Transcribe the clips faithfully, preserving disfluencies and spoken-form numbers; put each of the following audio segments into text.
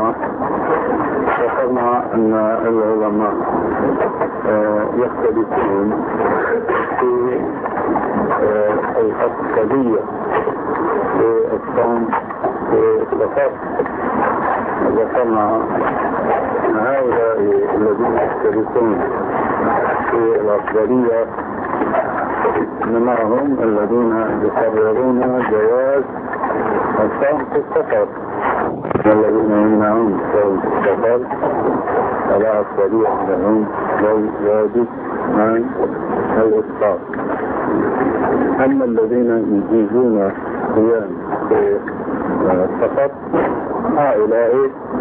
العلماء ذكرنا أن العلماء يختلفون في الأفضلية في الصوم في السفر. ذكرنا هؤلاء الذين يختلفون في الأفضلية منهم الذين يقررون جواز الصوم في السفر، والذين يمنعون صوم في السفر فلا أفضلية لهم بل واجب عن الإفطار. أما الذين يجيزون صيام في السفر هؤلاء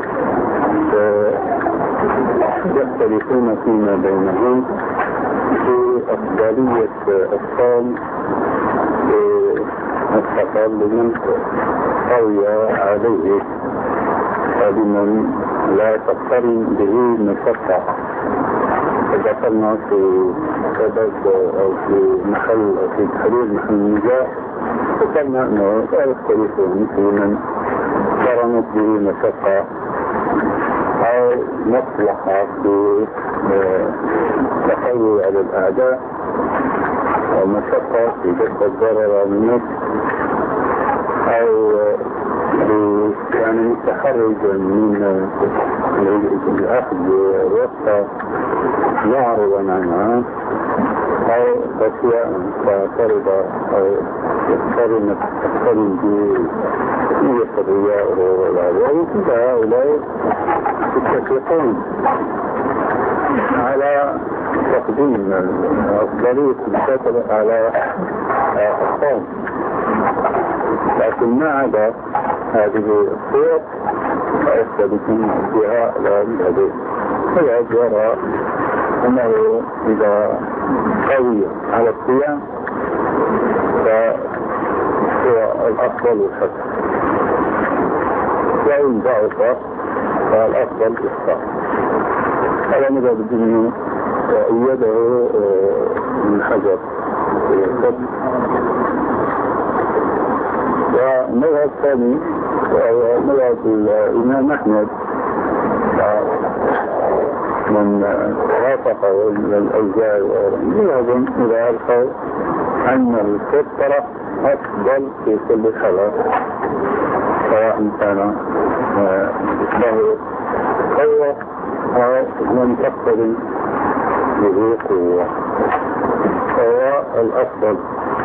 يختلفون فيما بينهم في أفضلية الصوم في السفر لمن قوي عليه ولمن لا تقترن به مشقة. ذكرنا في سبب أو في محل أو في تحرير محل النزاع ذكرنا أنه لا يختلفون في من قرنت به مشقة أو مصلحة في تقوي على الأعداء أو مشقة في دفع الضرر للنفس أو يعني متحرجا من الأخذ وقت معرضا عنها أو أشياء تعترض أو يقترن تقترن بنية الرياء وكل هؤلاء يتفقون على تقديم أفضلية الفترة على الصوم، لكن ما عدا هذه الصور فيختلفون فيها لا بهذه. فيعد يرى أنه إذا قوي على الصيام فهو الأفضل الفتح، وإن ضعف فالأفضل الإفطار. هذا مذهب الجمهور وأيده من حجر في الفتح. والمذهب الثاني وهو مذهب الإمام أحمد من وافق الأوزاعي وغيرهم إلى القول أن الفطرة أفضل في كل حالة، سواء كان له قوة أو لم تقترن به قوة، فهو الأفضل.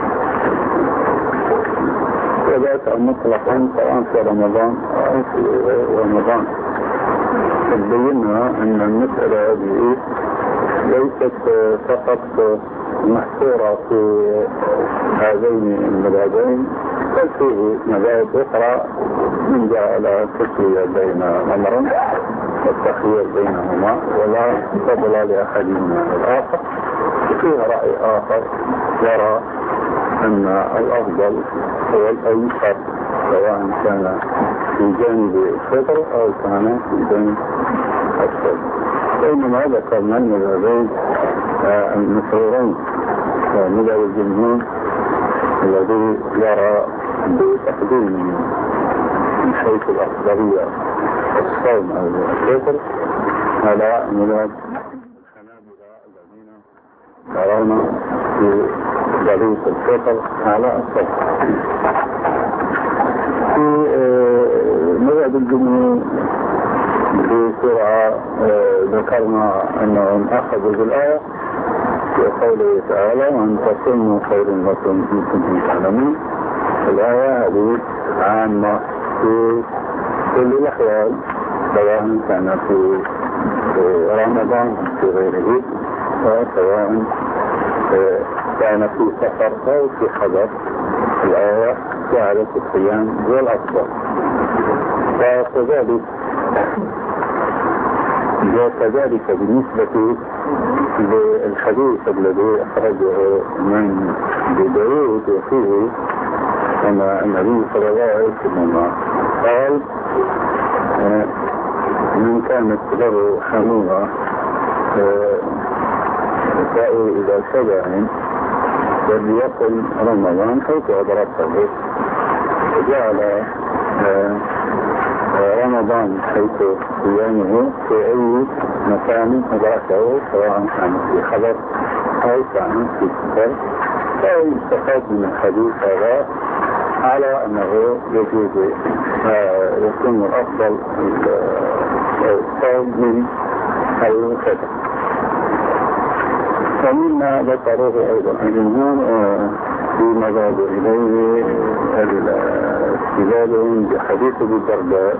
وذلك مطلقا سواء في رمضان أو في رمضان. تبينها أن المسألة هذه ليست فقط محصورة في هذين المذهبين، بل فيه مذاهب أخرى من جعل التسوية بين الأمرين والتخيير بينهما ولا فضل لأحدهما الآخر. فيه رأي آخر يرى أن الأفضل هو الأيسر، سواء كان في جانب الفطر أو كان في جانب الصوم. بينما ذكرنا المذهبين المشهورين، مذهب الجمهور الذي يرى بتقديم من حيث الأفضلية الصوم أو الفطر على مذهب الحنابلة الذين يرون في ضريبة الفطر على الصوم. في مذهب الجمهور بسرعة ذكرنا أنهم أخذوا بالآية في قوله تعالى وأن تصوموا خير لكم إن كنتم تعلمون. الآية هذه عامة في كل الأحوال، سواء كان في رمضان في غيره، وسواء كان في سفر أو في حضر. الآية جعلت الصيام هو الأفضل. وكذلك وكذلك بالنسبة للحديث الذي أخرجه من بداود وفيه أن النبي صلى الله عليه وسلم قال من كانت له حمومة فأوي إلى سبع وليكن رمضان حيث أدركه، وجعل رمضان حيث صيامه في أي مكان أدركه سواء كان في خبر أو كان في سفر، فيستفاد من الحديث هذا على أنه يجوز يكون الأفضل الصوم من الفطر. ومما ذكره أيضا الجمهور فيما ذهب إليه استدلالهم بحديث أبي الدرداء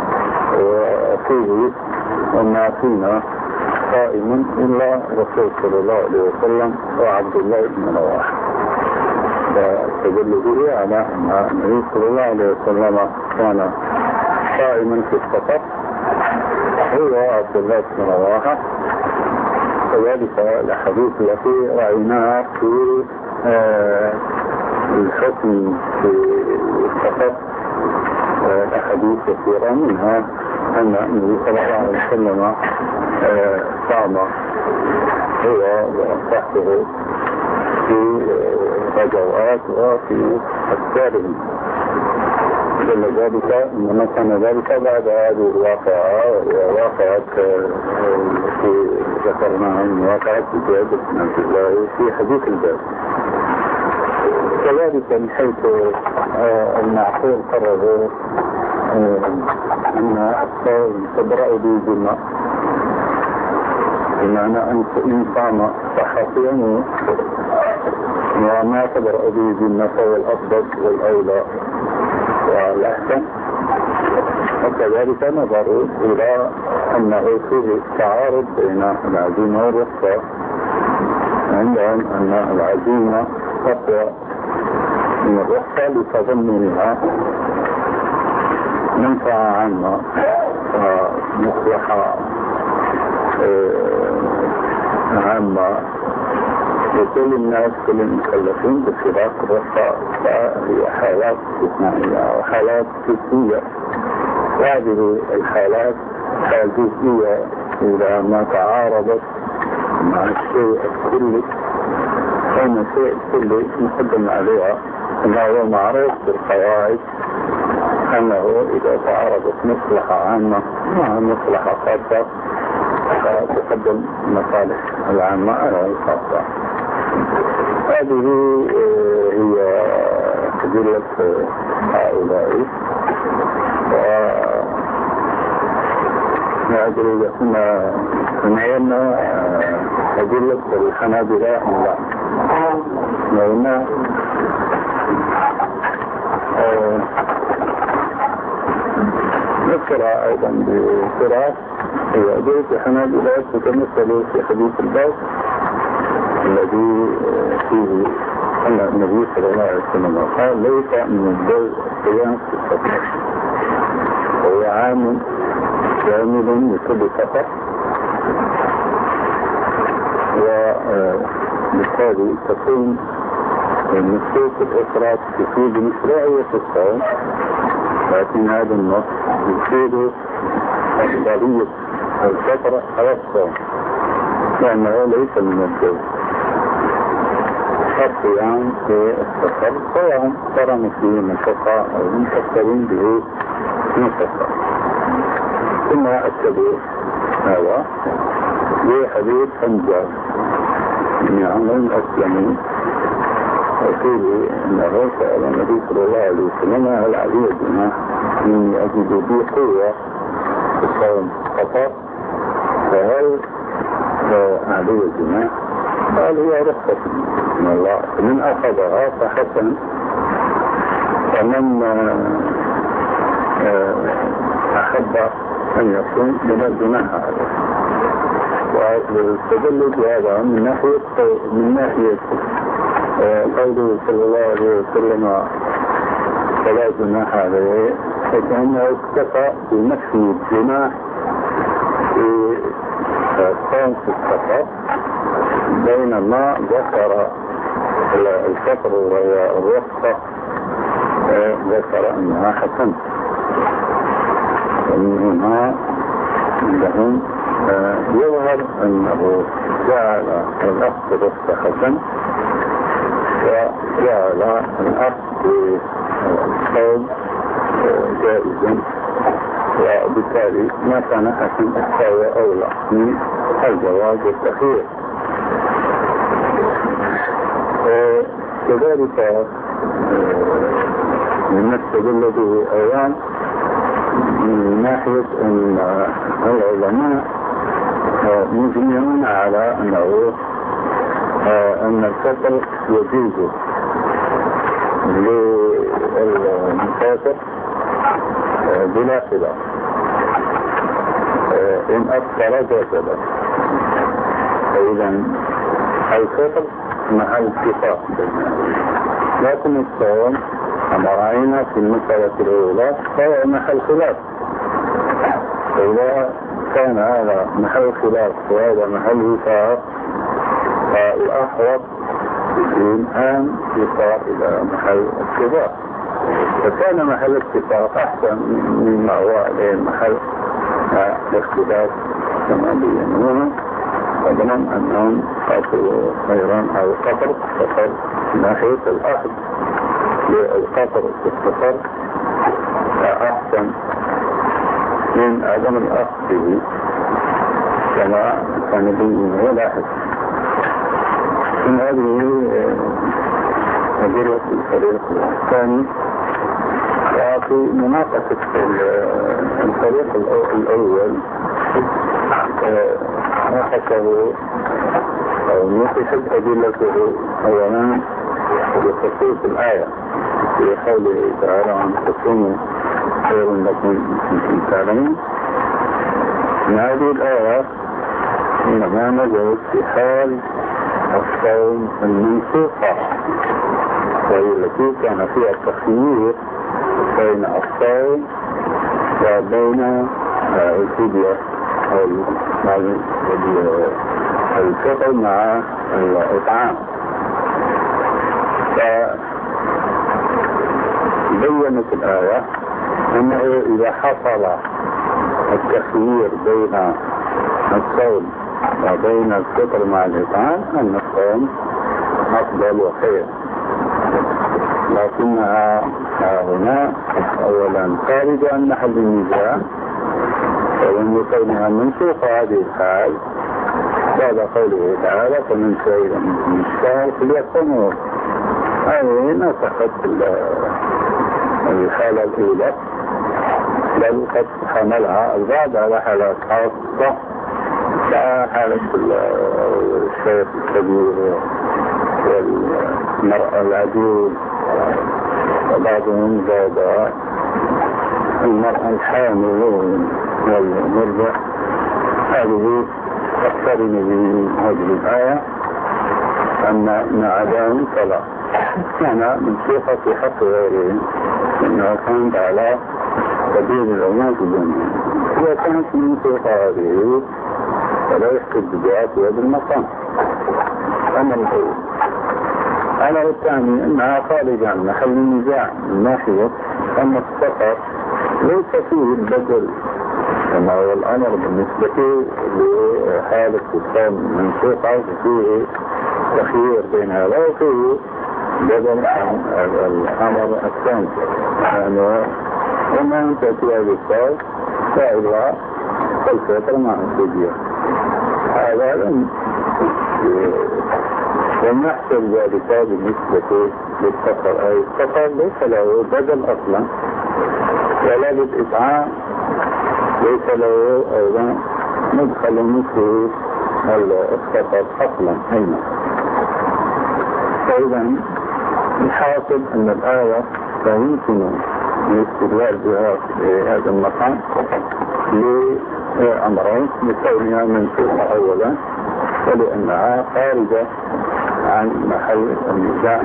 وفيه وما فينا قائم إلا رسول صلى الله عليه وسلم وعبد الله بن رواحة، فاستدل به على أن النبي صلى الله عليه وسلم كان قائما في السفر هو عبد الله بن رواحة. وذلك الحديث التي رأيناها في آه الحكم في السفر أحاديث كثيرة، منها أن النبي صلى الله عليه وسلم صام هو وصحبه في غزوات وفي أسفارهم، دل ذلك إنما كان ذلك بعد هذه الواقعة، وواقعة التي ذكرناها من واقعة جابر بن عبد الله في حديث الباب. كذلك من حيث المعقول قرروا أن الصوم تبرأ به بالماء، بمعنى أن إن صام صح صيامه، وما تبرأ به بالماء فهو الأفضل والأولى والأحسن. وكذلك نظروا إلى أنه فيه تعارض بين العزيمة والرخصة، عندهم أن العزيمة أقوى من الرخصة لتضمنها منفعة عامة ومصلحة عامة لكل الناس كل المكلفين بخلاف الرخصة، فهي حالات استثنائية وحالات جزئية، وهذه الحالات حال جزئية إذا ما تعارضت مع الشيء الكلي فإن الشيء الكلي مقدم عليها، أنه هو معروف بالقواعد أنه إذا تعارضت مصلحة عامة مع مصلحة خاصة فتقدم مصالح العامة على الخاصة. هذه هي أدلة هؤلاء، وما أدري إذا كنا سمعنا أدلة الحنابلة أم لا، لأن نذكرها أيضا بسرعة. هي أدلة الحنابلة تتمثل في حديث الباب الذي فيه أن النبي صلى الله عليه وسلم قال ليس من البر صيام في السفر، وهو عام كامل لكل سفر، وبالتالي تكون النصوص الأخرى تفيد مشروعية الصوم، لكن هذا النص يفيد أفضلية الفترة على الصوم، لأنه ليس من البر الصيام في السفر، سواء قرن فيه مشقة أو مكسرين به مشقة. ثم أكدوا هذا بحديث حمزة بن عمرو الأسلمي، وفيه أنه سأل النبي صلى الله عليه وسلم هل علي جناح إني أجد بي قوة في الصوم فقط، فهل علي جناح؟ قال هي رخصة من الله، من أخذها فحسن، فمن أحب أن يكون من الجناح عليه. واستدل بهذا من ناحية من ناحية قوله صلى الله عليه وسلم فلا جناح عليه، فكأنه اكتفى بنفي الجناح في الصوم في السفر، بينما ذكر الفطر وهي الرخصة ذكر أنها حسن. ومن هنا عندهم يظهر أنه جعل الأخذ رخصة حسن، وجعل الأخذ بالصوم جائزا، وبالتالي ما كان حسن فهو أولى من الجواز والتخيير. كذلك نستدل به أيضا من ناحية أن العلماء مجمعون على أنه أن الفطر يجوز للمسافر بلا خلاف، إن أفطر جاز له. فإذا الفطر مع الاتفاق، لكن الصوم كما رأينا في المسألة الأولى فهو محل خلاف. فإذا كان هذا محل خلاف وهذا محل وفاق، فالأحوط الآن يصار إلى محل اتفاق. فكان محل اتفاق أحسن مما هو عليه محل اختلاف كما بينونه، فضلا أنهم قاتلوا خيرا أو قطر قطر من ناحية الأخذ للقطر في السفر أحسن من عدم الأخذ به كما كان بينه ولاحظ. من هذه أدلة الفريق الثاني. وفي مناقشة الفريق الأول ناقشه أو ناقشت أدلته أولا بخصوص الآية في قوله تعالى عن تصوموا خير لكم إن تعلمون. من هذه الآية إنما نزلت في حال الصوم المنسوخة، وهي التي كان فيها التخيير بين الصوم وبين الفدية أو الفطر مع الإطعام. فبينت الآية أنه إذا حصل التخيير بين الصوم وبين الفطر مع الإطعام أن الصوم أفضل وخير، لكنها هنا أولا خارجة عن محل النزاع، ومن كونها منسوخة هذه الحال بعد قوله تعالى فمن شهد منكم الشهر فليصومه. هذه نسخت الحالة الأولى، بل قد حملها البعض على حالات خاصة كحالة الشيخ الكبير والمرأة العجوز، وبعضهم زاد المرأة الحامل والمرضع. هذه تقترن بهذه الآية أن مع ذلك فلا كان منسوخة في حق غيرهم، إنها كانت على سبيل العموم في الجميع. إذا كانت منسوخة هذه فلا يحتج بها في هذا المقام. أما الأول الأمر الثاني أنها خارجة عن محل النزاع من ناحية أن السفر ليس فيه البدل كما هو الأمر بالنسبة لحالة الصوم منسوخة، فيه تخيير بين هذا وفيه بدل عن الأمر الثاني. يعني وما تأتي هذه الصوم فإذا الفطر مع الفدية، هذا لم ونحسب ذلك بالنسبة للسفر. أي السفر ليس له بدل أصلا ولا للإطعام ليس له أيضا مدخل مثل السفر أصلا هنا. فإذا الحاصل أن الآية لا يمكن الاستدلال بها في هذا المقام لأمرين: لكونها منسوخة أولا، ولأنها خارجة عن محل النزاع.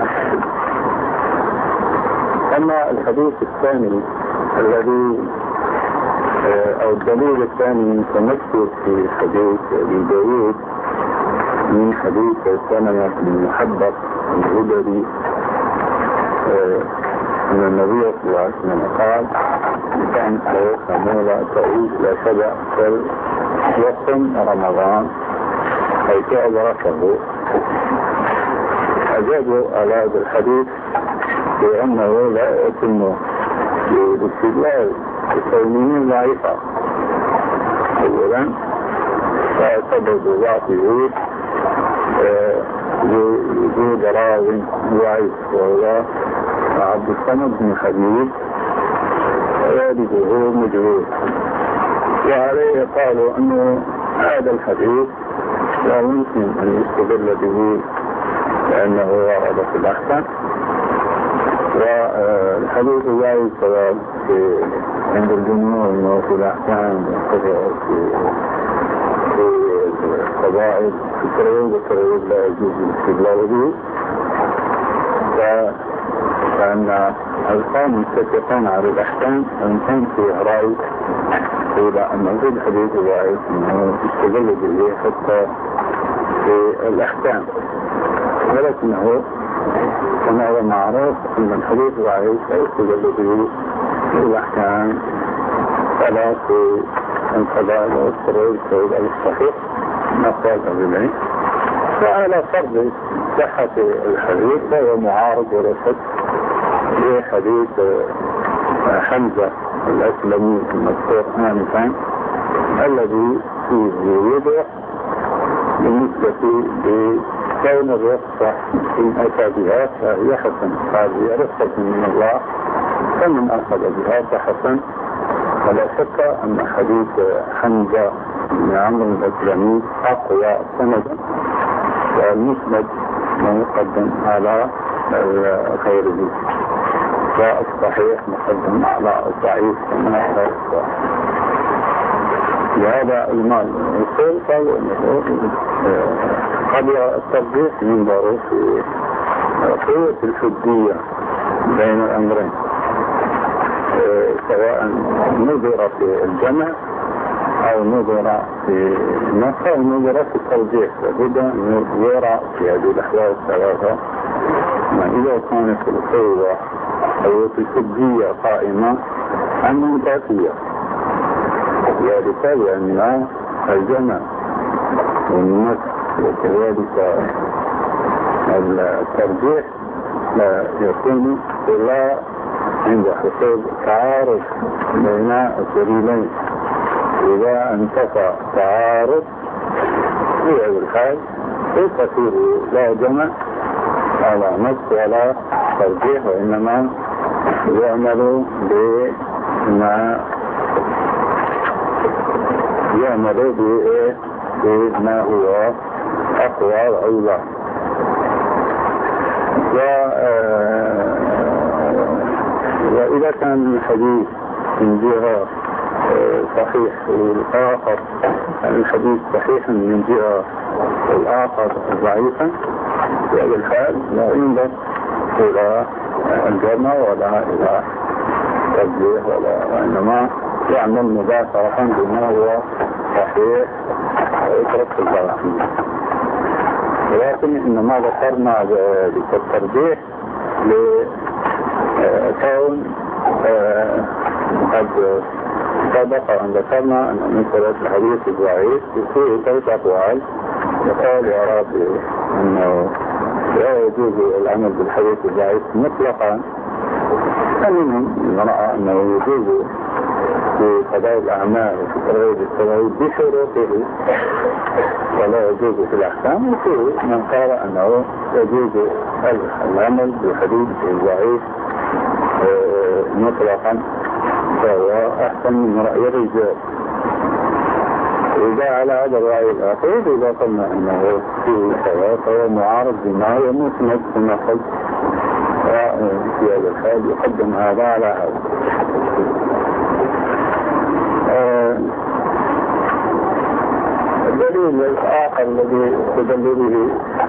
أما الحديث الثاني الذي أو الدليل الثاني متمثل في حديث أبي داود من حديث سلمة بن محبب الهذلي أن النبي صلى الله عليه وسلم قال: كان خمولة تعيش لا شبع فليصم رمضان حيث أدركه. أجابوا على هذا الحديث بأنه لا يتم بالاستدلال كونه ضعيفا أولا، فسبب ضعفه وجود راوي ضعيف وهو عبد الصمد بن حبيب والده مجهول، وعليه قالوا أنه هذا الحديث لا يمكن أن يستدل به لأنه ورد في الأحكام، والحديث لا يستوى عند الجمهور أنه في الأحكام في القواعد في الترويج والترويج لا يجوز الاستدلال به، فأن القوم متفقون على الأحكام وإن كان فيه رأي إلى أن وجود حديث ضعيف أنه يستدل به حتى في الأحكام، ولكنه كما هو معروف أن الحديث ضعيف لا يستدل به في الأحكام فلا في القضاء والترويج والترويج الصحيح ما قال أبي، وعلى فرض صحة الحديث فهو معارض ولا شك لحديث حمزة الأسلمي المذكور آنفا الذي فيه وضع بالنسبة لكون الرخصة إن أتى بها فهي حسن، هذه رخصة من الله فمن أخذ بها فحسن. ولا شك أن حديث حمزة بن عمرو الأسلمي أقوى سندا، والمسند مقدم على غيره، والصحيح مقدم على الضعيف كما هو لهذا المال الرسول قال انه قبل الترجيح ينظر في قوة الحدية بين الامرين، سواء نظر في الجمع او نظر في النص او نظر في الترجيح، لابد ان يرى في هذه الاحوال الثلاثة ما اذا كانت القوة او الحدية قائمة عن منتافية، ذلك لأن الجمع والنص وكذلك الترجيح لا يكون إلا عند حصول تعارض بين الدليلين. إذا انتفى تعارض في هذا الحال ليس فيه لا جمع ولا نص ولا ترجيح، وإنما يعمل بما يعمل بما هو أقوى وأولى. وإذا كان الحديث من جهة صحيح والآخر الحديث صحيح من جهة الآخر ضعيفا، في هذا الحال لا ينظر إلى الجمع ولا إلى ترجيح ولا، وإنما يعمل مباشرة بما هو صحيح ويترك الضعيف. ولكن إنما ذكرنا ذلك الترجيح لكون قد سبق أن ذكرنا أن مثل الحديث الضعيف فيه ثلاث أقوال. يقال يا رب أنه لا يجوز العمل بالحديث الضعيف مطلقا، فمنهم من رأى أنه يجوز في قضاء الأعمال وفي ترويج الترويج بشروطه ولا يجوز في الأحكام، وفيه من قال أنه يجوز العمل بالحديث الضعيف مطلقا، فهو أحسن من رأي الرجال. إذا على هذا الرأي الأخير إذا قلنا أنه فيه سواء فهو معارض بما هو مسند كما قلت، وفي هذا الحال يقدم هذا على هذا. الدليل الآخر الذي استدل به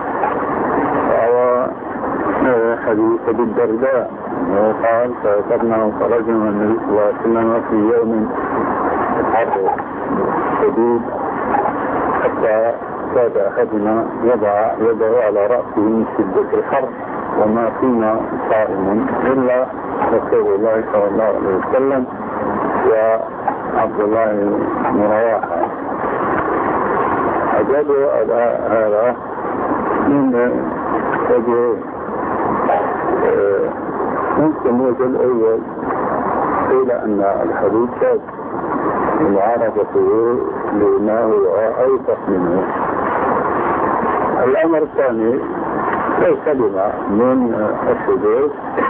هو حديث أبي الدرداء، وقال فأخذنا وخرجنا النبي صلى الله عليه وسلم في يوم حر شديد حتى كاد أحدنا يضع يده على رأسه من شدة الحر، وما فينا صائم إلا رسول الله صلى الله عليه وسلم وعبد الله بن رواحة. أجابوا على هذا من وجهين. ممكن الوجه الأول قيل أن الحديث شاذ معارضته لما هو أوثق منه. الأمر الثاني لو سلم من الشذوذ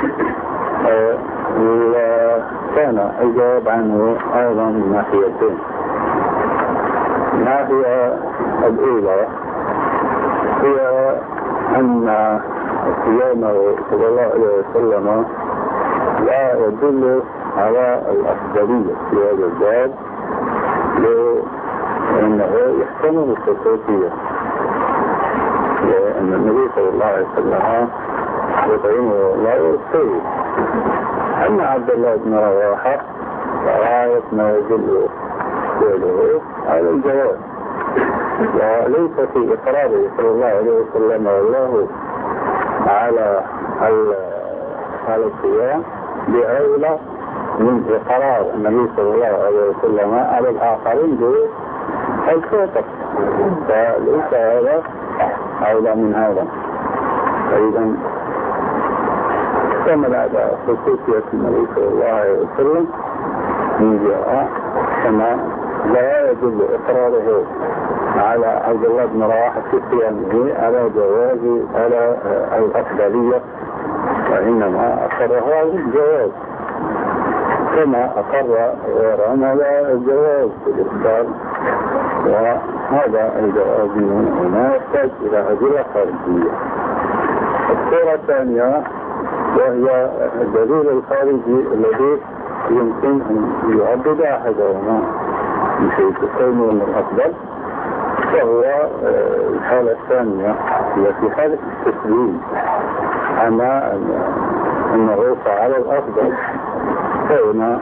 وكان الجواب عنه أيضا من ناحيتين. الناحية الأولى هي أن قيامه صلى الله عليه وسلم لا يدل على الأفضلية في هذا الباب، لأنه يحتمل الخصوصية، لأن النبي صلى الله عليه وسلم يطعمه لا يرسل. أما عبد الله بن رواحة رعاية ما يدل فعله على الجواز، وليس في إقراره صلى الله عليه وسلم والله على على الصيام بأولى من إقرار النبي صلى الله عليه وسلم على الآخرين بالخطأ، فليس هذا أولى من هذا. فإذا كمل على خصوصية النبي صلى الله عليه وسلم من جاء كما لا يدل إقراره على عبد الله بن رواحة في قيامه على جواز على الأفضلية، وإنما أقره على الجواز كما أقر غيرهم على الجواز في الإفطار، وهذا الجواز من هنا يحتاج إلى أدلة خارجية. الصورة الثانية وهي الدليل الخارجي الذي يمكن أن يعبد أحدهما من حيث كونه من الأفضل، وهو الحالة الثانية هي في حالة التسليم أما أنه فعل الأفضل، فهنا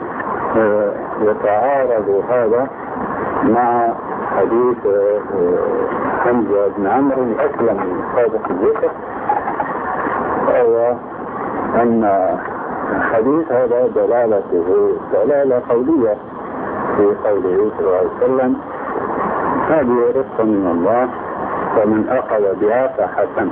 يتعارض هذا مع حديث حمزة بن عمرو الأسلم من سابق الذكر، وهو أن الحديث هذا دلالته دلالة قولية في قوله صلى الله عليه وسلم هذه رزق من الله فمن أخذ بها فحسن.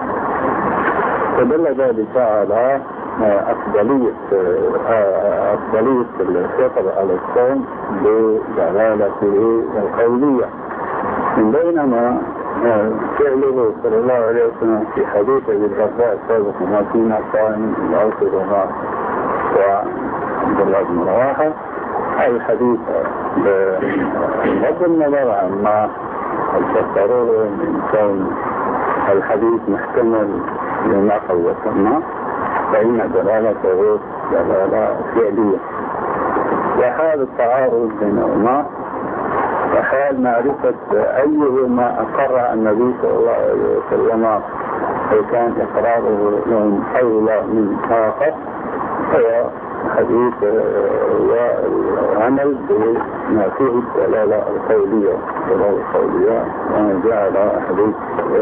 فدل ذلك على أفضلية أفضلية الفطر على الصوم بدلالته القولية، بينما فعله صلى الله عليه وسلم في حديث ابي الدرداء السابق ما فينا صائم الأوسط وما وعبد الله بن رواحة الحديث بغض النظر عما التقرر من كون الحديث محتمل لما قوتنا، فإن دلالته دلالة فعلية. وحال التعارض بينهما وحال معرفة أيهما أقر النبي صلى الله عليه وسلم وكان إقراره لهم أولى من آخر، هو حديث والعمل بما فيه الدلالة القولية الدلالة القولية وجعل حديث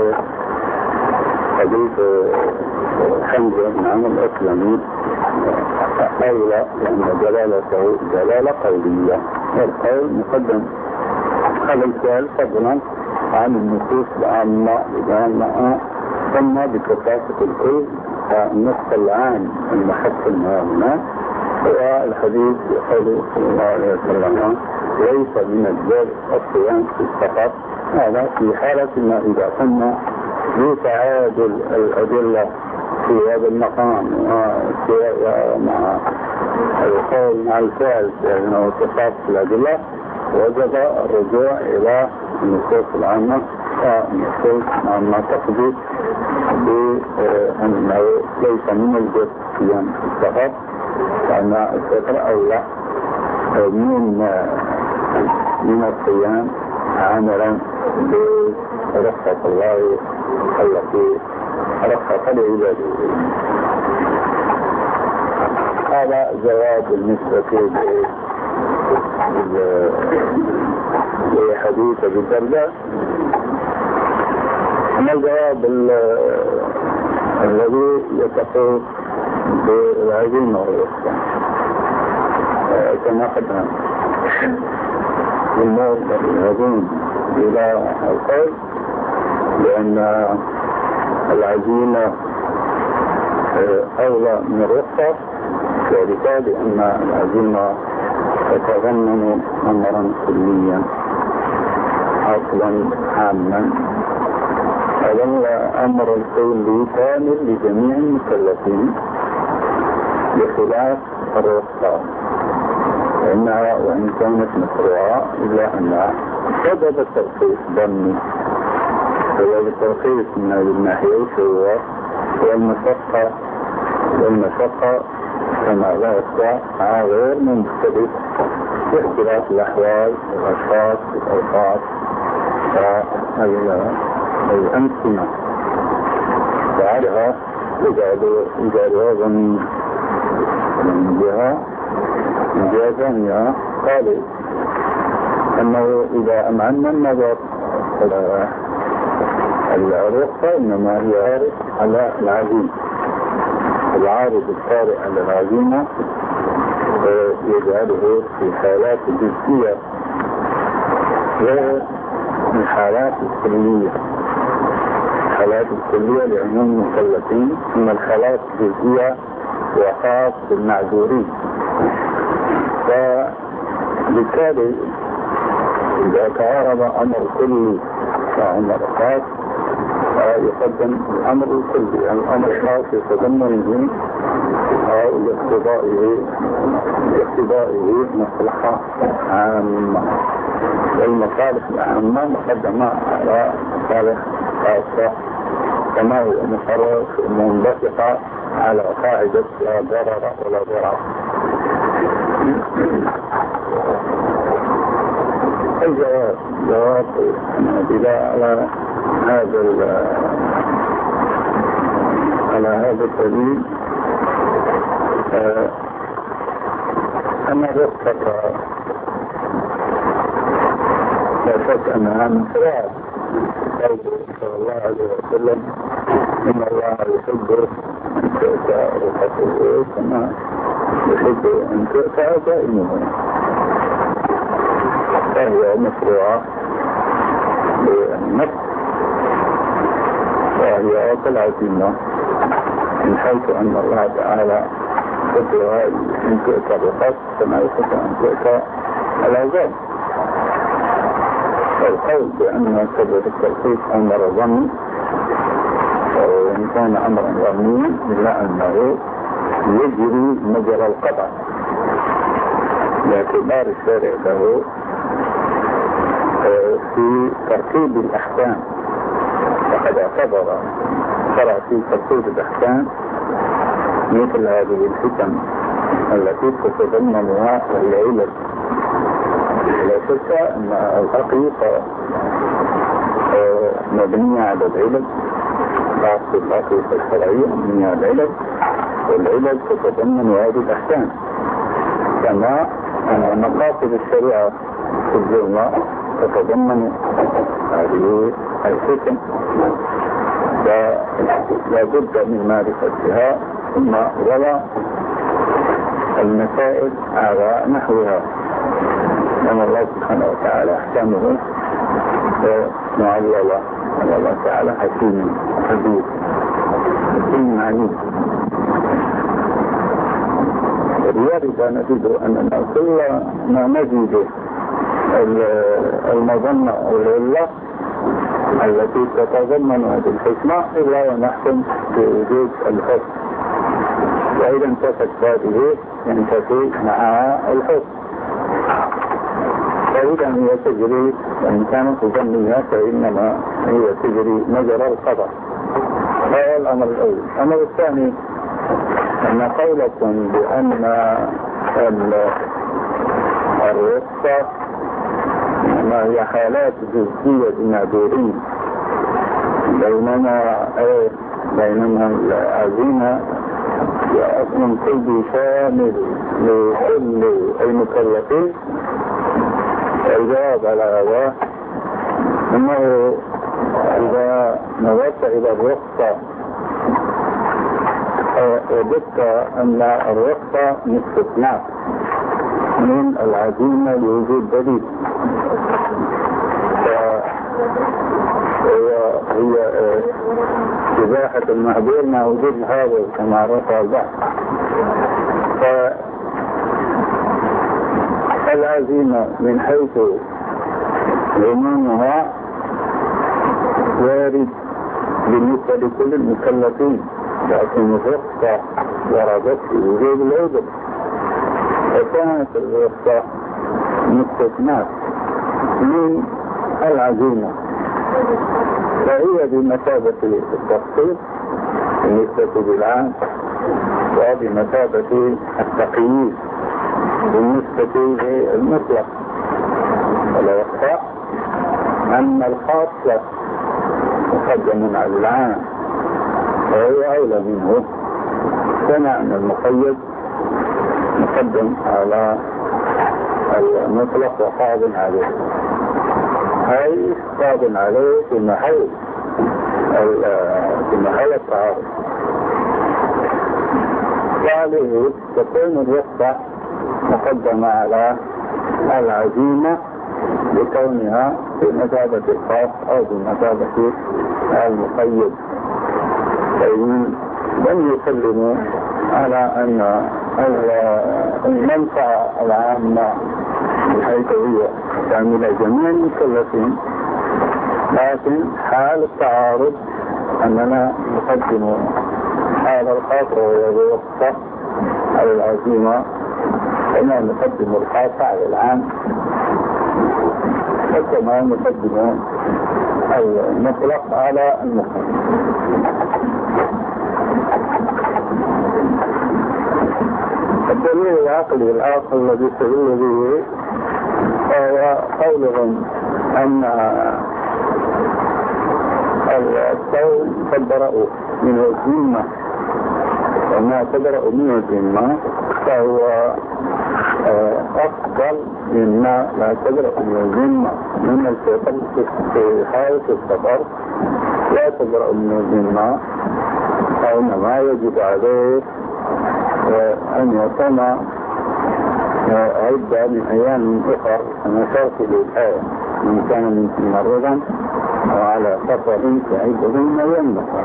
حديث حمزة بن عمرو الأسلمي أولى لأن دلالته دلالة قولية، والقول مقدم على الفعل فضلا عن النصوص العامة لأنها ثم بكثافة الكل النص العام المحكم هنا هو الحديث يقول صلى الله عليه وسلم ليس من البر الصيام فقط. هذا في حالة ما إذا كنا بتعادل الأدلة في هذا المقام مع القول مع الفعل لأنه صفات الأدلة وجب الرجوع إلى النصوص العامة والنصوص العامة تقضي بأنه ليس من البر صيام فقط، لأن الفطر أولى من من الصيام عملا برخصة الله التي رخص لعباده. هذا جواب بالنسبة لحديث أبي الدرداء. أما الجواب الذي يتقوم بالعزيمة والإحسان كما قدنا الأمور العزيم إلى القول، لأن العزيمة أولى من الرخصة وبالتالي أن العزيمة تتضمن أمرا كليا أصلا عاما، هذا الأمر الكلي كامل لجميع المكلفين بخلاف الرخصة، فإنها وإن كانت مشروعة إلا أنها سبب الترخيص ضمني. سبب الترخيص من هذه الناحية هو والمشقة، والمشقة كما لا يخفى غير مختلف باختلاف الأحوال والأشخاص والأوقات والأمكنة، وعليها يجعلها ضمن من جهة من جهة ثانية. قالوا أنه إذا أمعنا النظر إلى الرخصة إنما هي عارض على العزيمة، العارض الطارئ على العزيمة يجعله في حالات جزئية غير الحالات الكلية. الحالات الكلية لعموم المكلفين، أما الحالات الجزئية وخاص بالمعذورين. فبالتالي إذا تعارض أمر كلي وأمر خاص يقدم الأمر الكلي، الأمر الخاص يتضمن لاقتضائه لاقتضائه مصلحة عامة، والمصالح العامة مقدمة على مصالح خاصة كما هو مقرر منبثقة على قاعدة لا ضرر ولا ضرر. الجواب جواب بلا على هذا على هذا الدليل أن الرخصة لا شك أنها من خلال قوله صلى الله عليه وسلم إن الله يحب أن تؤتى رخصه كما يحب أن تؤتى دائمه، فهي مشروعة بالنفس وهي كالعزيمة من حيث أن الله تعالى يحبها أن تؤتى الرخص كما يحب أن تؤتى العزائم. القول بأن سبب الترخيص أمر ظني، وإن كان أمرا ظنيا إلا أنه يجري مجرى القطع باعتبار الشارع له في ترتيب الأحكام، وقد اعتبر شرع في ترتيب الأحكام مثل هذه الحكم التي تتضمنها العلل. لا شك أن الحقيقة مبنية على العلل، بعض الحقيقة الشرعية مبنية على العلل، والعلل تتضمن هذه الأحكام، كما أن مقاصد الشريعة في الجملة تتضمن هذه الحكم، فلا بد من معرفتها ثم وضع المسائل على نحوها، لأن الله سبحانه وتعالى أحكامه معللة، أن الله تعالى حكيم خبير حكيم عليم. ولذلك نجد أننا كل ما نجد المظنة والعلة التي تتضمن هذه الحكمة إلا ونحكم بوجود الحكم، وإذا انتفت هذه ينتفي معها الحكم، فإذا هي تجري وإن كانت ظنية فإنما هي تجري مجرى القضاء. هذا الأمر الأول. الأمر الثاني أن قولكم بأن الرخصة ما هي حالات جزئية المعذورين، بينما بينما العزيمة هي أصل كل شامل لكل المكلفين. الجواب على هذا أنه إذا نظرت إلى الرخصة وجدت أن الرخصة مستثناء من العزيمة لوجود دليل، هي إباحة المهدور مع وجود الهاضر كما عرفها البحث. فالعزيمة من حيث عمومها وارد بالنسبة لكل المكلفين، لكن الرخصة وردت في وجود العذر، وكانت الرخصة مستثناة من العزيمة، فهي بمثابة التخصيص بالنسبة للعام، وبمثابة التقييد بالنسبة للمطلق. ولا يخفى أن الخاصة مقدم على العام، وهو أولى منه، كما أن المقيد مقدم على المطلق وقاض عليه، أي قاض عليه في محل في محل التعارض. وعليه تكون الرخصة مقدمة على العزيمة لكونها في مثابة الخاص أو بمثابة المقيد، فإن لم يسلموا على أن المنفعة العامة بحيث هي تعمل جميع المكلفين، لكن حال التعارض أننا نقدم هذا الخاص وهي الرخصة على العزيمة، كما نقدم الخاص على العام، وكما نقدم المطلق على المقيد. الدليل العقلي الآخر الذي استدل به هو قولهم أن الصوم قد برأوا من الذمة، وما تبرأ من الذمة فهو أفضل مما لا تبرأ من الذمة من الفطر. في حالة السفر لا تبرأ من الذمة، فإنما يجب عليه أن يصوم عدة من أيام أخرى كما شرط للآية، من كان منكم مريضا وعلى سفر فعدة من أيام أخرى.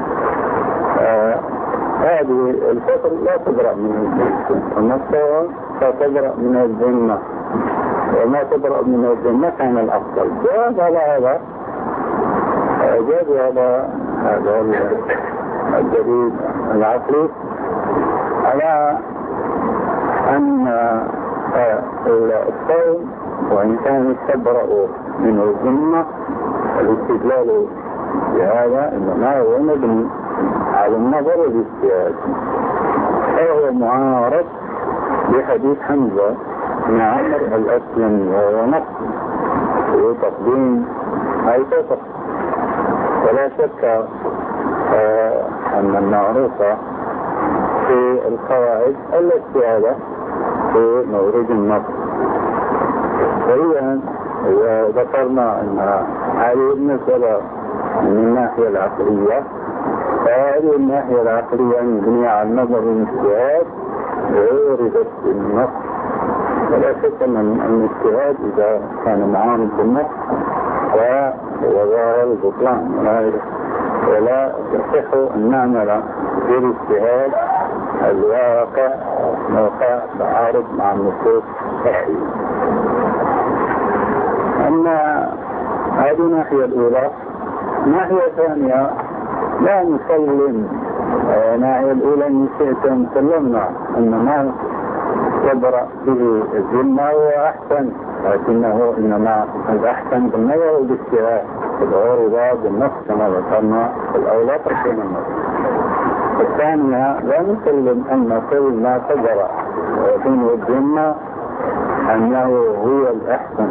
هذه الفطر لا تبرأ من الذمة، أما الصوم فتبرأ من الذمة، وما تبرأ من الذمة كان الأفضل. جاز على هذا جاز على هذا الدليل العقلي على أن الصوم وإن كان يتبرأ من الذمة، الاستدلال بهذا إنما هو مبني على النظر والاجتهاد، فهو معارض بحديث حمزة بن عمرو الأسلمي، وهو نص في تقديم أي فطر. ولا شك أن المعروف في القواعد الاجتهاد في مورد النص. وإذا ذكرنا أن هذه المسألة من الناحية العقلية، فهذه الناحية العقلية مبنية على النظر والاجتهاد وردت بالنص. ولا شك أن الاجتهاد إذا كان معارض بالنص فهو ظاهر البطلان، ولا يصح أن نعمل في الاجتهاد الواقع موقع تعارض مع النصوص الشرعية. أما هذه الناحية الأولى. الناحية الثانية لا نسلم. الناحية الأولى إن شئتم سلمنا أن ما يبرأ به الذمة هو أحسن، لكنه إنما الأحسن بالنظر والاجتهاد والعروض بالنص كما ذكرنا في الأولى تقييم النص. الثانية لا نسلم أن كل ما تبرأ من الذمة أنه هو الأحسن،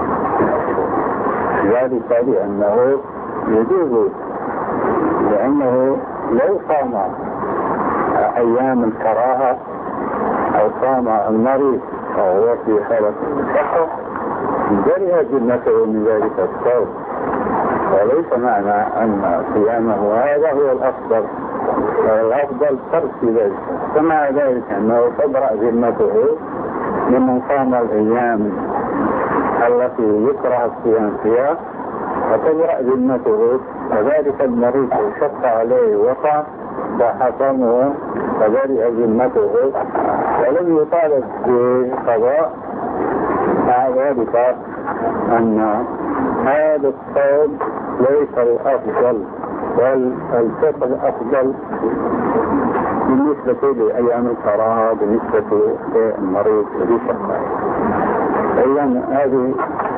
ذلك لأنه يجوز، لأنه لو صام أيام الكراهة أو صام المريض وهو في حالة الصحة جرى ذمته من ذلك الصوم، وليس معنى أن صيامه هذا هو الأفضل، الأفضل ترك ذلك. كما ذلك أنه تبرأ ذمته ممن صام الأيام التي يكره الصيام فيها فتبرأ ذمته، وذلك المريض شق عليه وقع فحكمه فبرئ ذمته ولم يطالب بقضاء، مع ذلك أن هذا الصوم ليس الأفضل، بل الفطر الأفضل بالنسبة لأيام الكراهة بالنسبة للمريض الذي شق. إذن هذه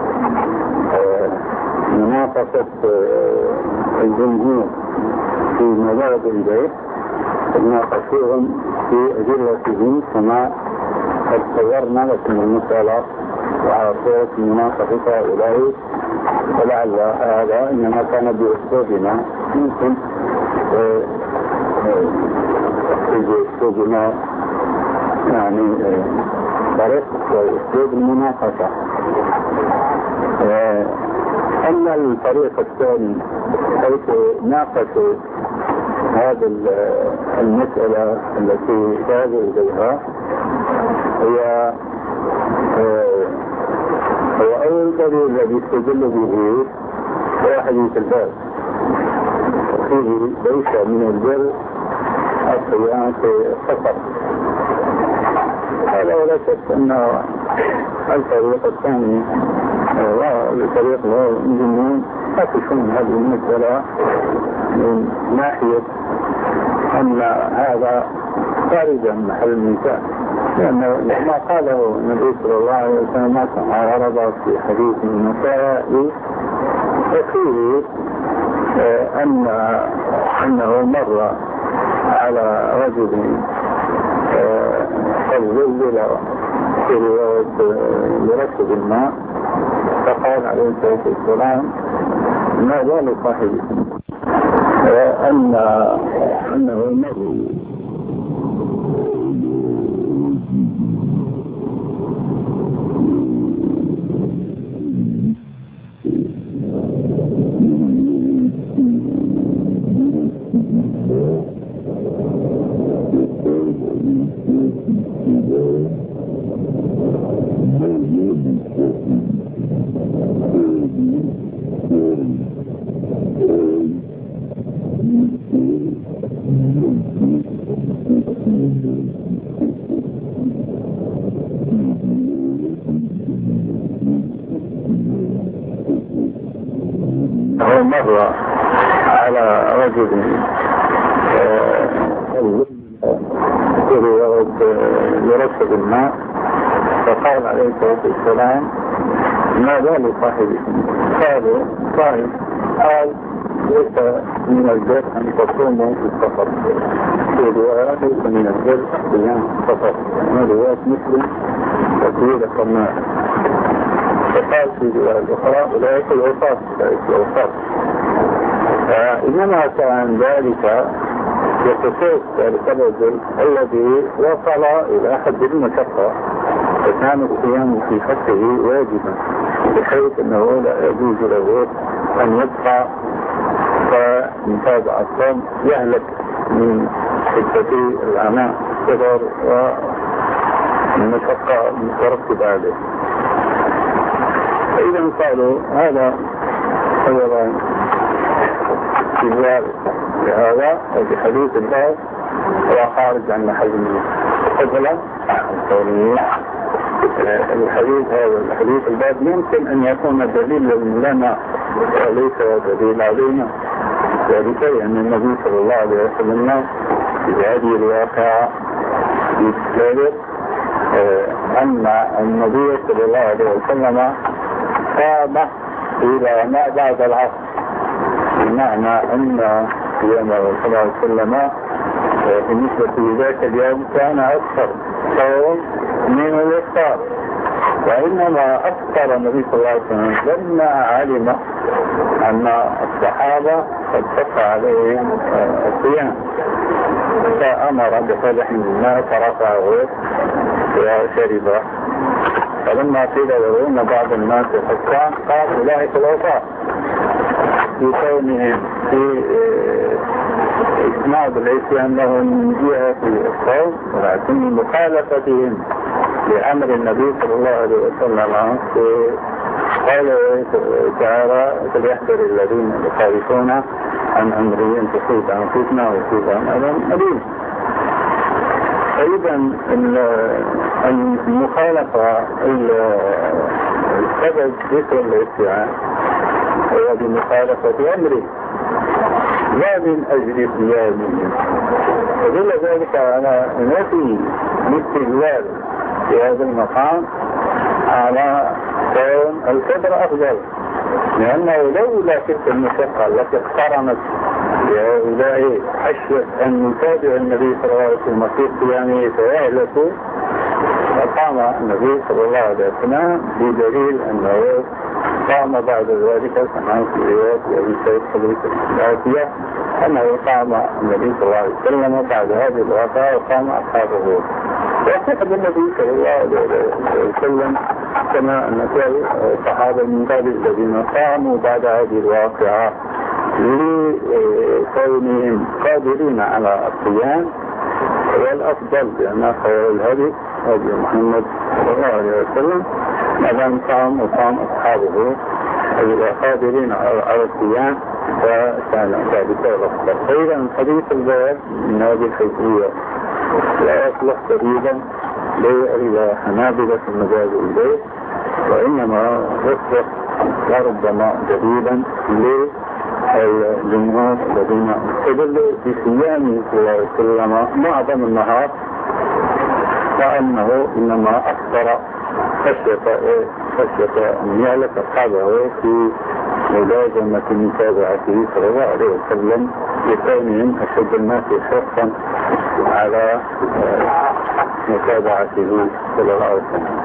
مناقشة الجمهور في مذاهب البيت، ناقشوهم في أدلتهم كما قد صورنا لكم المسألة وعرفت مناقشة هؤلاء، ولعل هذا إنما كان بأسلوبنا، ممكن بأسلوبنا يعني طريق وأسلوب المناقشة. أما الطريق الثاني حيث ناقشوا هذه المسألة التي ذهبوا إليها، هي هو أول دليل الذي استدل به هو حديث الباب، فيه ليس من البر الصيام في السفر. هذا ولا شك أن الطريق الثاني والطريق الجنون يقفون هذه المسألة من ناحية أن هذا خارج محل النساء، لأن ما قاله النبي صلى الله عليه وسلم ما عرض في حديث النساء وفيه أن أنه مر على رجل قد زلزل في بركب الماء، فقال عليه الصلاة والسلام ما بال صاحبه، أن أنه مر هو مر على رجل يرشد الماء، فقال عليه الصلاة والسلام ما بال صاحبه؟ قالوا صاحب، قال ليس من البر أن تصوموا في السفر، في رواية ليس من البر صيام السفر، رواية مسلم وفيه القماء. فقال في رواية أخرى أولئك العصاة، أولئك العصاة. إنما كان ذلك بخصوص ذلك الرجل الذي وصل إلى حد المشقة، فكان الصيام في حقه واجبا، بحيث أنه لا يجوز له أن يبقى فمتابع الصوم يهلك من شدة العناء الصغر والمشقة المترتبة عليه. فإذا قالوا هذا أولا استدلال بهذا وفي حديث الباب هو خارج عن محل القبلة الكونية. الحديث هذا الحديث الباب يمكن أن يكون دليل لنا وليس دليل علينا، ذلك أن النبي صلى الله عليه وسلم في هذه الواقعة يذكر أن النبي صلى الله عليه وسلم قام إلى ما بعد العصر، بمعنى أن صيامه صلى الله عليه وسلم بالنسبة لذاك اليوم كان أكثر صوم من الإفطار، وإنما أفطر النبي صلى الله عليه وسلم لما علم أن الصحابة قد شق عليهم الصيام، فأمر بفتح الماء فرفعه وشربه. فلما قيل له ان بعض الناس حكام قال اولئك العصاة في كونهم في اسناد العصيان لهم من جهة الصوم، ولكن مخالفتهم لامر النبي صلى الله عليه وسلم في قال تعالى فليحذر الذين يخالفون عن أمره أن تصيبهم فتنة ويصيبهم ألم أليم. فإذا المخالفة السبب ذكر الاتباع هو بمخالفة أمره لا من أجل ثيابه. ودل ذلك على نفي الاستدلال في هذا المقام على كون الكبر أفضل، لأنه لولا تلك المشقة التي اقترنت بهؤلاء حشية أن يتابع النبي صلى الله عليه وسلم في قيامه فيهلكوا فقام النبي صلى الله عليه وسلم بدليل أنه قام بعد ذلك كما في رواية أبي سعيد حديث الآتية أنه قام النبي صلى الله عليه وسلم بعد هذه الوفاة وقام أصحابه. واعتقد النبي صلى الله عليه وسلم كما أن الصحابة من قبل الذين قاموا بعد هذه الواقعة لكونهم قادرين على القيام والأفضل لأن خير الهدي هدي محمد صلى الله عليه وسلم ما دام قام وقام أصحابه قادرين على القيام فكان ذلك الأفضل. فإذا حديث الباب من هذه الحيثية لا يصلح سبيلا للحنابلة في المجال إليه، وإنما يصلح وربما دليلا للجمهور الذين استدلوا بصيامه صلى الله عليه وسلم معظم النهار وأنه إنما أكثر خشية خشية أن يهلك أصحابه في ملازمة متابعته صلى الله عليه وسلم لكونهم أشد الناس حرصا على متابعته صلى الله عليه وسلم.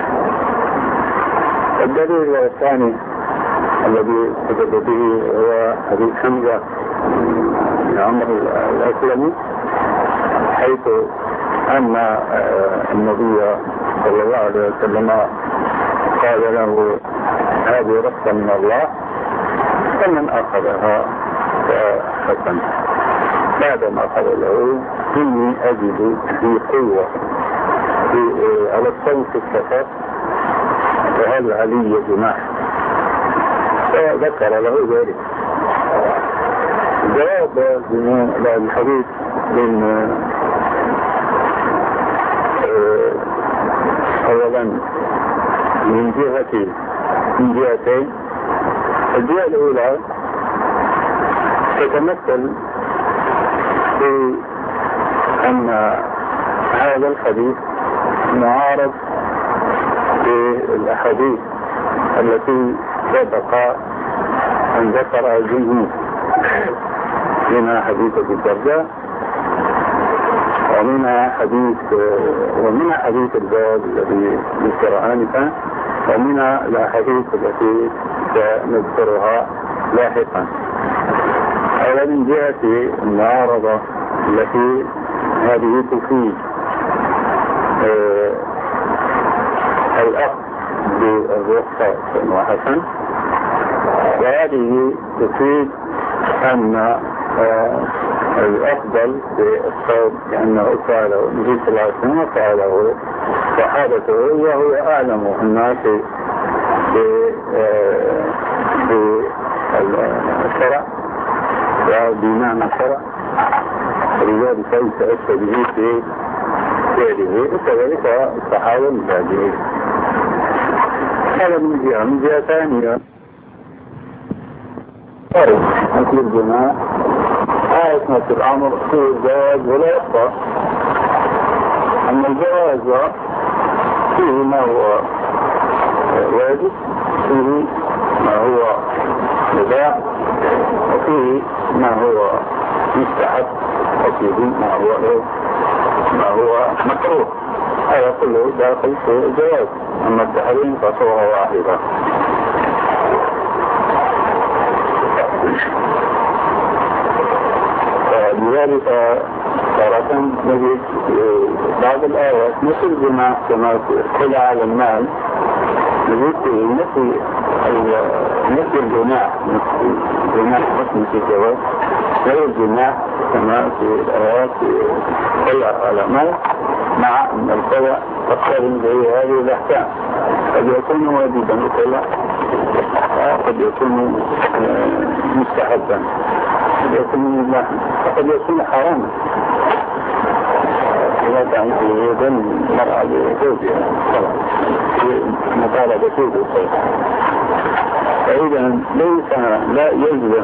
الدليل الثاني الذي استدل به هو حديث حمزة بن عمرو الأسلمي، حيث أن النبي صلى الله عليه وسلم قال له هذه رخصة من الله فمن أخذها فحسن. بعدما قال له إني أجد في قوة على الصوت السفر وهل علي جناح، فذكر له ذلك. جواب الحديث من أولا من جهة من جهتين. الجهة الأولى تتمثل في أن هذا الحديث معارض بالأحاديث التي سبق أن ذكرها الجمهور، منها حديث أبي الدرداء ومنها حديث ومنها حديث الباب الذي ذكر آنفا ومنها الأحاديث التي سنذكرها لاحقا. أولا من جهة المعارضة التي هذه تفيد الأخذ بالرخصة وحسن، وهذه تفيد أن الأفضل بالصوم لأنه فعله النبي صلى الله عليه وسلم فعله صحابته وهو أعلم الناس بالشرع وبمعنى الشرع، ولذلك يتأسى به في فعله وكذلك الصحابة من بعده. هذا من جهة. من جهة ثانية مثل الجماع آية مثل الأمر فيه الجواز ولا يخطأ. أما الجواز فيه ما هو واجب، فيه ما هو مباح، وفيه ما هو مستحب، وفيه ما هو ما هو مكروه. هذا كله داخل في الجواز. أما التحريم فصورة واحدة. لذلك تارة نجد بعض الآيات مثل الجماع كما قل على المال، نجد فيه مثل مثل الجماع مثل الجماع مثل في الجواز غير الجماع كما في الآيات قل على المال مع أن القضاء تقترن به هذه الأحكام. قد يكون واجبا القضاء، قد يكون مستحبا، قد يكون مباحا، قد يكون حراما. لا تعني يد المرأة لزوجها في مطالبة زوجها. فإذا ليس لا يلزم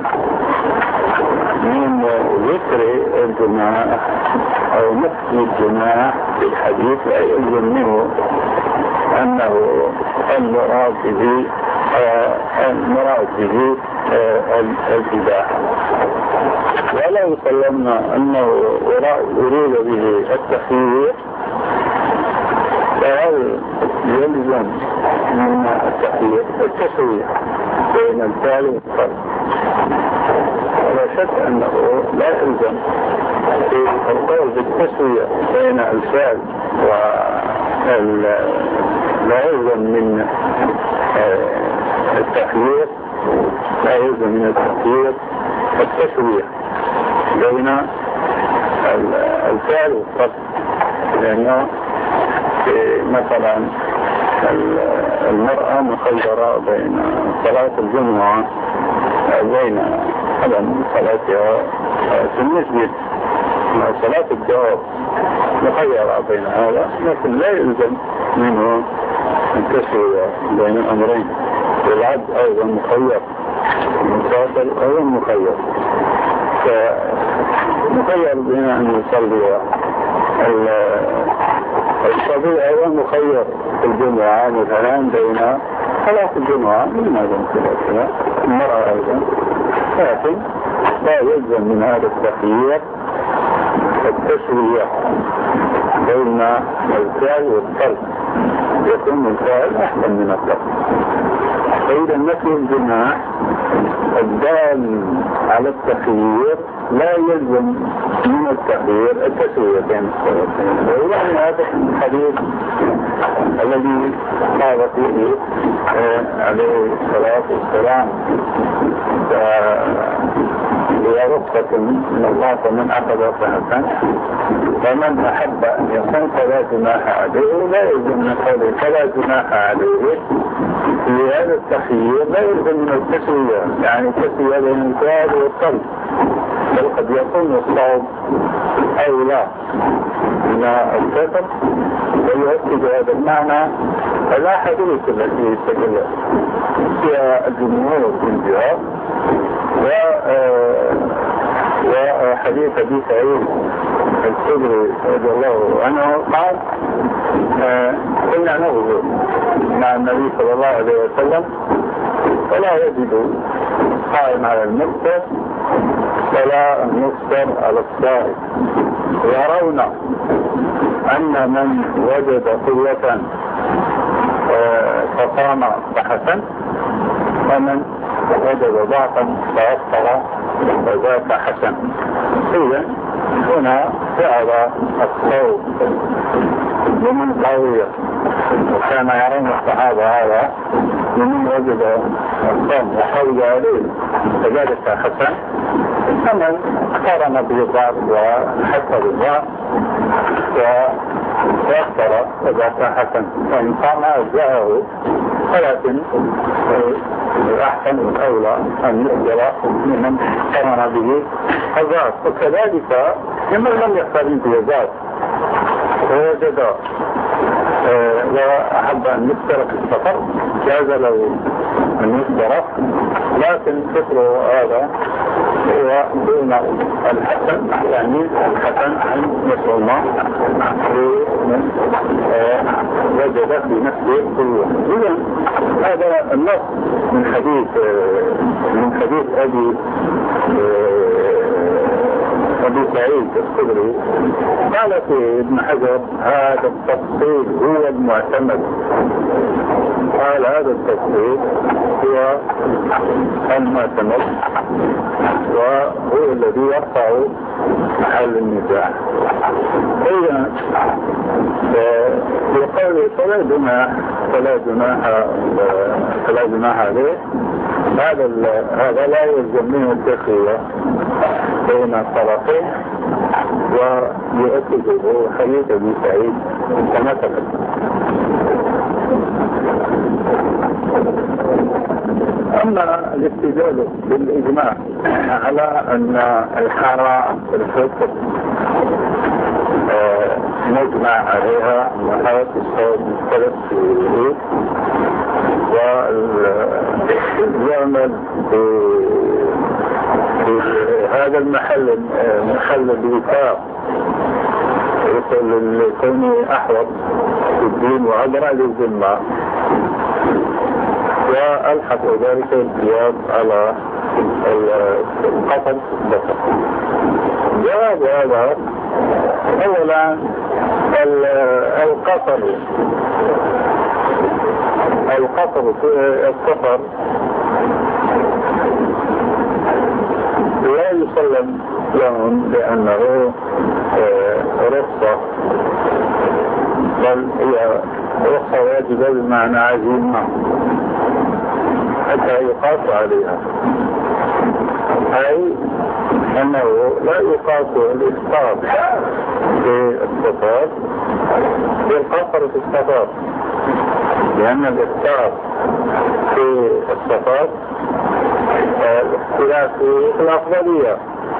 من ذكر الجماع أو نفي الجماع في الحديث لا يلزم منه أنه المراد به المراد به الإباحة، ولا يسلم أنه يريد به التخيير، فهل يلزم من التخيير التسوية بين الفعل والترك؟ ولا شك أنه لا يلزم في القول بالتسوية بين الفعل وال لا يلزم من التخيير لا يلزم من التخيير التسوية بين الفعل والترك. لأنه مثلا المرأة مخيرة بين صلاة الجمعة بين عدم صلاتها في المسجد مع صلاة الجواب، مخيرة بين هذا، لكن لا يلزم منه التسوية بين الأمرين. والعبد أيضا مخير، المسافر أيضا مخير، فمخير بين أن يصلي. الصبي أيضا مخير في الجمعة مثلا بين صلاة الجمعة من هذا الثلاثة، المرأة أيضا، لكن لا يلزم من هذا التخيير التسوية بين الفعل والترك، يكون الفعل أحسن من الترك. فإذا نفي الجماع الدال على التخيير لا يلزم من التخيير التسوية بين الصلاتين. ويعني هذا الحديث الذي قال فيه عليه الصلاة والسلام هي رخصة من الله فمن أخذ فحسن، فمن أحب أن يكون فلا جناح عليه، لا يلزم من قوله فلا جناح عليه في هذا التخيير، لا يلزم من التسوية، يعني التسوية بين الفعل والترك، بل قد يكون الصوم أولى من الفطر، ويؤكد هذا المعنى الأحاديث التي استدل فيها الجمهور من جهة، وحديث أبي سعيد الخدري رضي الله عنه قال كنا نغزو مع النبي صلى الله عليه وسلم فلا يجد قائم على المفطر ولا المفطر على الصائم، يرون أن من وجد قوة فصام فحسن، ومن وجد ضعفا فأفطر وذاك حسن. إذا هنا فعل الصوم لمن قوية، وكان يرون الصحابة هذا لمن وجد الصوم وحوج عليه فذلك حسن، فمن قارن بالضعف وحس بالضعف وأفطر وذاك حسن، وإن قام أجزاءه، ولكن الأحسن والأولى أن يؤجر ممن قرن به الذات. وكذلك لمن لم يختار امتيازات ووجد وأحب أن يفترق السفر جاز له أن يفترق، لكن فطره هذا هو دون الحسن، يعني الحسن عن مسلمة من وجد في نفسه قوة. إذن هذا النص من حديث من حديث أبي أبي سعيد الخدري قال في ابن حجر هذا التفصيل هو المعتمد، قال هذا التفصيل هو المعتمد وهو الذي يرفع حل النزاع. إذا في قوله فلا جناح فلا جناح فلا جناح عليه، هذا هذا لا يلزم منه التخيير بين الطرفين، ويؤكده حديث ابن سعيد كما تقدم. أما الاستدلال بالإجماع على أن الحارة في الفطر مجمع عليها محاوة الصوت مختلف في الوجود واليعمل في هذا المحل محل الوفاق لكونه أحوط في الدين وأدرى للذمة وألحق ذلك القياس على القتل البصر. جواب هذا أولا القصر القصر في السفر لا يسلم لهم لأنه رخصة، بل هي رخصة واجبة بمعنى عزيمة حتى يقاس عليها، أي أنه لا يقاس الإسقاط في السفر بالقصر في السفر، لأن الإسقاط في السفر اختلاف في الأفضلية،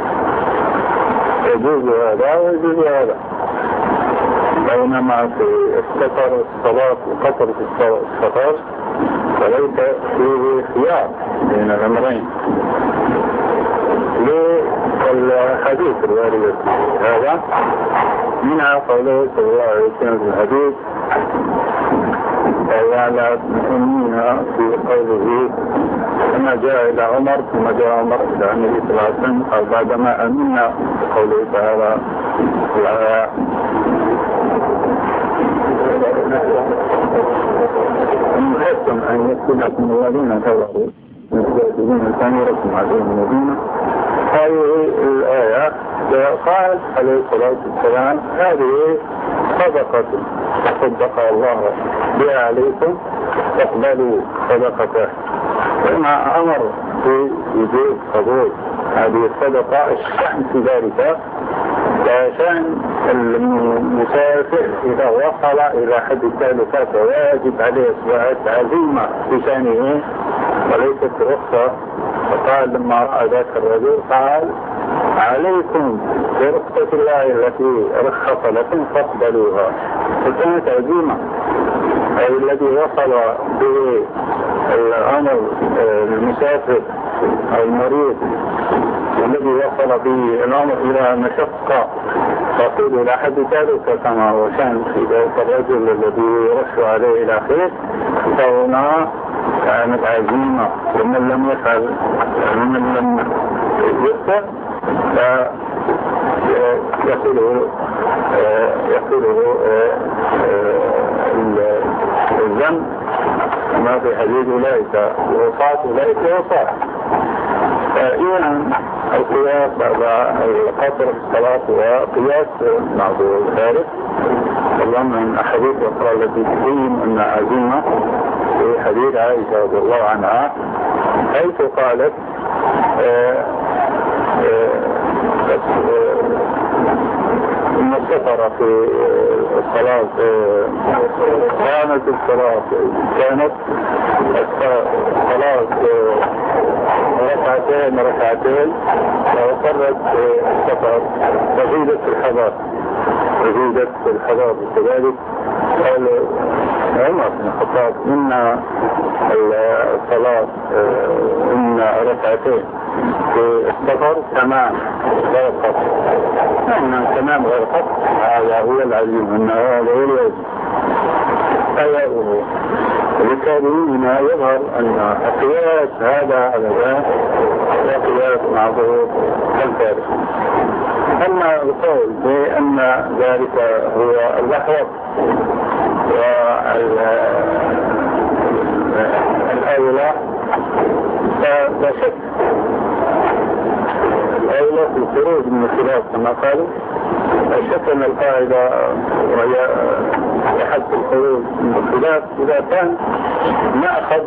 يجوز هذا ويجوز هذا، بينما في السفر الصلاة وقصر في السفر فليس فيه خيار بين الأمرين للحديث الوارد هذا. منها قوله صلى الله عليه وسلم في الحديث وعلى منها في قوله كما جاء إلى عمر ثم جاء عمر إلى النبي صلى الله عليه وسلم قال بعدما أمنا قوله تعالى في الآية إن خفتم أن يفتنكم الذين كفروا يستهزئون سامركم عدو المدينة. هذه الآية قال عليه الصلاة والسلام هذه صدقة تصدق الله بها عليكم فاقبلوا صدقته، فما أمر في وجود قبول هذه الصدقة الشأن في ذلك كشأن المسافر إذا وصل إلى حد الثالثة فواجب عليه سواء عزيمة بشأنه وليست رخصة. فقال لما رأى ذاك الرجل قال عليكم برخصة الله التي رخص لكم فاقبلوها، فكانت عزيمة. أي الذي وصل به الأمر المسافر أو المريض الذي وصل به الأمر إلى مشقة تصل إلى حد ذلك كما هو شأن في ذلك الرجل الذي يرش عليه إلى خير، فهنا كانت عزيمة. ومن لم يفعل ومن لم يفعل فيصله يصله الذنب كما في حديث أولئك وصاة أولئك وصاة. إذا القياس بعد القصر في الصلاة وقياس معذور ذلك اللهم من أحاديث أخرى التي تبين أن عزيمة في حديث عائشة رضي الله عنها حيث قالت إن السفر في الصلاة كانت الصلاة كانت الصلاة ركعتين ركعتين وصلت السفر وزيدت في الحضار وزيدت في الحضار وكذلك قال عمر بن الخطاب إن الصلاة إن ركعتين في السفر تمام غير قصر، إن تمام غير قصر هذا هو العلم أن هذا هو الواجب أيضا. وبالتالي هنا يظهر أن القياس هذا على ذا هو قياس معذور الفارق. أما القول بأن ذلك هو الأحوط والأولى فلا شك الأولى في الخروج من الخلاف كما قالوا. لا شك أن القاعدة وهي لحد الخروج من الخلاف إذا كان نأخذ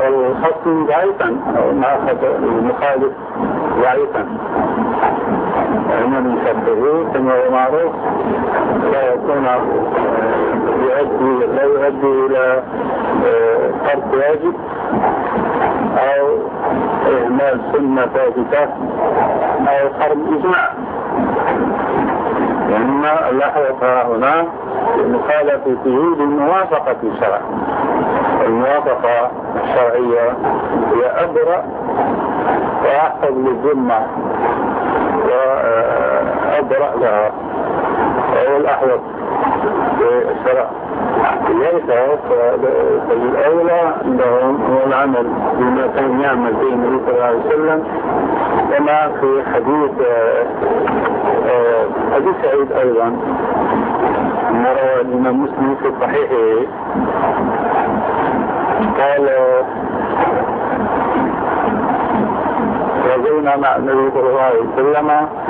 الخصم ضعيفا أو نأخذ المخالف ضعيفا، من يشبهوه كما هو معروف لا يكون يؤدي لا يؤدي إلى ترك واجب أو إهمال سنة ثابتة أو خرب إجماع. وإنما اللحظة هنا مخالفته للموافقة الشرع. الموافقة الشرعية هي أبرأ وأحفظ للذمة وأبرأ لها وهو الأحوط بالشرع. لذلك فالأولى لهم هو العمل بما كان يعمل به النبي صلى الله عليه وسلم، كما في حديث حديث سعيد أيضا ما روى الإمام مسلم في صحيحه قال غزونا مع النبي صلى الله عليه وسلم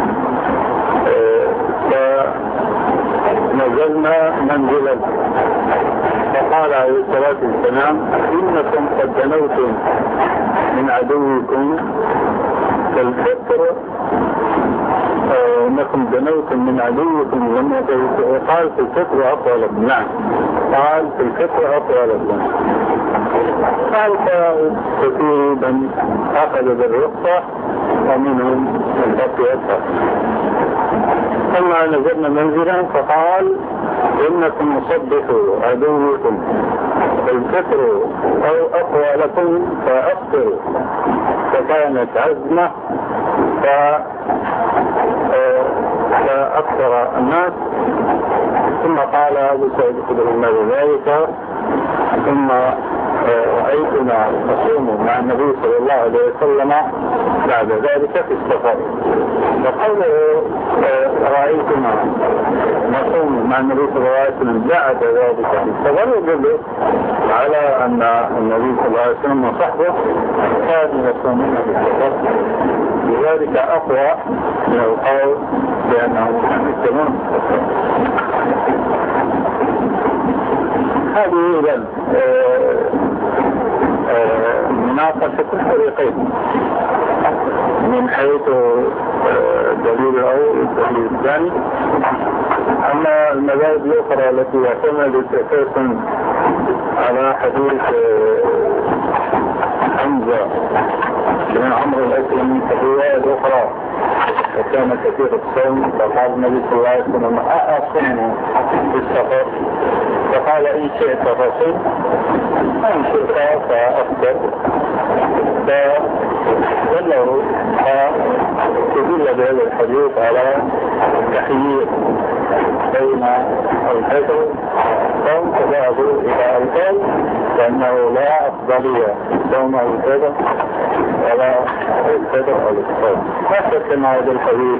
فنزلنا منزلا فقال عليه الصلاة والسلام إنكم قد دنوتم من عدوكم كالفطر انكم دنوتم من عدوكم لما قال في الفطر اطول لكم. نعم قال في الفطر اطول لكم. قال كثير من اخذ بالرخصه ومنهم من بقي اكثر. ثم نزلنا منزلا فقال انكم مصبحوا عدوكم الفطر او اقوى لكم فافطروا. فكانت عزمه فأكثر الناس. ثم قال أبو سعيد الخدري بعد ذلك ثم رأيتنا نصوم مع النبي صلى الله عليه وسلم بعد ذلك في السفر. وقوله رأيتنا نصوم مع النبي صلى الله عليه وسلم بعد ذلك في السفر يدل على أن النبي صلى الله عليه وسلم وصحبه كانوا يصومون في السفر. لذلك أقوى من القول بأنهم يسلمون. هذه إذن مناقشة الفريقين من حيث الدليل الأول والدليل الثاني. أما المذاهب الأخرى التي اعتمدت أساسا على حديث حمزة بن عمرو الأسلمي في الرواية الأخرى وكان كثير الصوم فقال النبي صلى الله عليه وسلم أصوم في السفر فقال إن شئت فصم وإن شئت فأفطر. فدله تدل بهذا الحديث على تخيير بين الفطر صوم فذهبوا إلى القول لأنه لا أفضلية صوم الفطر ولا الفطر أو الصوم. ما شك أن هذا الحديث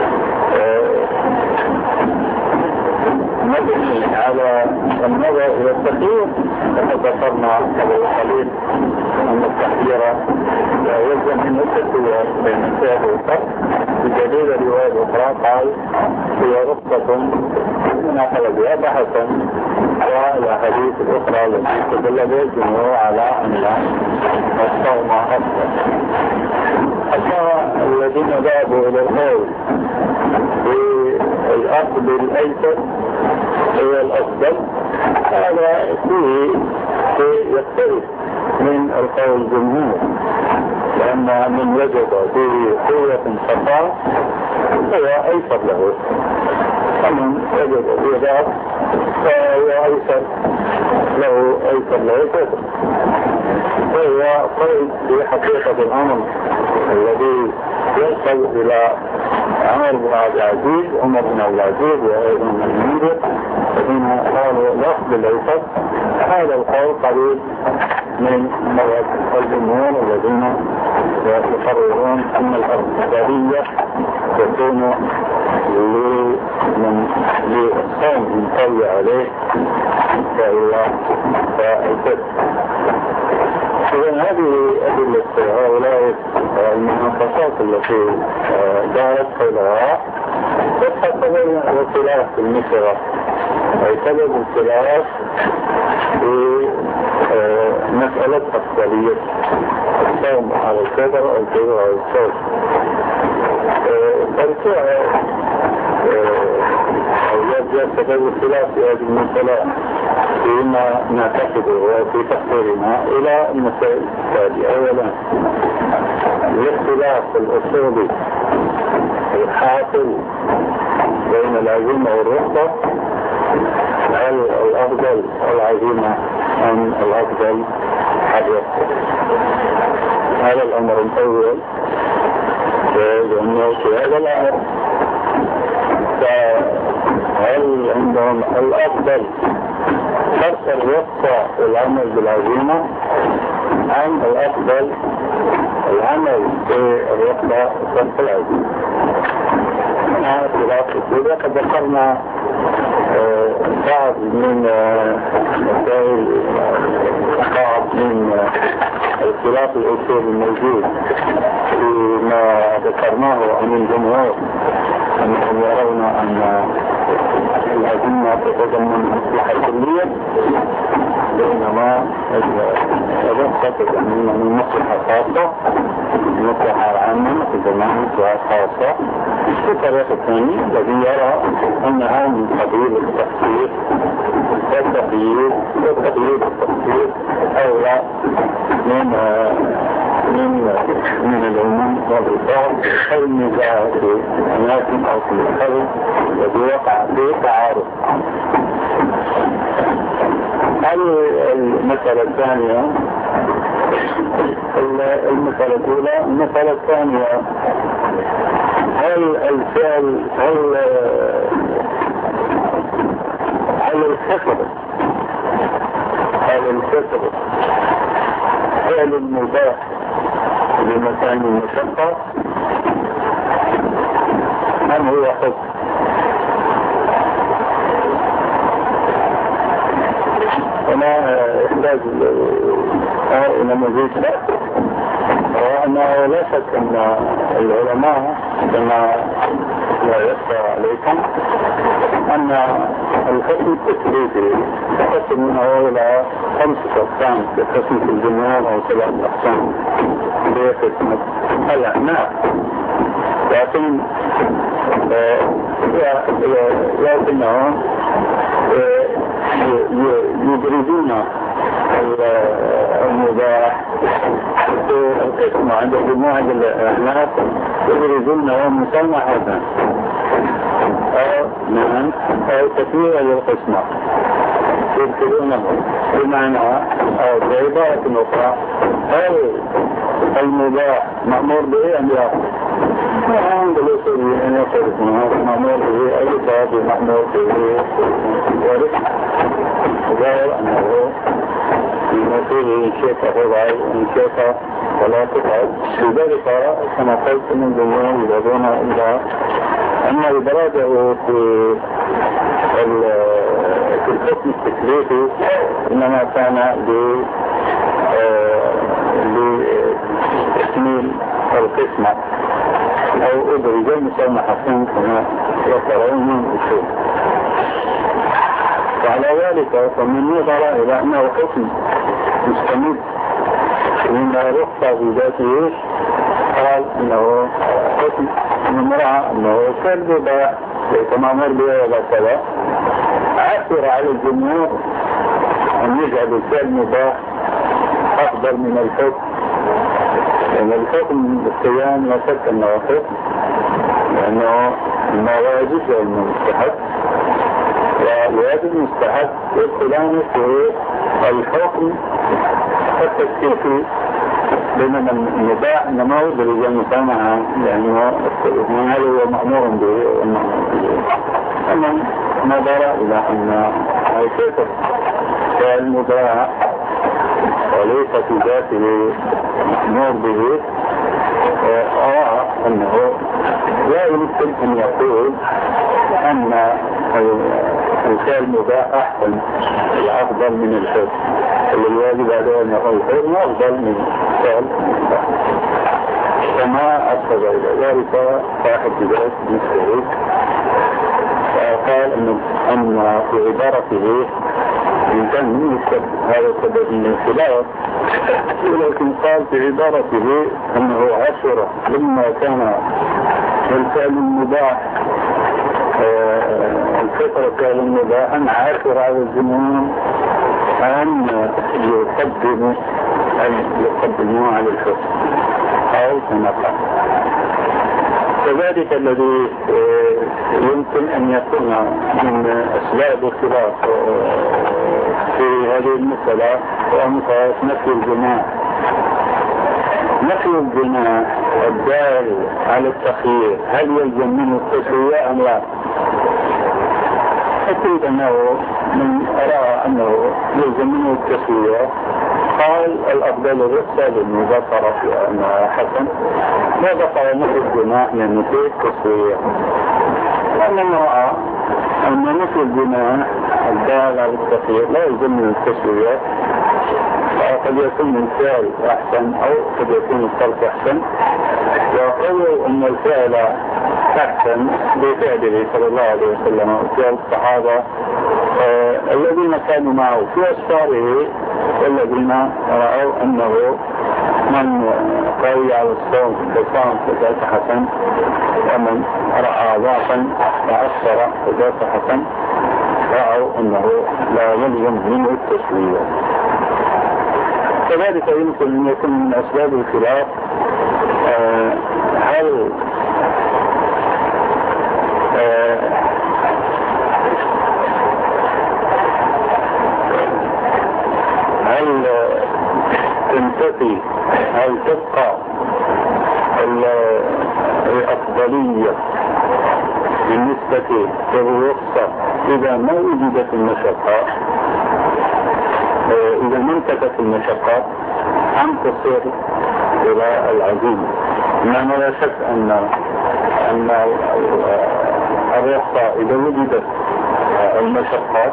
مبني على النظر إلى التخيير. وقد ذكرنا قبل قليل أن التخيير لا يلزم منه التسوية بين الفعل والترك بدليل الرواية الأخرى قال هي رخصة نقل بها بحثا والأحاديث الأخرى التي تدل بها الجمهور على أن الصوم أفضل. أما الذين ذهبوا إلى القول بالأخذ الأيسر هي الأفضل هذا فيه يختلف من القول الجمهور، لأن من وجد فيه قوة صفاء هو أيسر له، ومن وجد فيه ضعف فهو أيسر له أيسر له كذا. فهو قول بحقيقة الأمر الذي يصل إلى عمر بن عبد العزيز عمر بن عبد العزيز وأيضا من المنذر الذين قالوا الأخذ بالأيسر. هذا القول قريب من مذهب الجمهور الذين يقررون أن الأفضلية تكون للصوم ينطوي عليه فإلا فالفت. إذن هذه أدلة هؤلاء المناقشات التي دارت حولها تتحدث الخلاف في المسيرة أي سبب الخلاف في مسألة أفضلية الصوم على الكبر أو الكبر على الصوم. ترجع أو يرجع سبب الخلاف في هذه المسألة فيما نعتقده وفي تقديرنا إلى المسائل التالية. أولا الاختلاف الأصولي الحاصل بين العزيمة والرخصة، هل الأفضل العزيمة أم الأفضل الرخصة؟ هذا الأمر الأول. لأنه في هذا الأمر فهل عندهم الأفضل ترك الرخصة والعمل بالعزيمة أم الأفضل العمل بالرخصة وترك العزيمة؟ هذا خلاف كثير. قد ذكرنا بعض من مسائل بعض من الخلاف الأصولي الموجود فيما ذكرناه عن الجمهور أنهم يرون أن العزيمة تتضمن مصلحة كلية، بينما الرخصة تتضمن مصلحة خاصة، مصلحة عامة تتضمن مصلحة خاصة. الطريق الثاني الذي يرى أنها من قبيل التخصيص والتقييد والتقييد والتخصيص أولى من من من العموم والإطار أو النزاع في أماكن أو في الخلق الذي وقع فيه تعارض. المسألة الثانية المسألة الأولى المسألة الثانية هل الفعل هل هل الفطر هل الفطر فعل مباح لمكان المشقة أم هو حكم؟ وما يحتاج إلى مزيد وأنه لا شك أن العلماء كما لا يخفى عليكم أن القسم التكليفي يقسم منه إلى خمسة أقسام، يقسم في الجمهور أو سبعة أقسام بقسم الأعناق، لكن لكنهم يدرجون المباح في القسم عند جموع الأعناق، يدرجونه مسمحة أو نعم أو كثيرا للقسمة يدخلونه بمعنى أو بعبارة أخرى هل المباح مأمور به أم لا؟ وعند الأصوليين أن يقول مأمور به أي باب مأمور به ورث غير أنه المسؤول إن شئت فضعي وإن شئت فلا تفعل. لذلك كما قلت من الجمهور يدعون إلى أن إبراده في في الحكم التكليفي إنما كان لتكميل القسمة أو أدرج المسامحتين كما يقرؤون من الشيء. وعلى ذلك فمن نظر إلى أنه حكم مستمد من رخصة بذاته قال أنه حكم من رأى أنه كالبداء كما مر بها إلى كذا، عثر على الجمهور أن يجعل كالمباح أفضل من الحكم، لأن الحكم بالصيام لا شك أنه حكم، لأنه ما واجب والمستحب، والواجب المستحب يدخلان في الحكم التكليفي، بينما المباح إنما هو درجة المسامحة لأنه هذا هو مأمور به والمأمور به. فمن نظر إلى أن الكفر كالمباح وليس في ذاته مأمور به، أرى أنه لا يمكن أن يقول أن الكالمباح أحسن الأفضل من الحكم، الواجب عليه أن يقول الحكم أفضل من الكال، كما أصدر إلى ذلك صاحب ذلك المستهيد قال أن في عبارته إن كان من هذا السبب من الخلاف، ولكن قال في عبارته أنه عشرة لما كان والفعل المباح الفطرة فعل المباح عاشر على الجنون أن يقدموا أن يقدموا على الحسن أو تنقى. كذلك الذي يمكن أن يكون من أسباب الخلاف في هذه المسألة وهو نفي الجناح. نفي الجناح الدال على التخيير هل يلزم منه التسوية أم لا؟ أكيد أنه من أرى أنه يلزم منه التسوية قال الأفضل الرخصة للمذكرة في أنها حسن ما بقى نفي الجناح من نفي التسوية، لأنه رأى أن نفي الجناح الدال على التخيير لا يلزم منه التسوية، قد يكون الفعل أحسن أو قد يكون الترك أحسن، وقالوا أن الفعل أحسن بفعله صلى الله عليه وسلم وفعل الصحابة آه الذين كانوا معه في أسفاره والذين رأوا أنه من قوي على الصوم فصام فذاك حسن، ومن رأى ضعفا وأثر فذاك حسن، رأوا أنه لا يلزم منه التسوية. كذلك يمكن أن يكون من أسباب الخلاف آه هل آه هل تنتفي هل تبقى الأفضلية بالنسبة للرخصة إذا ما وجدت المشقة، إذا ما انتفت المشقة أم تصير إلى العزيمة؟ إنما لا شك أن أن الرخصة إذا وجدت المشقات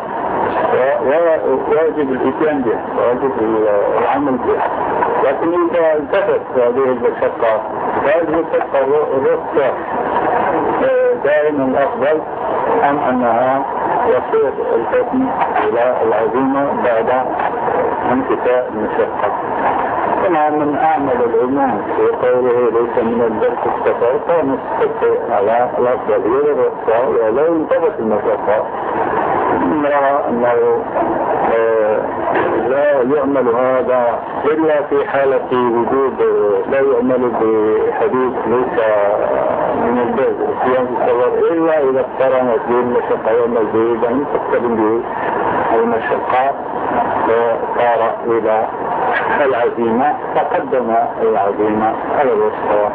واجب الاتيان بها واجب العمل بها، لكن إذا انتفت هذه المشقة فهل تبقى الرخصة دائما الأفضل أم أنها يصير الحكم إلى العزيمة بعد انتفاء المشقة؟ طبعا من أعمل العلماء في قوله ليس من الدرس السفر كان السفر على الأفضلية للرخصة ولو انتفت المشقة. نرى أنه آه لا يعمل هذا إلا في حالة وجود، لا يعمل بحديث ليس من البيت صيام السفر إلا إذا اقترنت به المشقة والمزيد أن تقترن به المشقة وصار إلى العزيمة فقدم العزيمة على الوسطى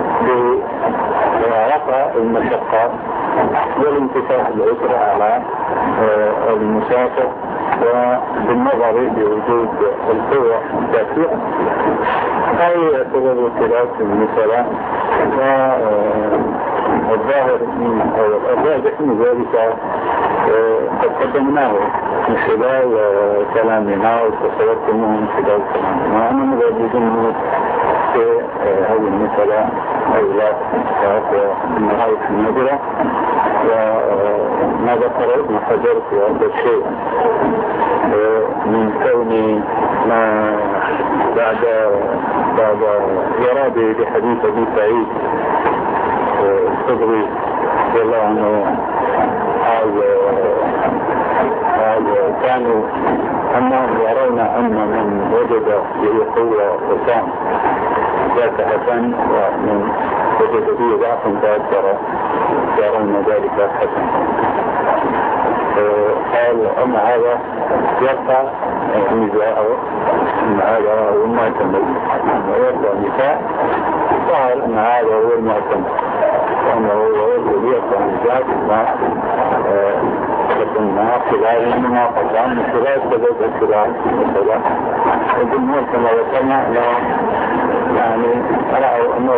برفع المشقة والانتفاع العسر على المسافر وبالنظر بوجود القوة الدافئة أي سبب الخلاف في المسألة. والظاهر من الراجح من ذلك قد قدمناه من خلال كلامنا وتصورتموه من خلال كلامنا أننا موجودين في هذه المسألة أولاد النهاية النادرة، وما ذكر ابن حجر في هذا الشيء من كون ما بعد بعد إرادة بحديث أبي سعيد الخدري رضي الله عنه كانوا أنهم يرون أن من وجد به قوة وصام ذات حسن ومن وجد به ضعف تأثر يرون ذلك حسن. قال أن هذا يرفع نزاعه أن هذا هو المعتمد ويرفع نزاع قال أن هذا هو المعتمد وأنه هو يرفع نزاع ما قدمنا خلال المناقشة من خلال سبب الخلاف مثلا الجمهور كما ذكرنا يعني رأوا أنه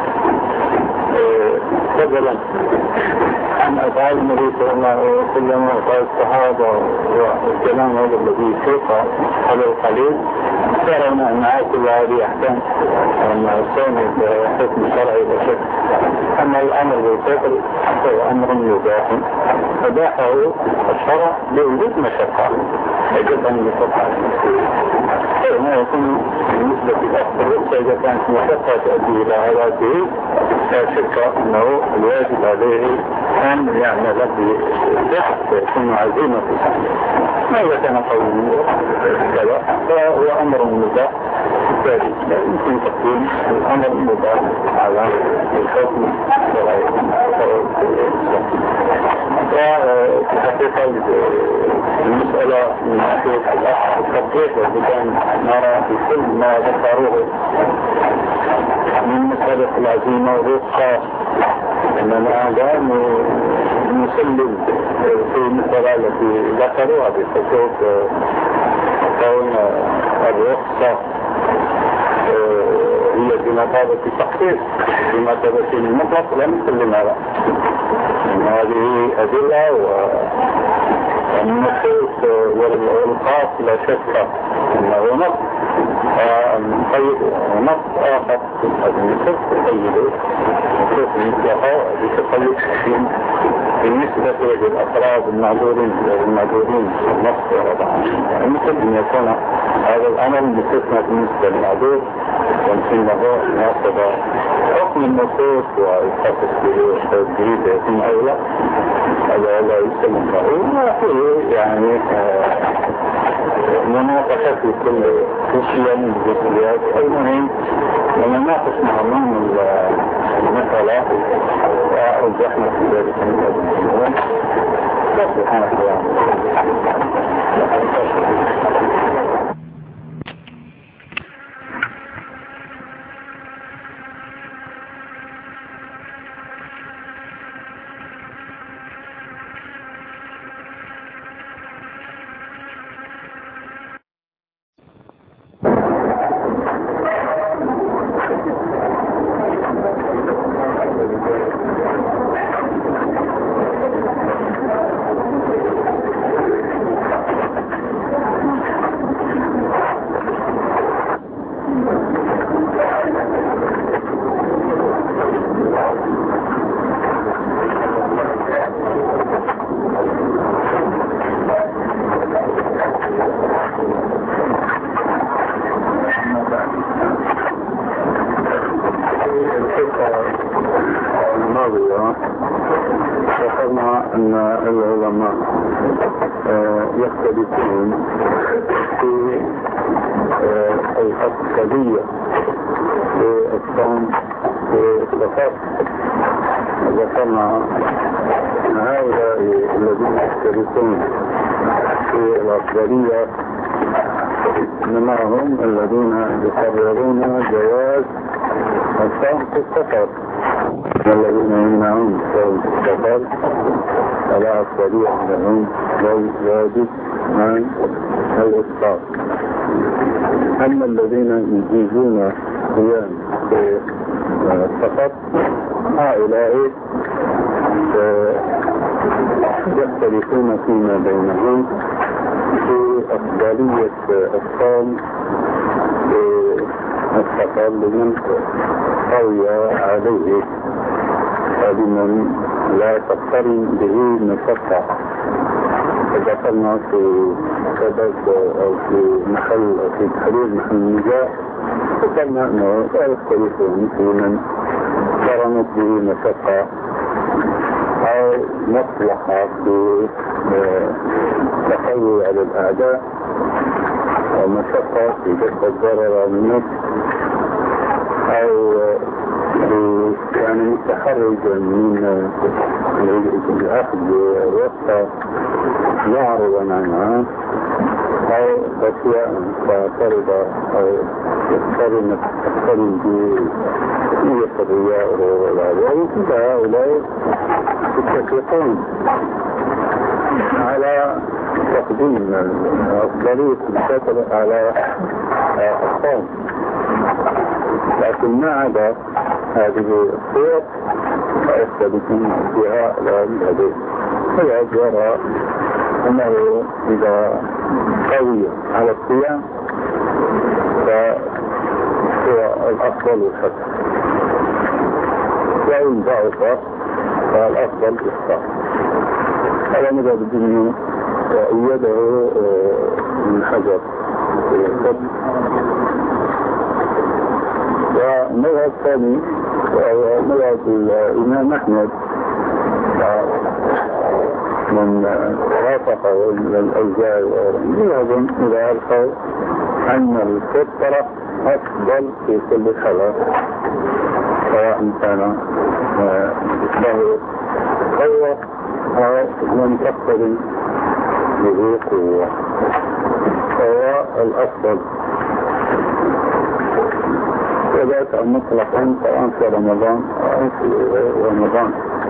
بدلا عن أفعال النبي صلى الله عليه وسلم وقال الصحابة والكلام هذا الذي سيق على القليل يرون أن كل هذه أحكام وأن الصوم حكم شرعي بشكل، أما الأمر بالفطر هو أمر يباح فباحه الشرع بوجود مشقة يجب أن يقطع ما يكون بالنسبة للأخذ الرخصة إذا كانت مشقة تؤدي إلى هلاكه لا شك أنه الواجب عليه أن يعمل بصحة ويكون عزيمة في صحته. ما إذا كان قوي كذا فهو أمر مباح بالتالي لا يمكن تقديم الأمر مباح على الحكم الشرعي. وفي الحقيقة المسألة من ناحية التطبيق والبدان نرى في كل ما ذكروه من مسألة العزيمة والرخصة إننا الآن نسلم في المسألة التي ذكروها بخصوص كون الرخصة هي بمثابة التخصيص بمثابة المطلق لا نسلم هذا. هذه أدلة والنصوص والخاص لا شك أنه نص نقيد نص آخر هذا النصوص تقيده نصوص المطلقة بتقيد بالنسبة للأفراد المعذورين المعذورين النص يعني مثل أن يكون هذا الأمر مستثنى بالنسبة للمعذور ويمكن له مناسبة حكم النصوص والخصص بالجديد يكون أولى هذا لا يسلم له وفيه يعني مناقشة في كل شيء من الجزئيات. المهم ونناقش مع من المسألة وأرجحنا في ذلك الموضوع. سبحانك اللهم ذكرنا أن العلماء يختلفون في الأفضلية في الصوم في الصفات. ذكرنا هؤلاء الذين يختلفون في الأفضلية إنما هم الذين يقررون جواز الصوم في السفر والذين يمنعون صوم السفر فلا أفضلية لهم بل واجب عن الإفطار. أما الذين يجيزون صيام في السفر هؤلاء يختلفون فيما بينهم في أفضلية الصوم في السفر لمن قوي عليه ولمن لا تقترن به مشقة. ذكرنا في سبب أو في محل في تحرير محل النزاع ذكرنا أنه لا يختلفون في من قرنت به مشقة أو مصلحة في تقوي على الأعداء ومشقة في دفع الضرر للنفس أو يعني تحرجا من الأخذ وقت يعرض عنها أو أشياء تعترض أو تقترن تقترن بنية الرياء والعداء. هؤلاء يتفقون على تقديم أفضلية السفر على الصوم، لكن ما عدا هذه الصور فيختلفون فيها لا الهدي. فيعد يرى أنه إذا قوي على الصيام فهو الأفضل الحسن، وإن ضعف فالأفضل الإفطار. هذا ماذا بدنه وأيده حجر في القدس. والمذهب الثاني وهو مذهب الإمام أحمد من رافقه الأوزاعي وغيرهم إلى القول أن الفطرة أفضل في كل حالة، سواء كان له قوة أو لم تقتضي به قوة، فهو الأفضل. وذلك مطلقا سواء في رمضان أو في رمضان.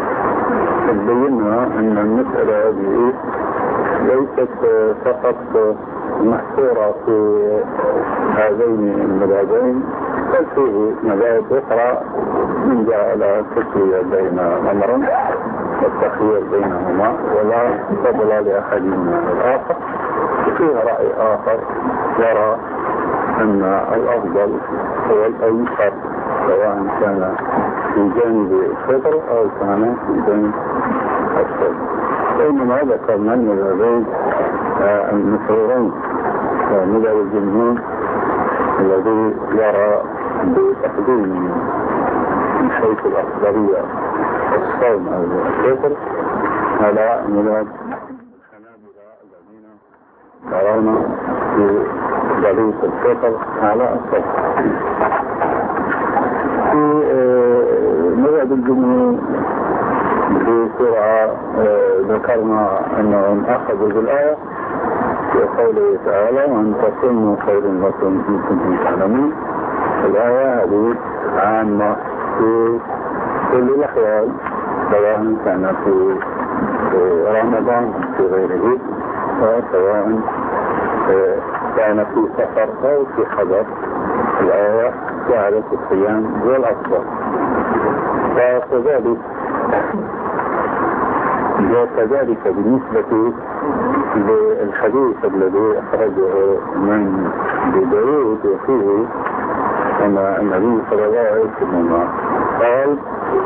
بينا أن المسألة هذه ليست فقط محصورة في هذين المذهبين، بل فيه مذاهب أخرى من جعل التسوية بين الأمرين والتخيير بينهما ولا فضل لأحد من الآخر. وفيه رأي آخر يرى أن الأفضل هو الأيسر، سواء كان في جانب الفطر أو كان في جانب الصوم. بينما ذكرنا المذهبين المشهورين مذهب الجمهور الذي يرى بتقديم من حيث الأفضلية الصوم أو الفطر على مذهب الحنابلة الذين يرون في ضريبة الفطر على الصوم. في مذهب الجمهور بسرعة ذكرنا أنهم أخذوا بالآية في قوله تعالى وأن تصوموا خير لكم إن كنتم تعلمون. الآية هذه عامة في كل الأحوال، سواء كان في رمضان في غيره، وسواء كان في سفر أو في حضر. الآية جعلت الصيام هو الأفضل. وكذلك وكذلك بالنسبة للحديث الذي أخرجه من داود وفيه أن النبي صلى الله عليه وسلم قال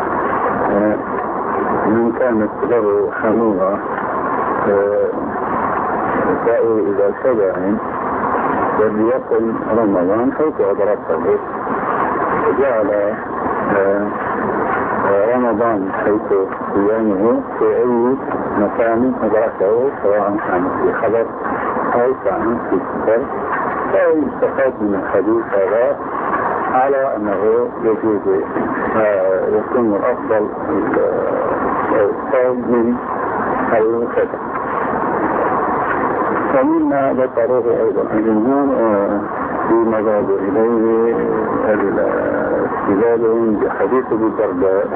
من كانت له حمومة فإذا إذا شبع فليقل رمضان حيث أدركه، وجعل رمضان حيث صيامه في أي مكان أدركه، سواء كان في حضر أو كان في سفر. فيستفاد من الحديث هذا على أنه يجوز يكون الأفضل الصوم من الفطر. ومما ذكروه أيضا الجمهور فيما ذهبوا إليه استدلالهم بحديث أبي الدرداء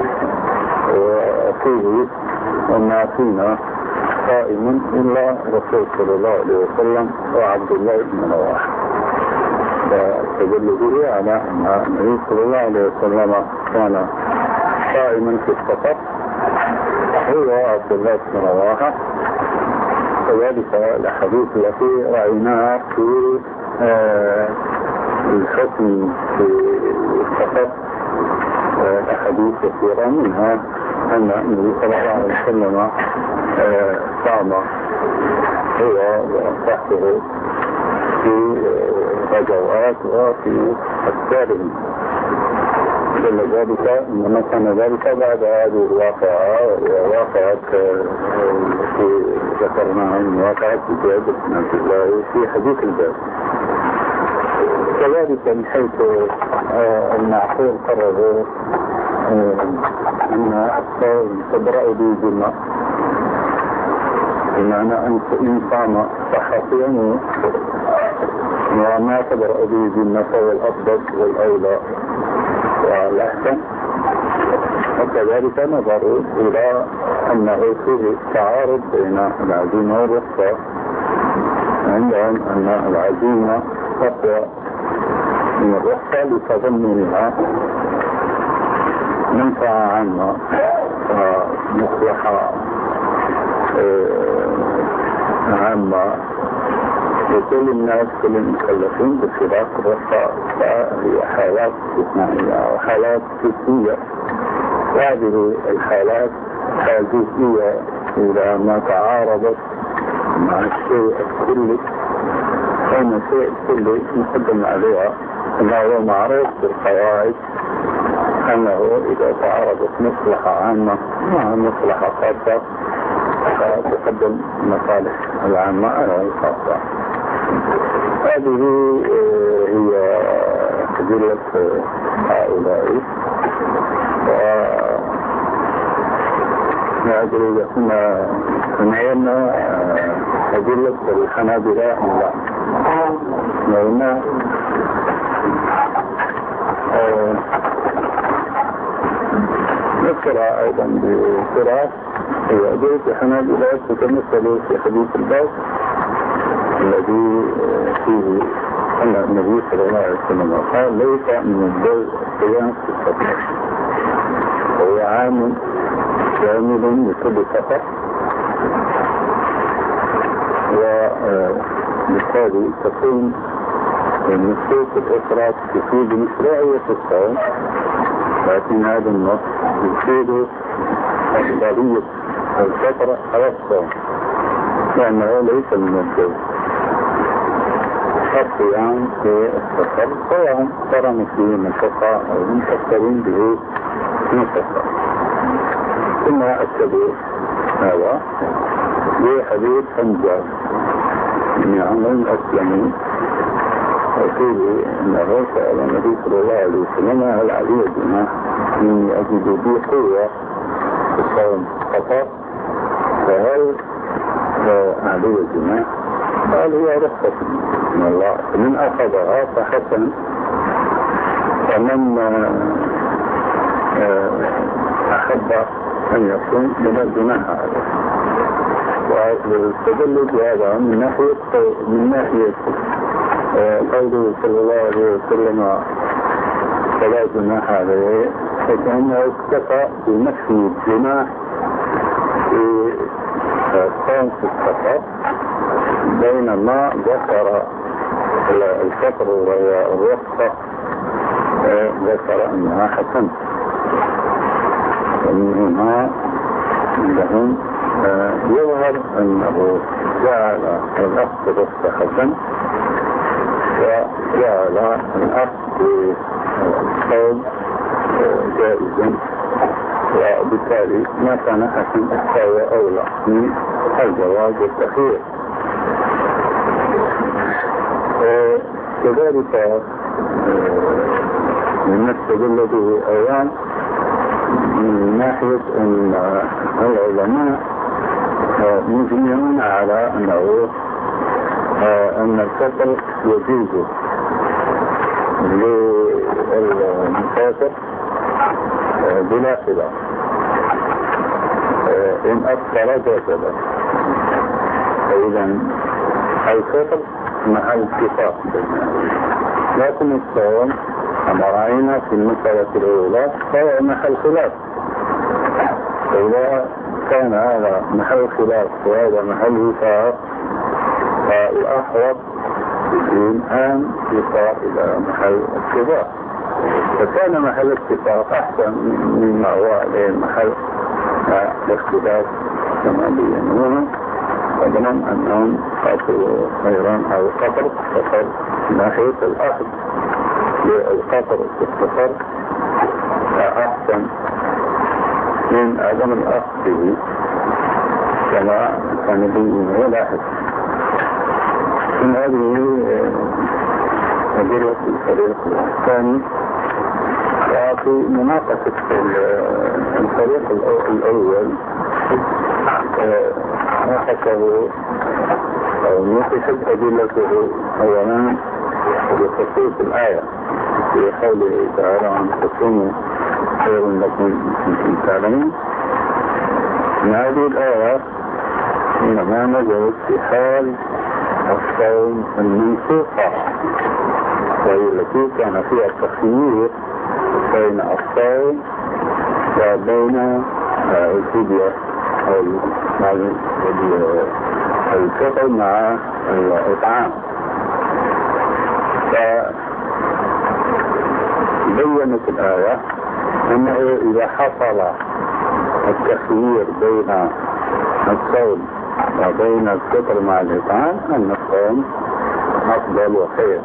وفيه وما فينا قائم إلا رسول صلى الله عليه وسلم وعبد الله بن رواحة. فاستدل به على أن النبي صلى الله عليه وسلم كان قائما في السفر هو عبد الله بن رواحة. كذلك الأحاديث التي رأيناها في آه الحكم في السفر أحاديث كثيرة، منها أن النبي صلى الله عليه وسلم صام هو وصحبه في غزوات وفي أسفارهم. كل ذلك إنما كان ذلك بعد هذه الواقعة، وواقعة في ذكرناها من واقعة جابر بن عبد الله في حديث الباب. كذلك من حيث المعقول قرروا أن الصوم تبرأ به بالماء، بمعنى أن إن صام صح صيامه، وما تبرأ به بالماء فهو الأفضل والأولى والأحسن. وكذلك نظروا إلى أنه فيه تعارض بين العزيمة والرخصة، عندهم أن العزيمة أقوى من الرخصة لتضمنها منفعة عامة ومصلحة عامة لكل الناس كل المكلفين، بخلاف الرخصة فهي حالات استثنائية أو حالات جزئية. هذه الحالات جزئية إذا ما تعارضت مع الشيء الكلي أن شيء كله مقدم عليها أنه هو معروف بالقواعد أنه إذا تعارضت مصلحة عامة مع مصلحة خاصة فتقدم مصالح العامة على الخاصة. هذه هي أدلة هؤلاء. لا أدري إذا كنا سمعنا أدلة الحنابلة أم لا. لأن نذكر أيضا بسرعة هي أدلة الحنابلة تتمثل في حديث الباب الذي فيه أن النبي صلى الله عليه وسلم قال ليس من البر صيام في السفر، وهو عام كامل لكل سفر، وبالتالي تكون النصوص الأخرى تفيد مشروعية الصوم، لكن هذا النص يفيد أفضلية الفترة على الصوم لأنه ليس من البر. الصيام في السفر سواء قرن فيه منطقة أو مفكرين به منطقة. ثم السبيل هذا بحديث حمزة بن عمرو الأسلمي وفيه أنه سأل النبي صلى الله عليه وسلم هل علي الجماع إني أجد بي قوة في الصوم فقط فهل علي الجماع؟ قال هي رخصة من الله من أخذها فحسن، ومن أحب أن يكون من الجماع هذا. واستدل بهذا من ناحية من ناحية قوله صلى الله عليه وسلم فلا جناح عليه، فكأنه اكتفى بنفي الجناح في الصوم في السفر، بينما ذكر الفطر وهي الرخصة ذكر أنها حسن. ومن هنا عندهم يظهر أنه جعل الأخذ رخصة حسن وجعل الأخذ بالصوم جائزا، وبالتالي ما كان حسن فهو أولى من الجواز والتخيير. كذلك نستدل به أيضا من ناحية أن العلماء مجمعون على أنه أن الفطر يجوز للمسافر بلا خلاف، إن أفطر جاز له. فإذا الفطر مع الاتفاق بينهم، لكن الصوم كما رأينا في المسألة الأولى فهو محل خلاف. فإذا كان هذا محل خلاف وهذا محل وفاق فالأحوط الآن يصار إلى محل اتفاق، فكان محل اتفاق أحسن مما هو عليه محل الاختلاف كما بينونا. فضلا أنهم قاتلوا خيرا أو قطر قطر ناحية الأخذ للقطر في السفر أحسن من عدم الأخذ به كما كان به ولاحظ. من هذه أدلة الفريق الثاني. وفي مناقشة الفريق الأول ناقشه أو ناقشت أدلته أولا بخصوص الآية في قوله تعالى عن تصوموا خير لكم كنتم تعلمون. من هذه الآية إنما نزلت في حال الصوم المنسوخة، وهي التي كان فيها التخيير بين الصوم وبين الفدية أو الفطر مع الإطعام. فبينت الآية أنه إذا حصل التخيير بين الصوم وبين الفطر مع الإطعام أن الصوم أفضل وخير،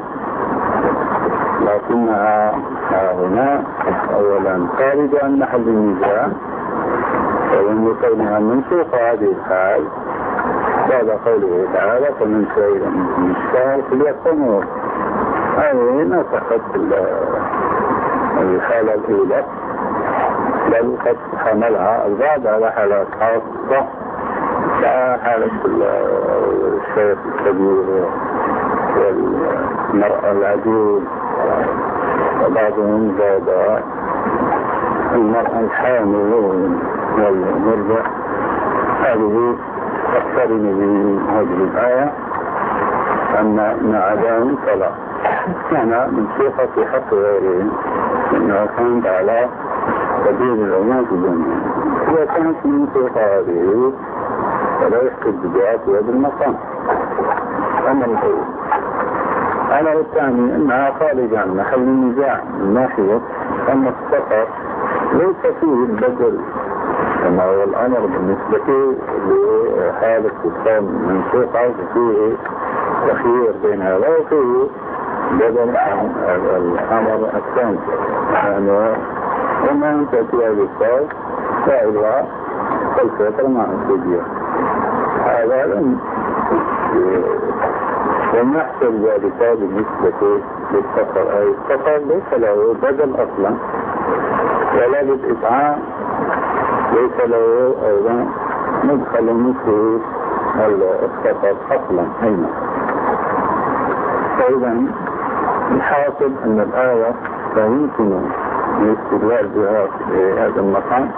لكنها هنا أولا خارج عن محل النزاع، ومن كونها منسوخة هذه الحال بعد قوله تعالى فمن شهد منكم الشهر فليصمه. هذه نسخت الحالة الأولى، بل قد حملها البعض على حالات خاصة كحالة الشيخ الكبير والمرأة العجوز، وبعضهم زاد المرأة الحامل والمرضع. هذه تقترن بهذه الآية أن عدم طلاق كان منسوخة في حق غيرهم، لأنها كانت على سبيل العموم في الجميع. إذا كانت منسوخة هذه فلا يحكي بها في هذا المقام. أما الأول الأمر الثاني أنها خارجة عن محل النزاع من ناحية أن السفر ليس فيه البدل كما هو الأمر بالنسبة لحالة الإسلام منسوخة، فيه تخيير بين هذا وفيه بدل عن الأمر الثاني. يعني وما أنت في هذه الصورة فإلا الفترة مع الفدية. هذا لم يحصل ذلك بالنسبة للسفر، أي السفر ليس له بدل أصلا ولا بالإطعام، ليس له أيضا مدخل مثل السفر أصلا أيضا. فإذا الحاصل أن الآية لا يمكن الاستدلال بها في هذا المقام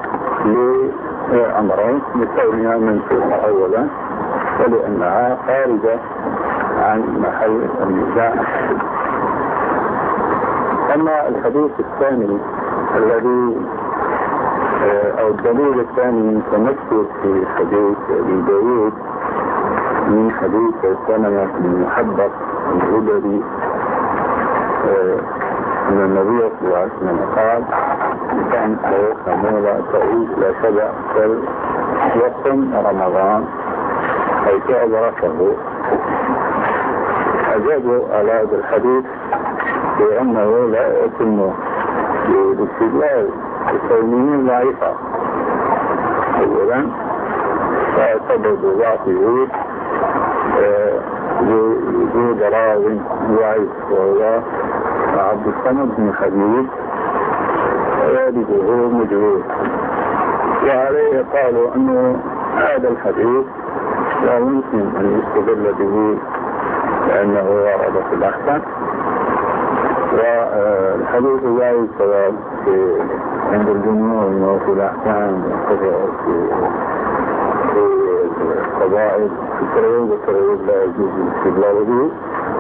لأمرين: لكونها منسوخة أولا، ولأنها خارجة عن محل النزاع. أما الحديث الثاني الذي أو الدليل الثاني المتمثل في حديث أبي داود من حديث سلمة بن محبب الهذلي أن النبي صلى الله عليه وسلم قال: كان خمولة تعيش لا شبع يصم رمضان أي تعذرته. أجابوا على هذا الحديث بأنه لا يتم بالاستدلال بكونه ضعيفا. أولا فاعتبر ضعفه لوجود راوي ضعيف وهو عبد الصمد بن خبيب والده مجهول، وعليه قالوا أنه هذا الحديث لا يمكن أن يستدل به لأنه ورد في الأحكام، والحديث لا يستوى عند الجمهور أنه في الأحكام وكذا في القضائد في الترويج والترويج لا يجوز الاستدلال به،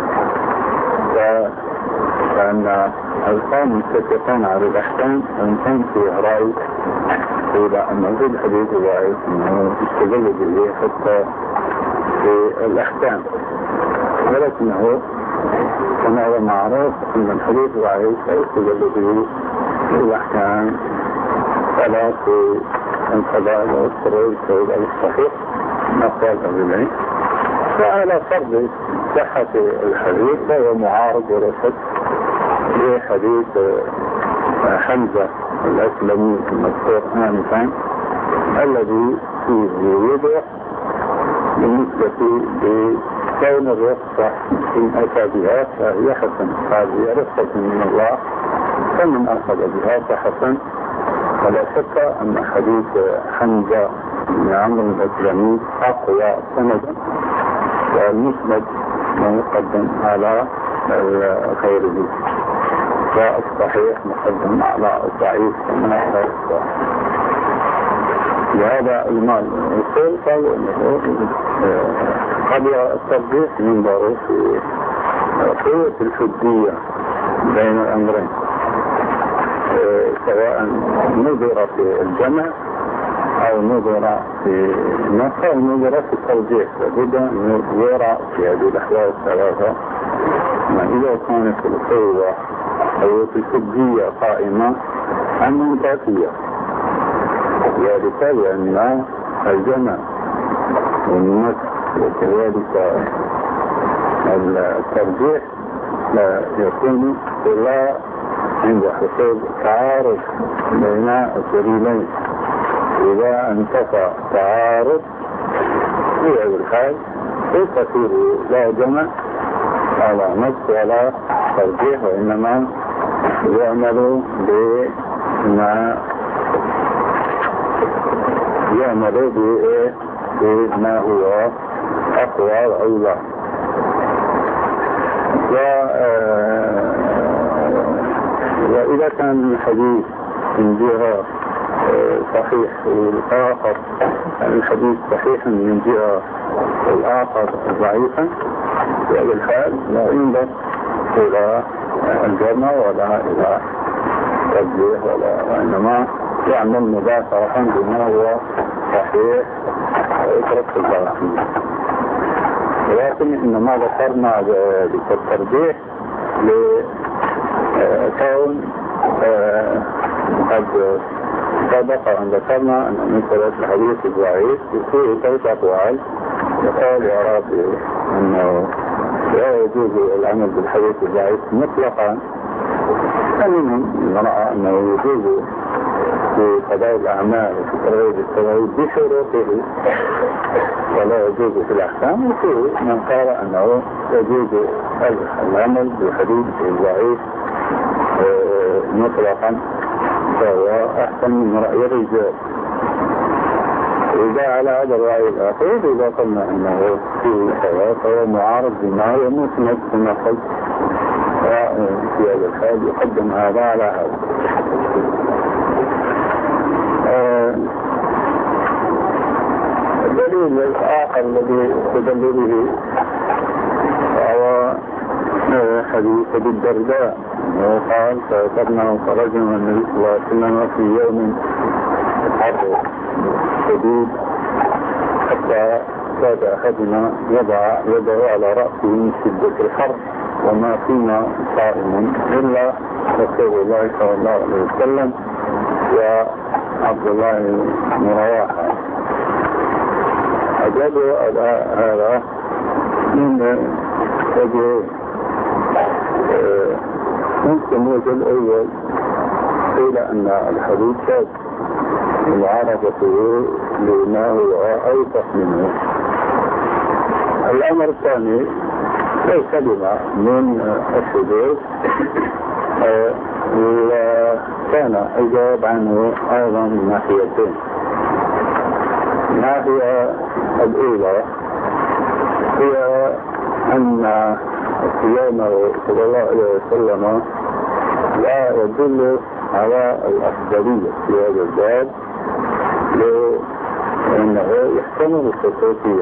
فأن القوم متفقون على الأحكام وإن كان فيه رأي إلى أن في الحديث ضعيف أنه يستدل به حتى في الأحكام، ولكنه كما هو معروف أن الحديث ضعيف لا يستدل به في الأحكام ولا في القضاء والترويج والترويج الصحيح نقل العلم. فعلى فرض صحة الحديث فهو معارض ولا شك لحديث حمزة الأسلمي المذكور آنفا الذي فيه وضع بالنسبة لكون الرخصة إن أتى بها فهي حسن، هذه رخصة من الله فمن أخذ بها فحسن. فلا شك أن حديث حمزة بن عمرو الأسلمي أقوى سندا، والمسند مقدم على غيره، والصحيح مقدم على الضعيف من الصحيح. لهذا المال الرسول قال انه قبل الترجيح ينظر في قوة الحدية بين الامرين، سواء نظر في الجمع او نظر في النص او نظر في الترجيح. لابد ان يرى في هذه الاحوال الثلاثة ما اذا كانت القوة او الحدية قائمة عن ذاتية، ذلك لأن الجمع والنص وكذلك الترجيح لا يكون إلا عند حصول تعارض بين الدليلين. إذا انتفى تعارض في هذا الحال ليس فيه لا جمع ولا نص ولا ترجيح، وإنما يعمل بما يعمل بما هو أقوى وأولى. وإذا كان الحديث من جهة صحيح والآخر الحديث صحيح من جهة الآخر ضعيفا، في هذا الحال لا ينظر إلى الجمع ولا إلى ترجيح ولا، وإنما يعمل مباشرة بما هو صحيح ويترك الضعيف. ولكن إنما ذكرنا بالترجيح لكون قد سبق أن ذكرنا أن مثل الحديث الضعيف فيه ثلاث أقوال. يقال يا رب أنه لا يجوز العمل بالحديث الضعيف مطلقا، فمنهم من رأى أنه يجوز في قضاء الأعمال وفي ترغيب التوحيد بشروطه ولا يجوز في الأحكام، وفيه من قال أنه يجوز العمل بالحديث الضعيف مطلقا، فهو أحسن من رأي الرجال. إذا على هذا الرأي الأخير إذا قلنا أنه فيه خلاف فهو معارض بما يمسند كما قلت، وفي هذا الحال يقدم هذا على هذا. الدليل الآخر الذي استدل به هو حديث أبي الدرداء، وقال فأخذنا وخرجنا النبي صلى الله عليه وسلم في يوم حر شديد حتى كاد أحدنا يضع يده على رأسه من شدة الحر، وما فينا صائم إلا رسول الله صلى الله عليه وسلم وعبد الله بن رواحة. أجابوا على هذا من وجه ممكن وجه الأول قيل أن الحديث شاذ معارضته لما هو أوثق منه. الأمر الثاني ليس بما من الشذوذ، وكان الجواب عنه أيضا من ناحيتين. الناحية الأولى هي أن صيامه صلى الله عليه وسلم لا يدل على الأفضلية في هذا الباب، لأنه يحتمل الخصوصية،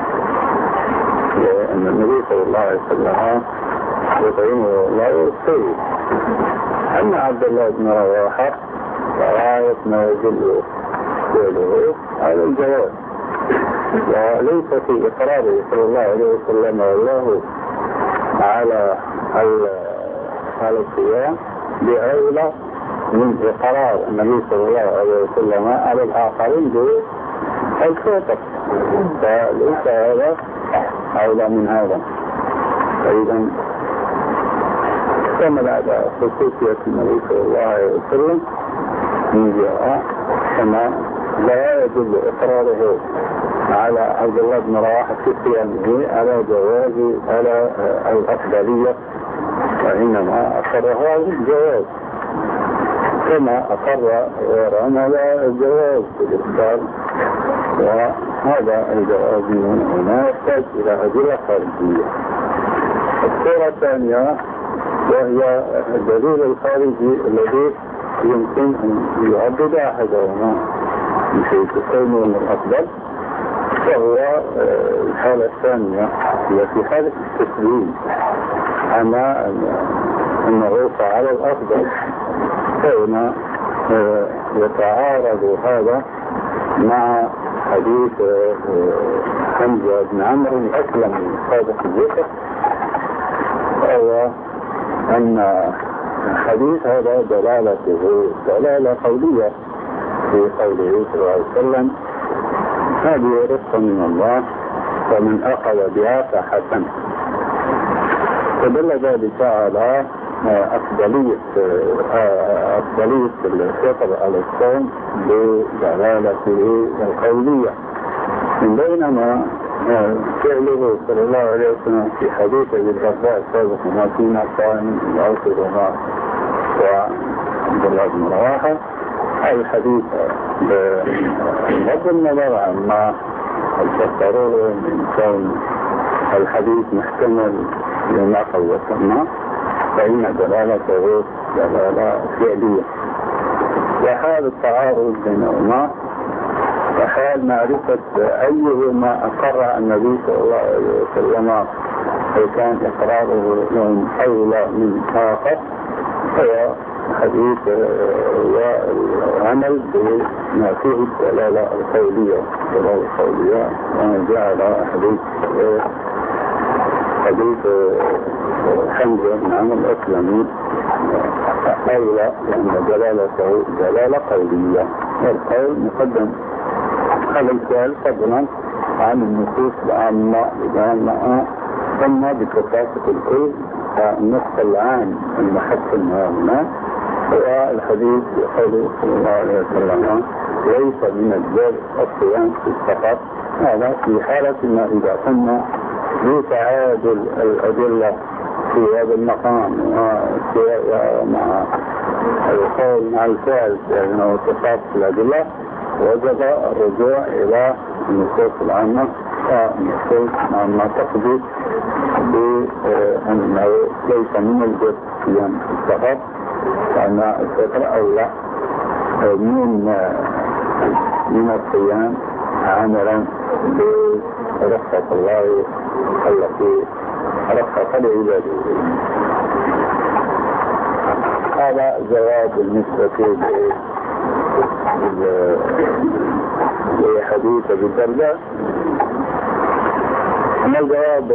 لأن النبي صلى الله عليه وسلم يطعمه الله ويسقيه. أما عبد الله بن رواحة فغاية ما يدل فعله على الجواز، وليس في إقراره صلى الله عليه وسلم والله على على الصيام بأولى من إقرار النبي صلى الله عليه وسلم على الآخرين بالخطأ، فليس هذا أولى من هذا. فإذا كمل هذا خصوصية النبي صلى الله عليه وسلم من جهة، كما لا يدل إقراره على عبد الله بن رواحة في قيامه على جواز على الأفضلية، وإنما أقره على الجواز كما أقر غيرهم على الجواز في الإفطار، وهذا الجواز من هنا يحتاج إلى أدلة خارجية. الصورة الثانية وهي الدليل الخارجي الذي يمكن أن يعبد أحدهما من حيث كونه من الأفضل، وهو الحالة الثانية هي في حالة التسليم، أما أنه فعل الأفضل، فهنا يتعارض هذا مع حديث حمزة بن عمرو أسلم من صادق الذكر، وهو أن الحديث هذا دلالته دلالة قولية في قوله صلى الله عليه وسلم هذه رزق من الله فمن أخذ بها فحسن. فدل ذلك على أفضلية أفضلية الفطر على الصوم بدلالته القولية، بينما فعله صلى الله عليه وسلم في حديث ابي الدرداء السابق ما فينا صائم يعصرها وعبد الله بن رواحه، الحديث بغض النظر عما فسروه من كون الحديث محتمل لما قوتنا، فإن دلالته دلالة فعلية. وحال التعارض بينهما وحال معرفة أيهما أقر النبي صلى الله عليه وسلم وكان إقراره لهم أولى من آخر، هو حديث والعمل بما فيه الدلالة القولية الدلالة القولية وجعل حديث حديث حمزة بن عمرو الأسلمي أولى لأن دلالته دلالة قولية، والقول مقدم على الفعل فضلا عن النصوص العامة لأنها ثم بكثافة الكل النص العام المحكم هنا هو الحديث يقول صلى الله عليه وسلم ليس من البر الصيام فقط، هذا في حالة ما إذا كنا لتعادل الأدلة في هذا المقام مع القول مع الفعل لأنه تفاصل الأدلة، وجب الرجوع إلى النصوص العامة والنصوص العامة تقضي بأنه ليس من البر الصيام فقط، لأن الفطر أولى من من الصيام عملا برخصة الله التي رخص لعباده. هذا جواب بالنسبة لحديث ابي الدرداء. أما الجواب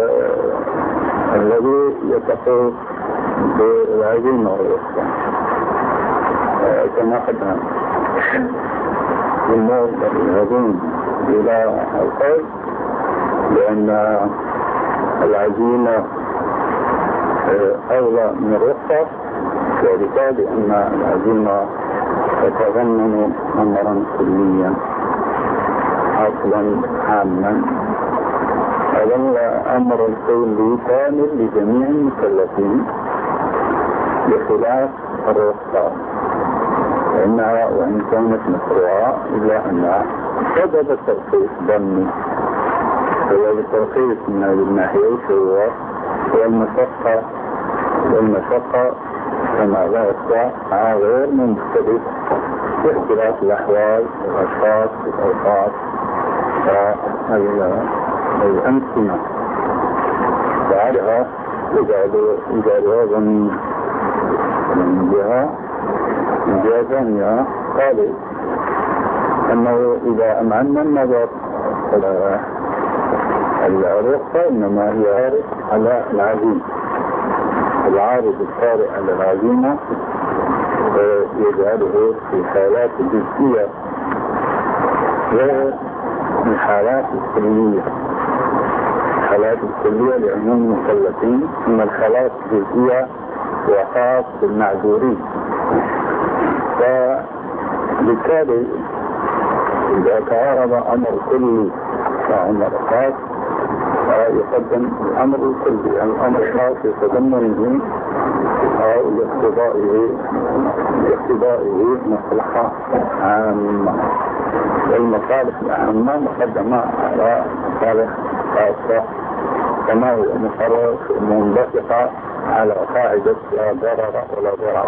الذي يتخص بالعزيمة والإحسان كما قدنا الموت العظيم إلى القول، لأن العزيمة أولى من الرخصة، وبالتالي أن العزيمة تتضمن أمرا كليا أصلا عاما، هذا الأمر الكلي كامل لجميع المكلفين بخلاف الرخصة، فإنها وإن كانت مشروعة إلا أنها سبب الترخيص ضمني، سبب الترخيص من هذه الناحية هو والمشقة والمشقة كما لا يخفى مع غير مختلف باختلاف الأحوال والأشخاص والأوقات والأمكنة، وعليها يجعلها ضمنية. من جهة من جهة ثانية قالوا أنه إذا أمعنا النظر الرخصة إنما هي عارض على العزيمة، العارض الطارئ على العزيمة يجعله في حالات الجزئية غير من حالات الكلية. الحالات الكلية لعموم المكلفين، ثم الحالات الجزئية وخاص بالمعذورين. فبالتالي إذا تعارض أمر كلي وأمر خاص يقدم الأمر الكلي، الأمر الخاص يتضمن أو لاقتضائه لاقتضائه مصلحة عامة، والمصالح العامة مقدمة على مصالح خاصة كما هو مقرر منبثقة على قاعدة لا ضرر ولا ضرر.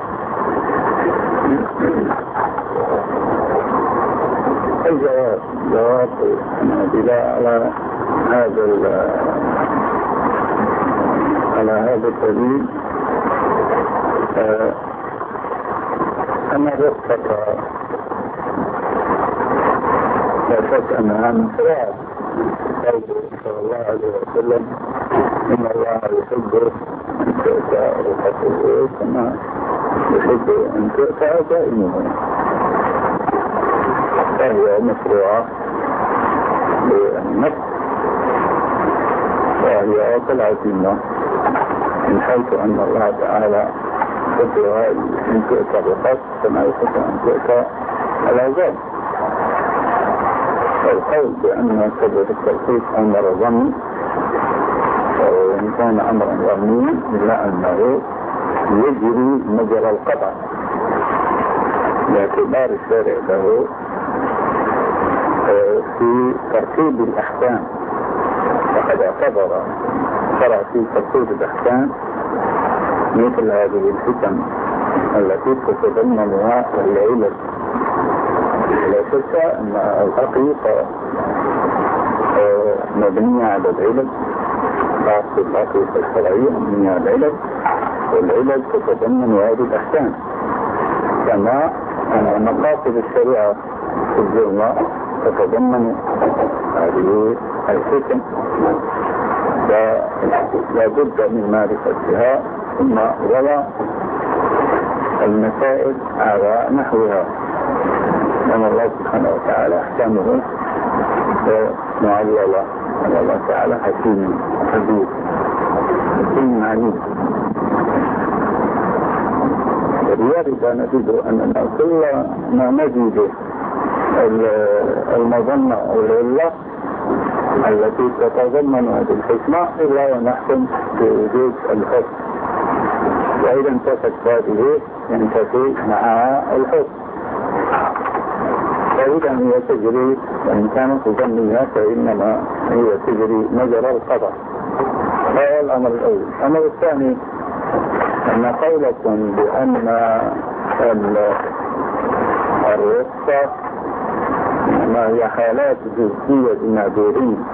الجواب جواب بلا على هذا على هذا الدليل أن الرخصة لا شك أنها من صراط قوله صلى الله عليه وسلم إن الله يحب أن تؤتى رخصه كما يحب أن تؤتى دائمه، فهي مشروعة بالنفس وهي كالعزيمة من حيث أن الله تعالى يقول إن تؤتى بقصد كما يقول أن تؤتى العذاب. القول بأن سبب التوحيد أمر ظني، وإن كان أمرا ظنيا إلا أنه يجري مجرى القطع باعتبار الشارع له في ترتيب الأحكام، وقد اعتبر شرع في ترتيب الأحكام مثل هذه الحكم التي تتضمنها العلل. لا شك أن الحقيقة مبنية على العلل، خاصة الحقيقة الشرعية مبنية على العلل، والعلل تتضمن هذه الأحكام، كما أن مقاصد الشريعة في الجملة تتضمن هذه الحكم، فلا بد من معرفتها ثم وضع المسائل على نحوها، لأن الله سبحانه وتعالى أحكامه معللة، أن الله تعالى حكيم خبير حكيم عليم. ولذلك نجد أننا كل ما نجد المظنة أو العلة التي تتضمن هذه الحكمة إلا ونحكم بوجود الحكم، وإذا انتفت هذه ينتفي معها الحكم، فإذا هي تجري وإن كانت ظنية فإنما هي تجري مجرى القضاء. هذا الأمر الأول. الأمر الثاني أن قولكم بأن الرخصة ما هي حالات جزئية المعذورين،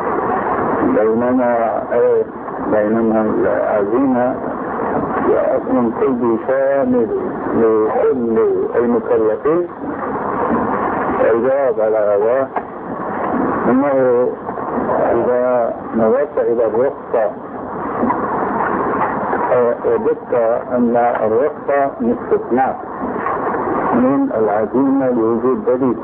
بينما بينما العزيمة هي أصل كل شامل لكل المكلفين. الجواب على هذا أنه إذا نظرت إلى الرخصة وجدت أن الرخصة مستثناء من العزيمة لوجود دليل،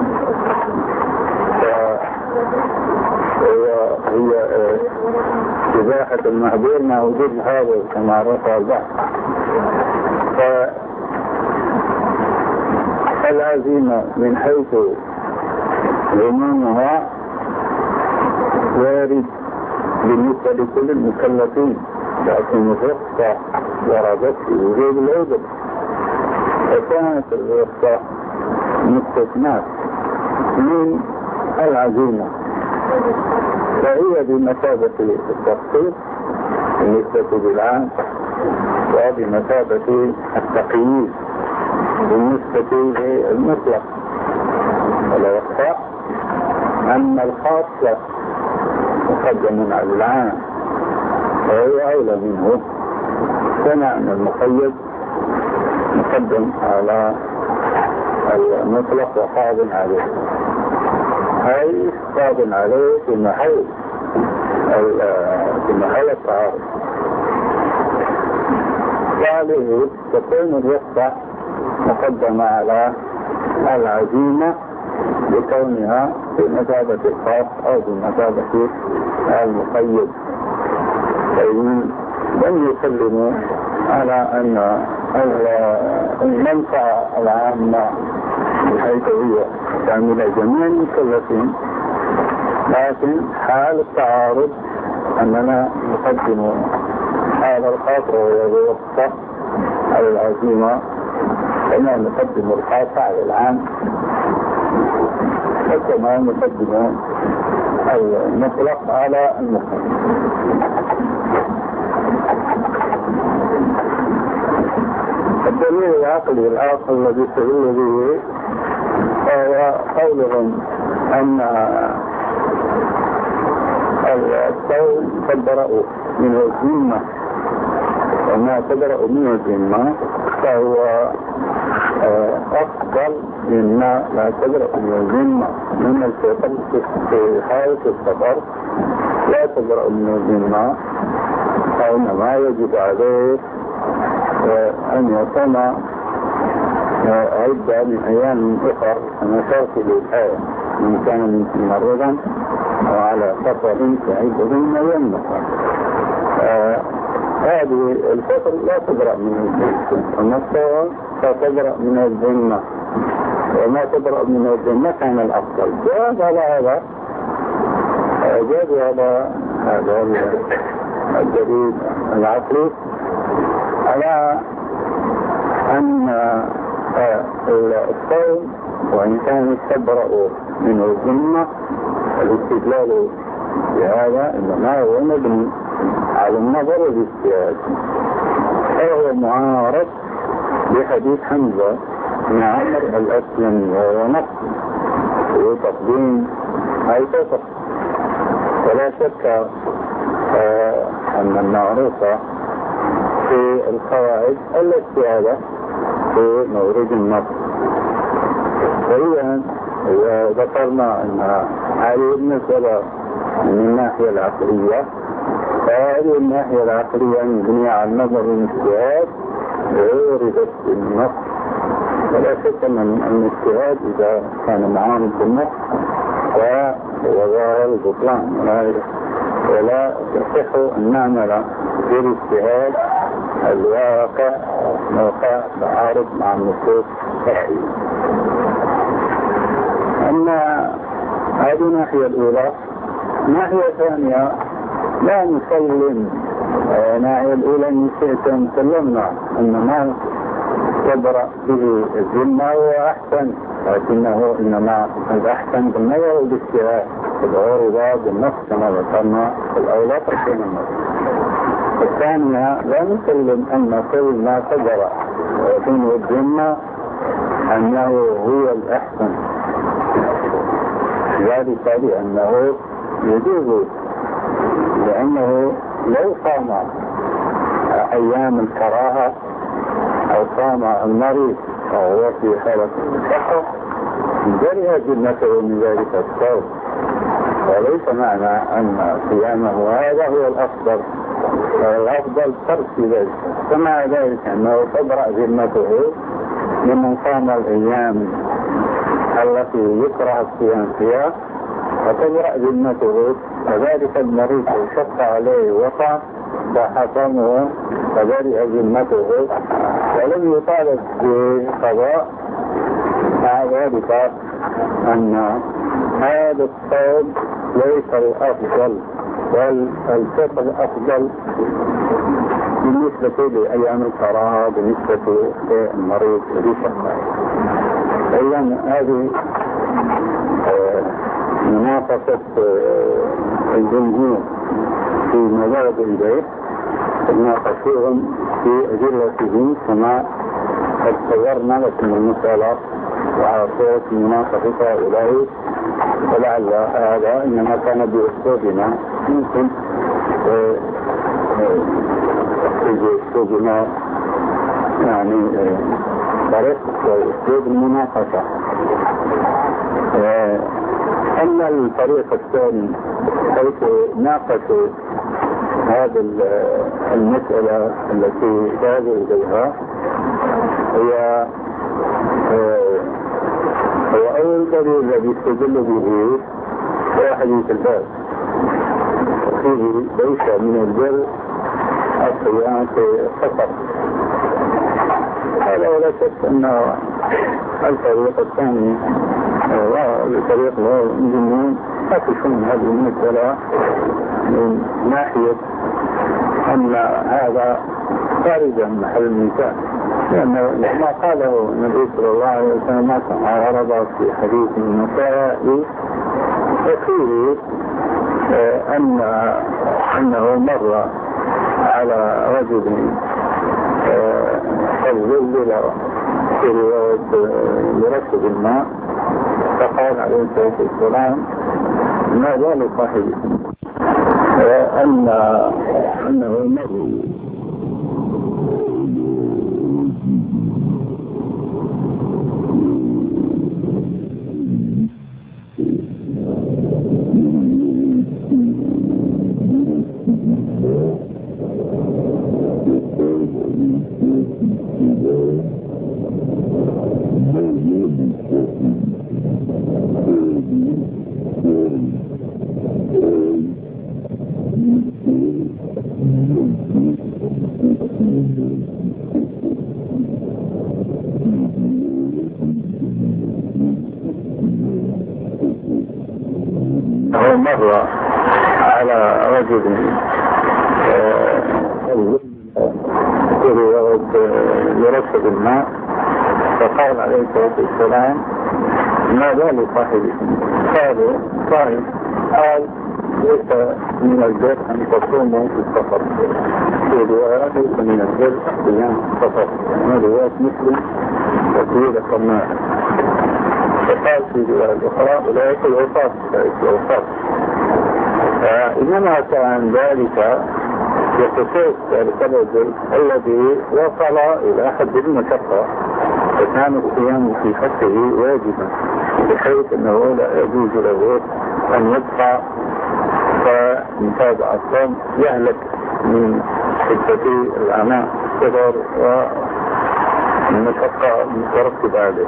فهي هي إباحة المعذور مع وجود الحاضر كما رفع البحث. فالعزيمة من حيث عمومها وارد بالنسبة لكل المكلفين، لكن الرخصة وردت في وجود العذر، فكانت الرخصة مستثناء من العزيمة، فهي بمثابة التخصيص بالنسبة للعام، وبمثابة التقييد بالنسبة للمطلق. ولا يخفى أن الخاصة مقدم على العام وهي أولى منه، كما أن المقيد مقدم على المطلق وقاض عليه، أي قاض عليه في محل في محل التعارض. وعليه تكون الرخصة مقدمة على العزيمة بكونها بمثابة الخاص أو بمثابة المقيد، فإن لم يسلموا على أن المنفعة العامة بحيث هي تعمل جميع المكلفين، لكن حال التعارض أننا نقدم هذا الخاص وهي الرخصة على العزيمة، كما نقدم الخاص على العام، وكما نقدم المطلق على المقيد. الدليل العقلي الآخر الذي يستدل به هو قولهم أن الصوم تبرأ من الذمة، وما تبرأ من الذمة فهو أفضل مما لا تبرأ من الذمة. من الفطر في حالة السفر لا تبرأ من الذمة، فإنما يجب عليه أن يصوم عدة من أيام أخر كما شرط للآية، من كان ممرضا وعلى سفر فعدة من أيام أخر. هذا هذه الفطر لا تبرأ من الجنة، والنصارى لا تبرأ من الجنة، وما تبرأ من الجنة كان الأفضل. جاز على هذا جاز على هذا الدليل العقلي على أن الصوم وإن كان يتبرأ من الجنة الاستدلال بهذا إنما هو مبني على النظر والاجتهاد، فهو معارض بحديث حمزة بن عمرو الأسلمي وهو نص وتقديم أي فطر. ولا شك آه أن المعروف في القواعد الاجتهاد في مورد النص. فإذا ذكرنا أن هذه المسألة من الناحية العقلية، فهذه الناحية العقلية مبنية على النظر والاجتهاد وردت النص. ولا شك أن الاجتهاد إذا كان معارض بالنص فهو ظاهر البطلان، ولا يصح أن نعمل بالاجتهاد الواقع موقع تعارض مع النصوص الشرعية. أما هذه الناحية الأولى. الناحية الثانية لا نسلم. الناحية الأولى إن شئتم سلمنا أن ما تبرأ به الذمة هو أحسن، لكنه إنما الأحسن بالنظر والاجتهاد والعروض بالنص كما ذكرنا الأولى تكون النص. الثانية لا نسلم أن كل ما تبرأ ويكون الذمة أنه هو الأحسن، ذلك لأنه يجوز، لأنه لو صام أيام الكراهة أو صام المريض وهو في حالة الصحة جرى ذمته من ذلك الصوم، وليس معنى أن صيامه هذا هو الأفضل، الأفضل ترك ذلك. كما ذلك أنه تبرأ ذمته ممن صام الأيام التي يكره الصيام فيها وتبرأ ذمته، وذلك المريض شق عليه وقع وحصمه فبرئ ذمته ولم يطالب بقضاء. مع ذلك أن هذا الصوم ليس الأفضل، بل الفطر الأفضل بالنسبة لأيام الكراهة بالنسبة للمريض الذي شق. إذن هذه مناقشة الجمهور في مذاهب إليه ناقشوهم في أدلته كما قد صورنا لكم المسألة وعرفت مناقشة إليه، ولعل هذا إنما كان بأسلوبنا ممكن بأسلوبنا يعني طريق وأسلوب المناقشة. أما الطريق الثاني حيث ناقشوا هذه المسألة التي ذهبوا إليها هي هو أول دليل الذي استدل به هو حديث الباب، فيه ليس من البر الصيام فقط. هذا ولا شك أن الطريق الثاني والطريق الجنون يقفون هذه المسألة من ناحية أن هذا خارج عن محل النكاح، لأن ما قاله النبي صلى الله عليه وسلم ما عرض في حديث النساء وفيه أن أنه مر على رجل قد زلزل في رواية بركب الماء، فقال عليه الصلاة والسلام ما ذلك صاحبي أن أنه مر هو مر على رجل يرشد الماء فقال عليه الصلاة والسلام ما بال صاحبكم؟ قالوا صاحب قال ليس من البر أن تصوموا في السفر، في رواية ليس من البر صيام السفر، من رواية مسلم وطويل الصماء. فقال في رواية أخرى أولئك العصاة، أولئك العصاة. فإنما كان ذلك بخصوص ذلك الرجل الذي وصل إلى حد المشقة، فكان الصيام في حقه واجبا بحيث أنه لا يجوز له أن يبقى فمتابع الصوم يهلك من شدة العناء الصغر والمشقة المترتبة عليه.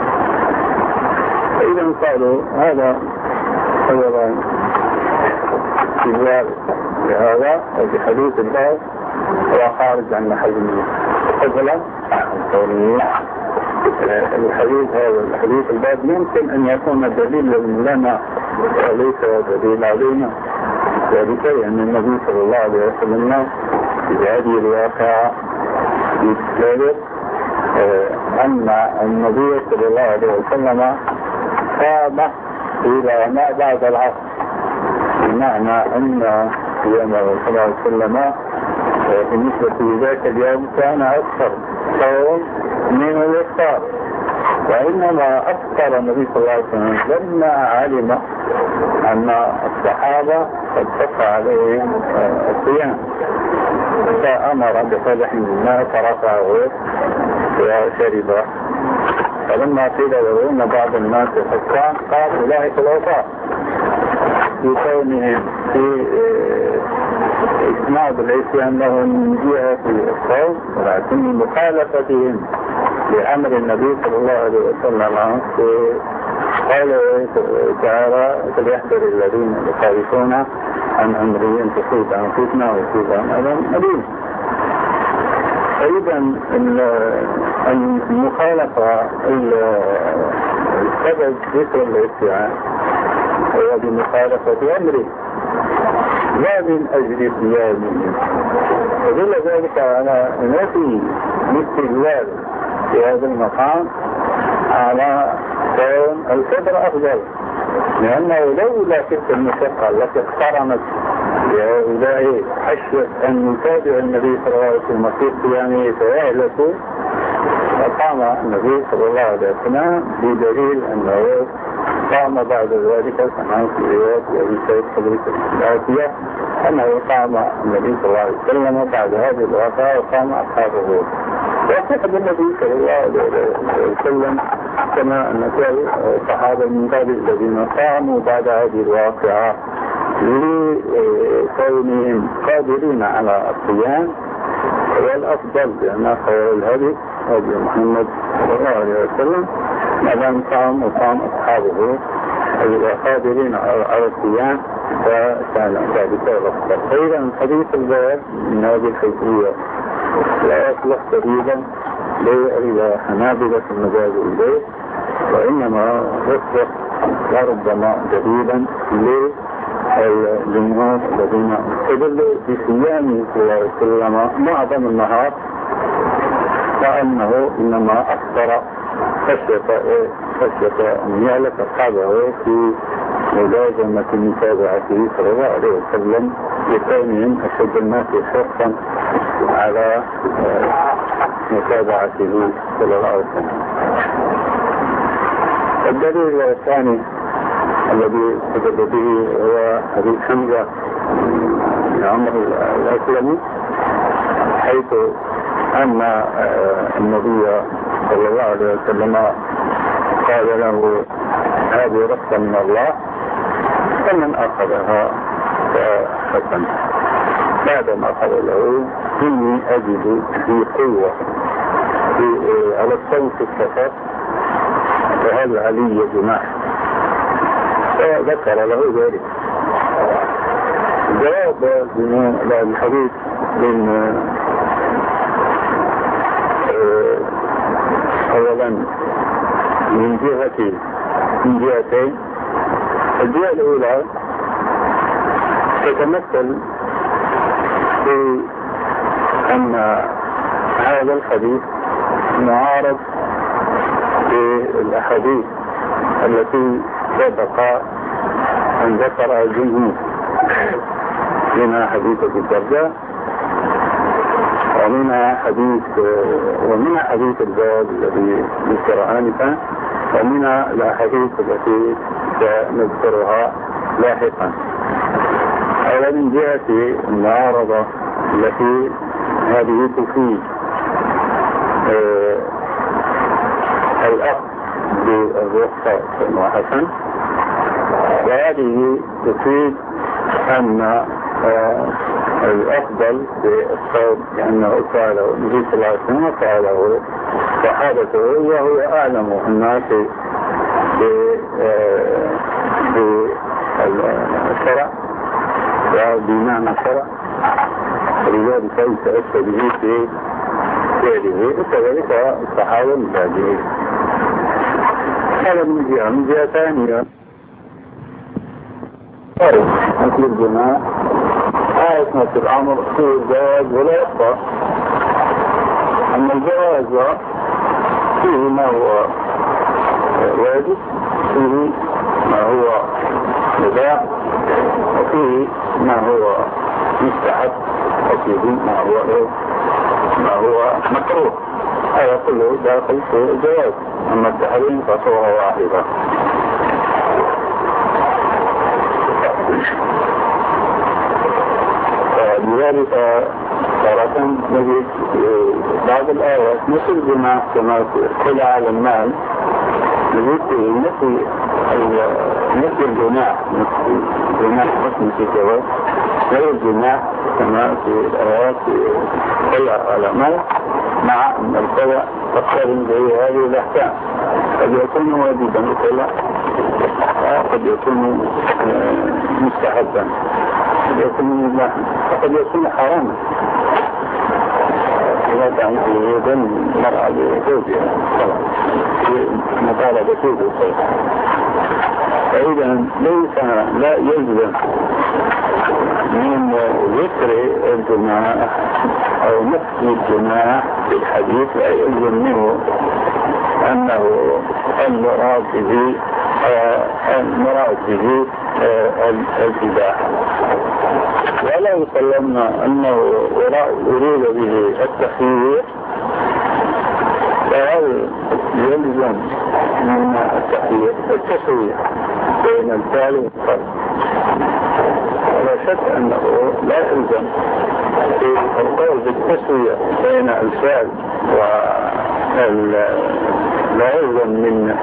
فإذا قالوا هذا أولا استدلال بهذا وفي حديث الله هو خارج عن محل القبلة الكونية. الحديث هذا الحديث الباب يمكن أن يكون دليلا لنا وليس دليل علينا، ذلك أن النبي صلى الله عليه وسلم في هذه الواقعة يتكلم أن النبي صلى الله عليه وسلم قام إلى ما بعد العصر، بمعنى أن صيامه صلى الله عليه وسلم بالنسبة لذاك اليوم كان أكثر صوم من الإفطار، وإنما أفطر النبي صلى الله عليه وسلم لما علم أن الصحابة قد شق عليهم الصيام، فأمر بفتح الماء فرفعه وشرب. فلما قيل له أن بعض الناس حكام قال أولئك العصاة في كونهم في إسناد العصيان لهم من جهة الصوم، ولكن مخالفتهم لأمر النبي صلى الله عليه وسلم قال تعالى فليحذر الذين يخالفون عن أمره أن تصيبهم فتنة ويصيبهم ألم أليم. فإذا المخالفة السبب ذكر العصيان هو بمخالفة أمره لا من أجل صيامه، ودل ذلك على نفي الاستدلال في هذا المقام على كون الفطر أفضل، لأنه لولا تلك المشقة التي اقترنت بهؤلاء حشية أن يتابع النبي صلى الله عليه وسلم في صيامه فيهلكوا، فقام النبي صلى الله عليه وسلم بدليل أنه قام بعد ذلك كما في رواية أبي سعيد الخدري الآتية أنه قام النبي صلى الله عليه وسلم بعد هذه الوفاة وقام أصحابه، واتخذ النبي صلى الله عليه وسلم كما أن الصحابة من بعد الذين قاموا بعد هذه الواقعة لكونهم قادرين على الصيام، والأفضل لأن خير الهدي هدي محمد صلى الله عليه وسلم ما دام قام وقام أصحابه قادرين على الصيام فكان ذلك الأفضل. فإذا حديث الباب من هذه الحيثية لا يصلح سبيلا لحنابلة المجاز البيت، وإنما يصلح وربما دليلا للجمهور الذين استدلوا بصيامه صلى الله عليه وسلم معظم النهار وأنه إنما أفطر خشية خشية أن يهلك أصحابه في ملازمة متابعته صلى الله عليه وسلم لكونهم أشد الناس حرصا على متابعته صلى الله عليه وسلم. الدليل الثاني الذي استدل به هو حديث حمزة بن عمرو الأسلمي، حيث أن النبي صلى الله عليه وسلم قال له هذه رخصة من الله فمن أخذها فحسن، بعدما قال له إني أجد في قوة في على الصوت السفر فهل علي جناح، فذكر له ذلك. الجواب باب الحديث بين أولا من جهة من جهتين. الجهة الأولى تتمثل في أن هذا الحديث معارض بالأحاديث التي سبق أن ذكرها الجمهور، منها حديث أبي الدرداء ومنها حديث ومنها حديث الباب الذي ذكر آنفا ومنها الأحاديث التي سنذكرها لاحقا. أولا من جهة المعارضة التي هذه تفيد الأخذ بالرخصة وحسن، وهذه تفيد أن الأفضل بالصوم لأنه فعله النبي صلى الله عليه وسلم وفعله صحابته وهو أعلم الناس بالشرع وبمعنى الشرع، ولذلك يتأسى به في فعله، وكذلك الصحابة من بعده. هذا من جهة. من جهة ثانية مثل الجماع آية مثل الأمر فيه الجواز ولا يخطأ. أما الجواز فيه ما هو واجب، فيه ما هو مباح، وفيه ما هو مستحب، وفيه ما هو ما هو مكروه. هذا كله داخل في الجواز. أما التحريم فصورة واحدة. لذلك تارة نجد بعض الآيات مثل الجماع كما قيل على المال، نجد مثل مثل الجماع مثل الجماع مثل في الجواز غير الجماع كما في الآيات قيل على المال، مع أن القيل تقترن به هذه الأحكام. قد يكون واجبا وقيل قد يكون مستحبا، قد يكون مباحا، وقد يكون حراما إذا كان في يد المرأة بزوجها في مطالبة زوجها. فإذا ليس لا يلزم من ذكر الجماع أو نفس الجماع في الحديث لا يلزم منه أنه المراد به المراد به الإباحة، ولا يسلم أنه يريد به التخيير، فهل يلزم من التخيير التسوية بين الفعل والترك؟ ولا شك أنه لا يلزم في القول بالتسوية بين الفعل وال لا يلزم من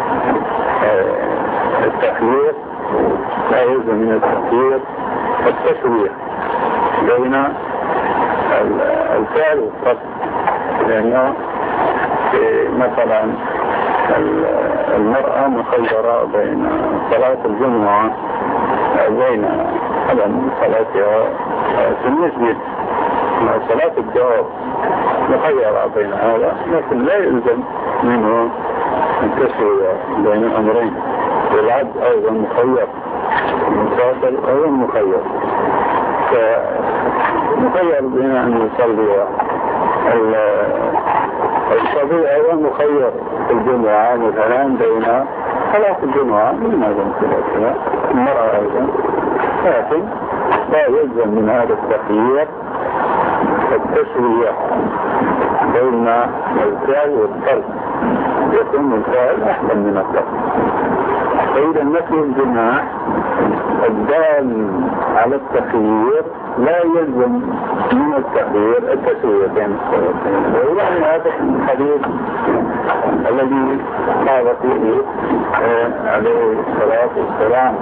التخيير لا يلزم من التخيير التسوية بين الفعل والترك. لأنه مثلا المرأة مخيرة بين صلاة الجمعة بين عدم صلاتها في المسجد مع صلاة الجواب، مخيرة بين هذا، لكن لا يلزم منه التسوية بين الأمرين. والعبد أيضا مخير، المسافر أيضا مخير، فمخير بين أن يصلي الصبي أيضا مخير في الجمعة مثلا بين صلاة الجمعة من هذا مثلاتها المرأة أيضا، لكن لا يلزم من هذا التخيير التسوية بين الفعل والترك، يكون الفعل أحسن من الترك. فإذا نفي الجماع الدال على التخيير لا يلزم من التخيير التسوية بين الصلاتين. وإلى هذا الحديث الذي قال فيه عليه الصلاة والسلام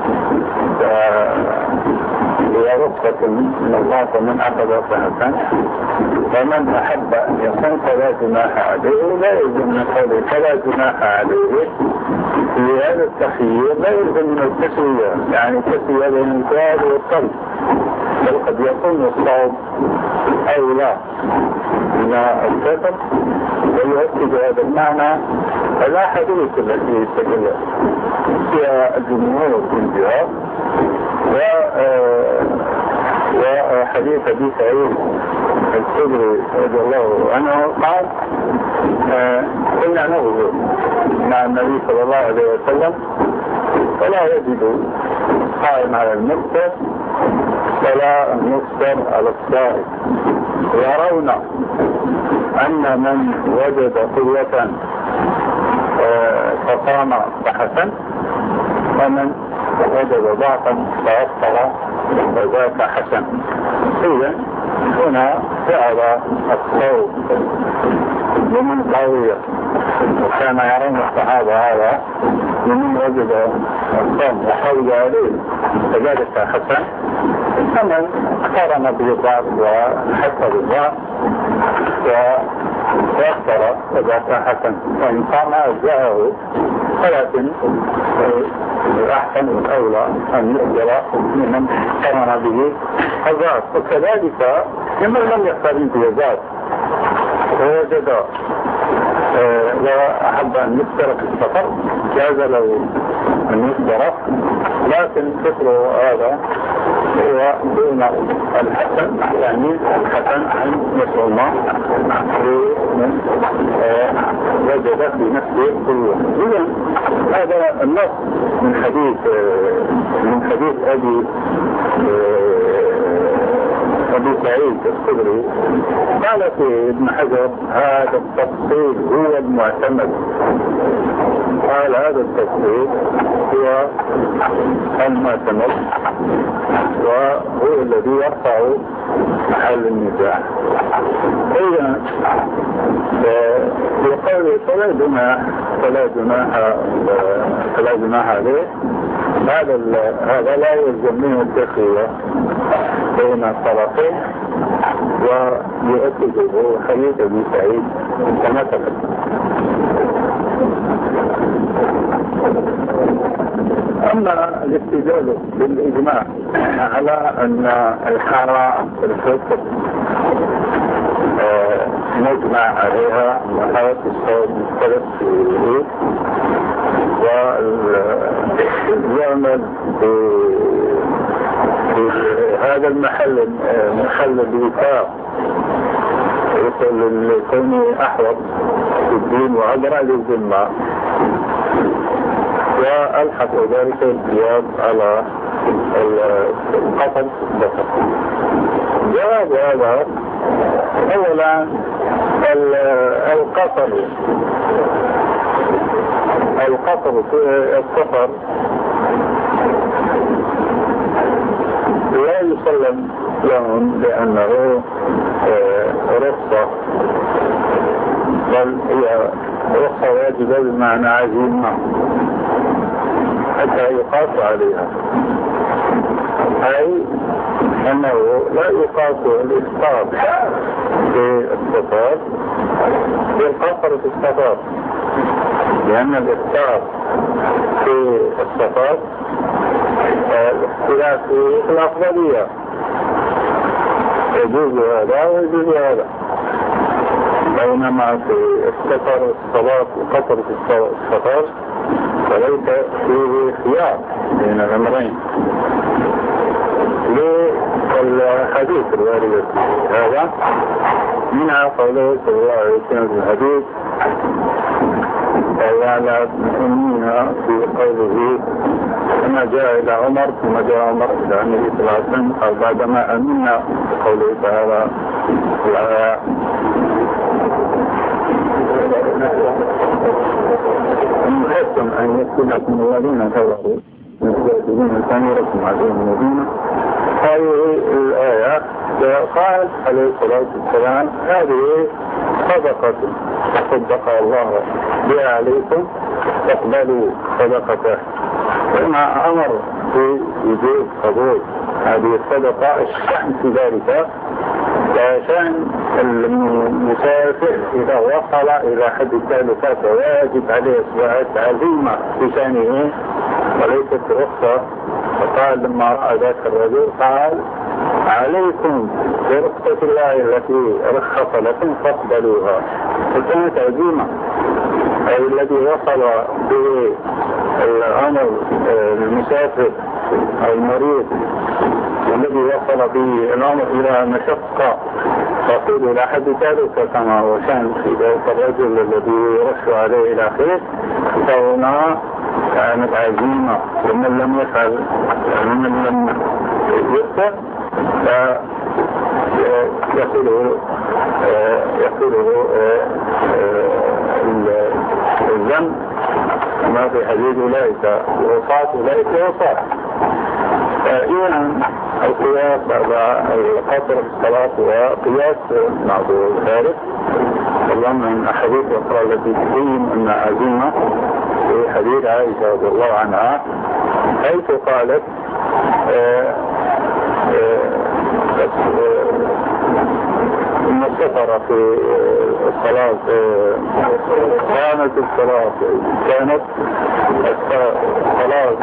هي رخصة من الله فمن أخذ سنة فمن أحب أن يكون فلا جناح عليه، لا يلزم من قوله فلا جناح عليه في هذا التخيير لا يلزم من التسوية، يعني التسوية بين الفعل والترك، بل قد يكون الصوم أولى من الفطر، ويؤكد هذا المعنى الأحاديث التي استدل فيها الجمهور من جهة، وحديث أبي سعيد الخدري رضي الله عنه قال كنا نغزو مع النبي صلى الله عليه وسلم فلا يجد قائم على المفطر ولا المفطر على الصائم، يرون أن من وجد قوة فصام فحسن، ومن وجد ضعفا فأفطر فذاك حسن. إذن هنا فعل الصوم لمن قوية، وكان يرون الصحابة هذا لمن وجد الصوم وحول عليه فذلك حسن، فمن قارن بالضعف وحسب الضعف وأفطر فذاك حسن، وإن قام أجزاءه، ولكن الأحسن والأولى أن يقدر ممن قرن به الضعف. وكذلك ممن لم يختار امتيازات ووجد وأحب أن يفترق السفر جاز له أن يفترق، لكن فطره هذا هو دون الحسن، يعني الحسن عن نسأل الله لمن وجد في نفسه قوة. إذن هذا النص من حديث من حديث أبي أبي سعيد الخدري. قال في ابن حجر هذا التفصيل هو المعتمد، قال هذا التفصيل هو المعتمد وهو الذي يرفع محل النزاع. إذا في قوله فلا جناح فلا جناح فلا جناح عليه، هذا هذا لا يلزم منه التخيير بين الطرفين، ويؤكده حديث ابي سعيد كما تقدم. اما الاستدلال بالاجماع على ان الحرام في الفطر مجمع عليها وحالة الصوم مختلف فيه، واليعمل في هذا المحل محل الوفاق لكونه أحوط في الدين وأدرى للذمة، وألحق ذلك الزياد على القتل البصر. جواب هذا أولا القتل القتل في السفر لا يسلم لهم لأنه رخصة، بل هي رخصة واجبة بمعنى عزيمة حتى يقاس عليها، أي أنه لا يقاس الإسقاط في السفر بالقصر في السفر، لأن الإسقاط في السفر اختلاف في الأفضلية، يجوز هذا ويجوز هذا، بينما في السفر الصلاة وقصر في السفر فليس فيه خيار بين الأمرين. للحديث الوارد هذا منها قوله صلى الله عليه وسلم في الحديث وعلى أمينها في قوله كما جاء إلى عمر ثم جاء عمر إلى النبي صلى الله عليه وسلم قال بعدما أمنا في قوله تعالى الآية إن خفتم أن يفتنكم الذين كفروا يستهزئون سامركم عذاب مبين. هذه الآية قال عليه الصلاة والسلام هذه صدقة تصدق الله بها عليكم تقبلوا صدقته، وما أمر في وجود قبول هذه الصدقة الشأن في ذلك كشأن المسافر إذا وصل إلى حد الثالثة فواجب عليه إصباحات عزيمة في شأنه وليست رخصة. فقال لما رأى ذاك الرجل قال عليكم برخصة الله التي رخص لكم فاقبلوها. فكانت عزيمة، أي الذي وصل به الأمر المسافر أو المريض، الذي وصل به الأمر إلى مشقة تقول إلى حد ذلك كما هو شأن في ذلك الرجل الذي يرش عليه إلى خير، فهنا كانت عزيمة، ومن لم يفعل ومن لم يفعل يقوله يقوله الذنب ما في حديث أولئك وصاة أولئك وصاة. إذا القياس بعد القصر في الصلاة وقياس معذور ذلك، اللهم من أحاديث أخرى التي تبين أن عزيمة في حديث عائشة رضي الله عنها، حيث قالت إن السفر في الصلاة كانت الصلاة كانت الصلاة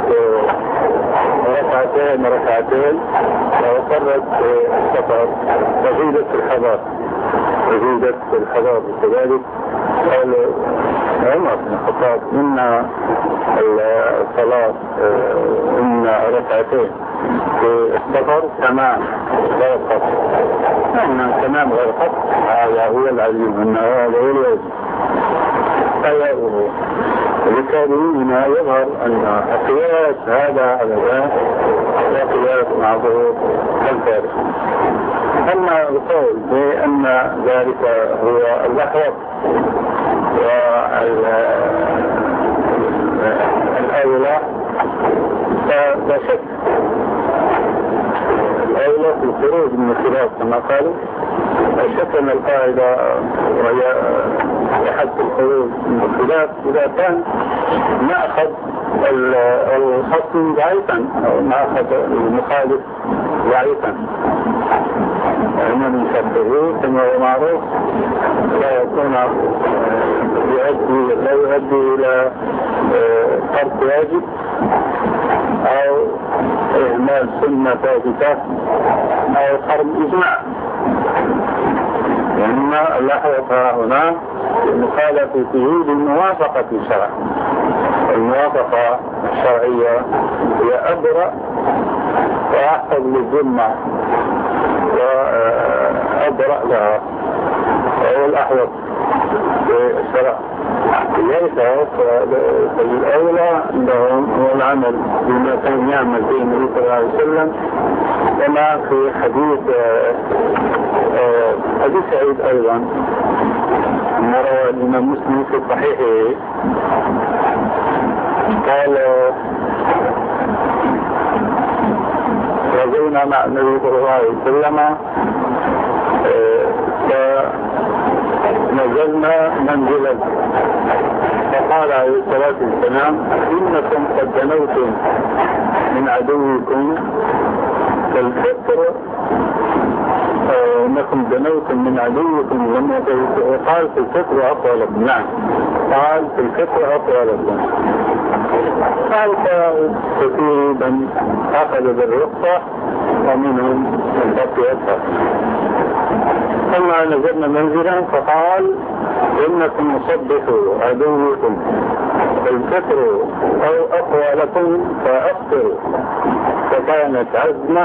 ركعتين ركعتين وصلت السفر تزيدت في الحضار تزيدت في الحضار كذلك قال عمر بن الخطاب إن الصلاة إن ركعتين في السفر تمام غير قصر، إن تمام غير قصر هذا هو العليم، إن هذا هو الواجب أيضا. وبالتالي هنا يظهر أن القياس هذا أبدا لا قياس معذور كالفارق. أما القول بأن ذلك هو الأحوط والأولى فلا شك الأولى في الخروج من الخلاف كما قالوا. لا شك أن القاعدة وهي لحد الخروج من الخلاف إذا كان نأخذ الخصم ضعيفا أو نأخذ المخالف ضعيفا، إن من شرطه كما هو معروف لا يكون يؤدي لا يؤدي إلى ترك واجب أو إهمال سنة ثابتة أو خرب إجماع. وإنما الأحوط هنا مخالفته بالموافقة الشرع. الموافقة الشرعية هي أبرأ وأحفظ للذمة وأبرأ لها، وهو الأحوط بالشرع. لذلك فالأولى لهم هو العمل بما كان يعمل به النبي صلى الله عليه وسلم، كما في حديث أبي سعيد أيضا ما روى الإمام مسلم في صحيحه قال رجعنا مع النبي صلى الله عليه وسلم فنزلنا منزلا فقال عليه الصلاة والسلام إنكم قد دنوتم من عدوكم فالفطر انكم دنوتم من عدوكم لم يتوقع. قال في الفطر اقوى لكم. نعم قال في الفطر اقوى لكم. قال فكثيرا اخذ بالرقصة ومنهم من بقي اكثر. ثم نزلنا منزلا فقال انكم مصبحوا عدوكم فالفطر او اقوى لكم فافطروا. فكانت عزمة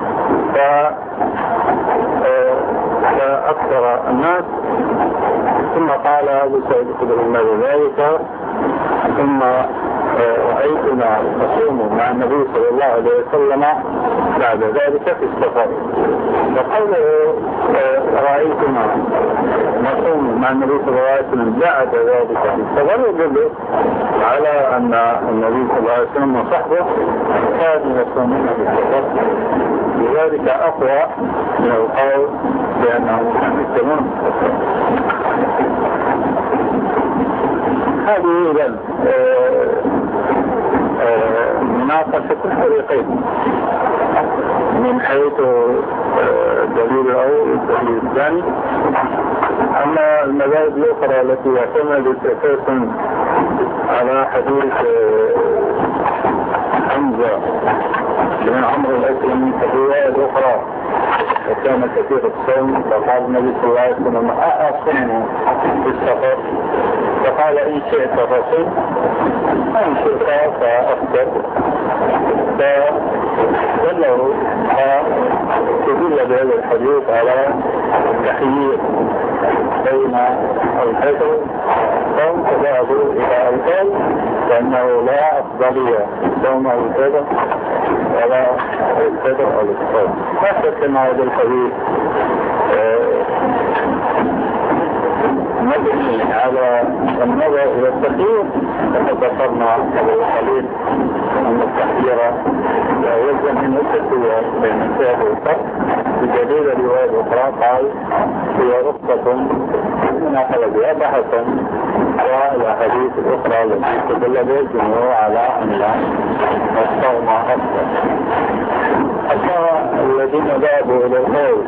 فأكثر الناس. ثم قال أبو سعيد الخدري بعد ذلك ثم رأيتنا نصوم مع النبي صلى الله عليه وسلم بعد ذلك في السفر. وقوله رأيتنا نصوم مع النبي صلى الله عليه وسلم بعد ذلك في السفر يدل على أن النبي صلى الله عليه وسلم وصحبه كانوا يصومون في السفر، لذلك أقوى من القول بأنهم كانوا يصومون. هذه إذن مناقشة الفريقين من حيث الدليل الأول والدليل الثاني. أما المذاهب الأخرى التي اعتمدت أساسا على حديث حمزة من عمر الأسلم في رواية أخرى وكان كثير الصوم فقال النبي صلى الله عليه وسلم أصوم في السفر فقال إن شئت فصم وإن شئت فأفطر فدلوا فتدل بهذا الحديث على التخيير بين الفطر صوم فذهبوا إلى القول لأنه لا أفضلية صوم الفطر ولا الفطر أو الصوم. ما شك أن هذا الحديث مبني على النظر إلى التخيير كما ذكرنا قبل قليل أن التخيير يلزم منه التسوية بين الفعل والترك بدليل الرواية الأخرى قال هي رخصة نقل بها بحثا والأحاديث الأخرى التي تدل بها الجمهور على أن الصوم أفضل. أما الذين ذهبوا إلى القول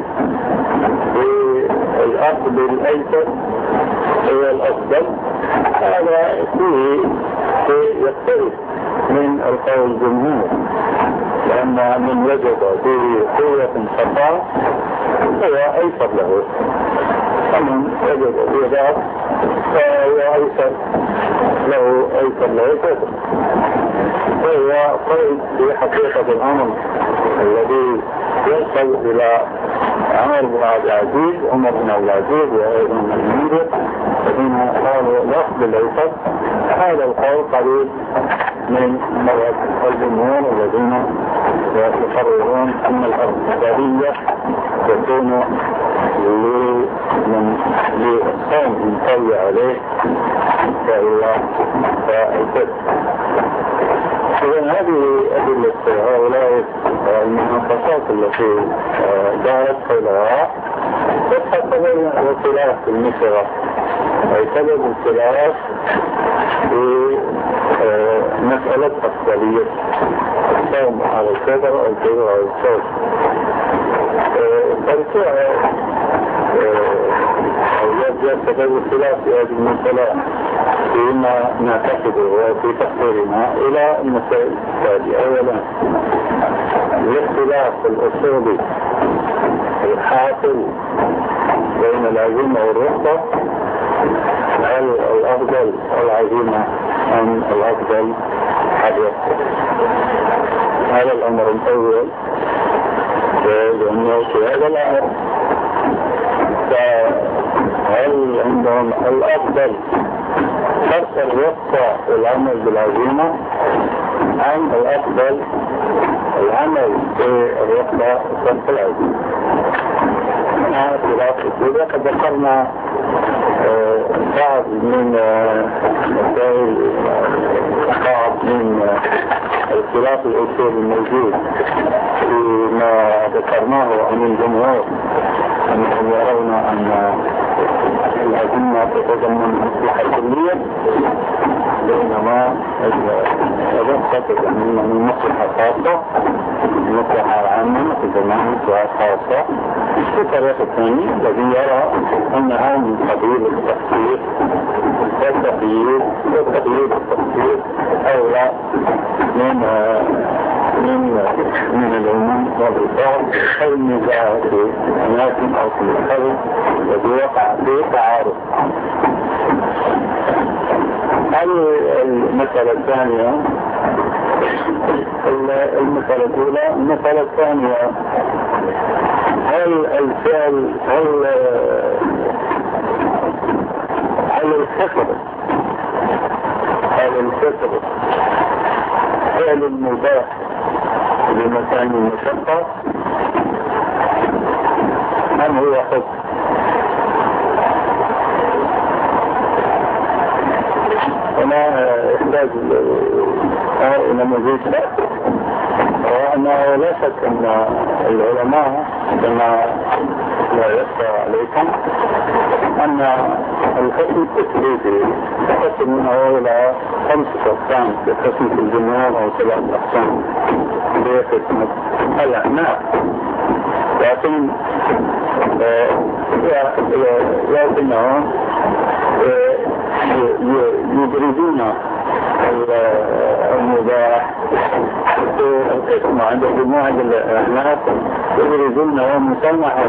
بالأخذ الأيسر هي الأفضل هذا فيه يختلف من القول الجمهور لأن من وجد فيه قوة خطأ هو أيسر له ومن وجد فيه ضعف فهو أيسر له أيسر له كذا. فهو قول في حقيقة الأمر الذي يصل إلى عمر بن عبد العزيز عمر بن عبد العزيز وأيضا من المنذر الذين قالوا الأخذ بالأيسر. هذا القول قريب من مذهب الجمهور الذين يقررون أن الأفضلية تكون للصوم ينطوي عليه فإلا فالفت. إذن هذه أدلة هؤلاء المناقشات التي دارت حولها تتبين الخلاف في المسيرة أي سبب الخلاف في مسألة أفضلية الصوم على الفطر أو الفطر على الصوم. فالفعل يجب سبب الخلاف في هذه المسألة فيما نعتقده وفي تقديرنا إلى المسائل التالية. أولا الاختلاف الأصولي الحاصل بين العزيمة والرخصة هل الأفضل العزيمة أم الأفضل الرخصة؟ هذا الأمر الأول لأنه في هذا الأمر فهل عندهم الأفضل ترك الرخصة والعمل بالعزيمة أم الأفضل العمل بالرخصة وترك العزيمة؟ هذا خلاف كثير. قد ذكرنا بعض من مسائل بعض من الخلاف الأصولي الموجود فيما ذكرناه عن الجمهور أنهم يرون أن العزيمة تتضمن مصلحة كلية بينما الرخصة تتضمن مصلحة خاصة المصلحة عامة تتضمن مصلحة خاصة. الطريق الثاني الذي يرى أنها من قبيل التخصيص والتقييد والتقييد والتخصيص أولى من من من العموم والإطار أو النزاع في أماكن أو في الخلق الذي وقع فيه تعارض. هذه المسألة الثانية. المسألة الأولى. المسألة الثانية هل الفعل هل هل الفطر هل الفطر فعل مباح لمكان المشقة أم هو حكم؟ وما يحتاج إلى مزيد وأنه لا شك أن العلماء كما لا يخفى عليكم أن الحكم التكليفي يقسم منه إلى خمسة أقسام بقسم في الجمهور أو سبعة أقسام بقسم الأحناف. لكن لكنه يبرزون المباح القسم عند جموع الأحناف يبرزونه مسامحة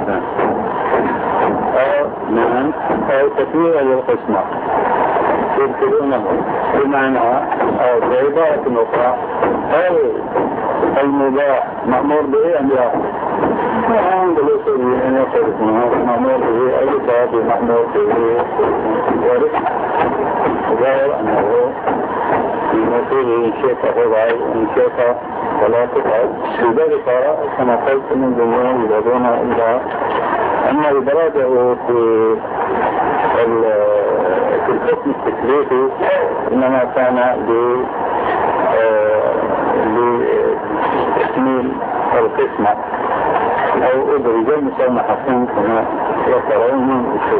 أو نعم أو تكميل للقسمة يذكرونه بمعنى أو بعبارة أخرى أو المباح مأمور به أن يأخذ ما عند الأصول أن يأخذ مأمور به أي صاب مأمور به ورث غير أنه في مسؤول إن شئت فضعي إن شئت فلا تفعل لذلك كما قلت من جميع يدعون إلى أن إبراده في في الحكم التكليفي إنما كان لتكميل القسمة أو أدرج المسامحة كما يقرون من أصول.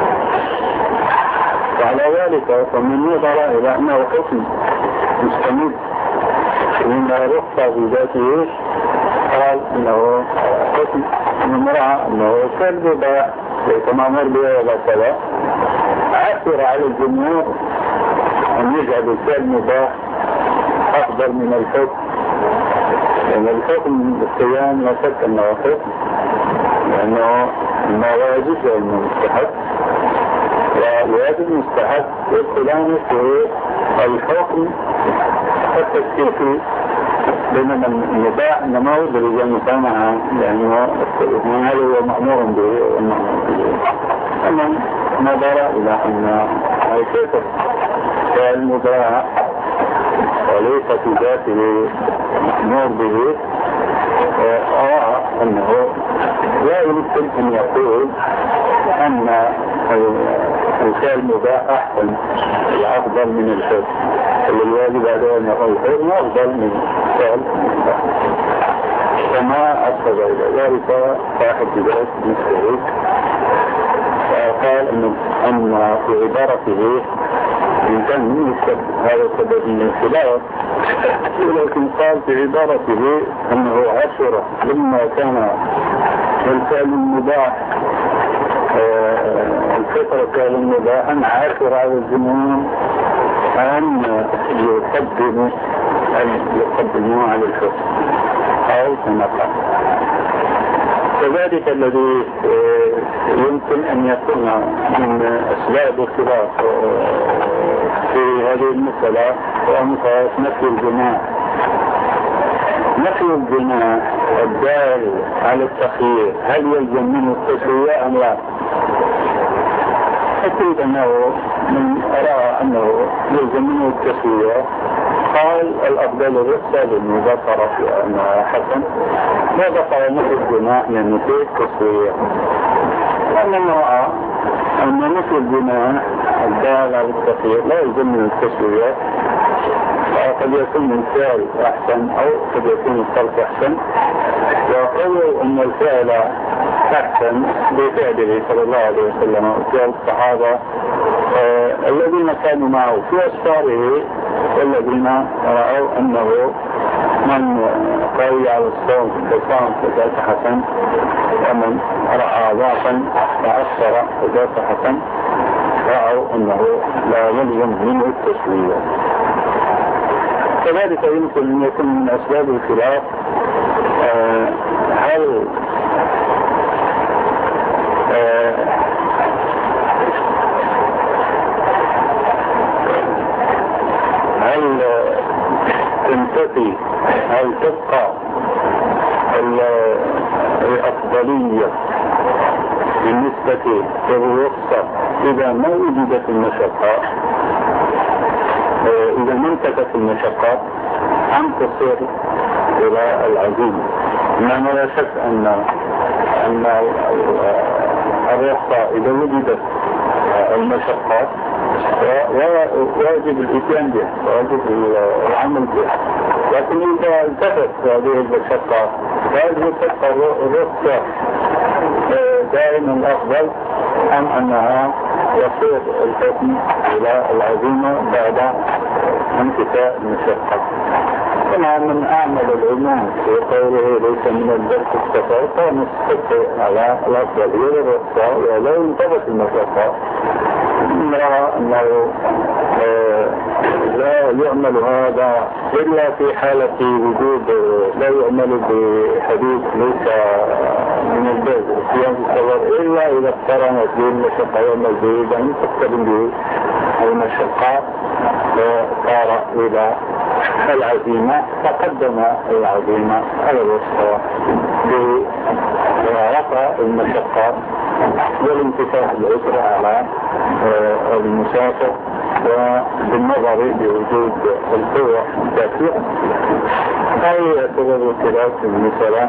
وعلى ذلك فمن نظر إلى أنه حكم مستمد مما رخص بذاته قال إنه حكم من رأى أنه كالمباح ليس مأمور به ولا كذا أثر على الجمهور أن يجعل كالمباح أفضل من الحكم، لأن الحكم بالصيام لا شك أنه حكم لأنه ما واجب والمستحب، والواجب المستحب يدخلان في الحكم التكليفي، بينما المباح إنما هو درجة المسامحة لأنه هل هو مأمور به والمأمور به. أما نظر إلى أن الكفر كالمباح وليس في ذاته مأمور به، أرى أنه لا يمكن أن يقول أن الكالمباح أحسن أفضل من الحكم، الواجب عليه أن يقول الحكم أفضل من الكالمباح، كما أصدر إلى ذلك صاحب جداد مستهيك قال أن أن في عبارته إن كان من هذا السبب من الخلاف، ولكن قال في عبارته أنه عشرة لما كان الفعل المباح الفطرة كان المباحا عشرة على الجمهور أن يقدموا أن يقدموا على الحكم أو كما قال. كذلك الذي يمكن أن يكون من أسباب الخلاف في هذه المسألة وهو نفي الجماع. نفي الجماع الدال على التخيير هل يلزم منه التسوية أم لا؟ أكيد أنه من أرى أنه يلزم منه التسوية قال الأفضل الرخصة للمذكرة في أنها حسن، ما بقى نفي الجماع من نفي التسوية، لأن رأى أن نفي الجماع الدال على التخيير لا يلزم منه التسوية، قد يكون الفعل أحسن أو قد يكون الترك أحسن، وقالوا أن الفعل أحسن بفعله صلى الله عليه وسلم وفعل الصحابة آه الذين كانوا معه في أسفاره، والذين رأوا أنه من قوي على الصوم فصام فذاك حسن، ومن رأى ضعفا وأثر فذاك حسن، رأوا أنه لا يلزم منه التسوية. كذلك يمكن أن يكون من أسباب الخلاف آه هل آه هل تنتفي هل تبقى الأفضلية بالنسبة للرخصة إذا ما وجدت المشقة، إذا ما انتفت المشقة أم تصير إلى العزيمة؟ إنما لا شك أن أن الرخصة إذا وجدت المشقات واجب الإتيان به واجب العمل به، لكن إذا انتفت هذه المشقة فهذه تبقى الرخصة دائما الأفضل أم أنها يصير الحكم إلى العزيمة بعد انتفاء المشقة؟ كما من أعمل العموم في قوله ليس من الدرس السفر فنستطيع على الأفضلية للرخصة ولا ينتبه المشقة نرى أنه لا يعمل هذا إلا في حالة وجود، لا يعمل بحديث ليس من البيت صيام السفر إلا إذا اقترنت به المشقة والمزيد أن تقترن به المشقة وصار إلى العزيمة فقدم العزيمة على الوسطى برفع المشقة والانتفاع الأسرة على المسافر وبالنظر لوجود القوة الكافية أي سبب اختلاف المسألة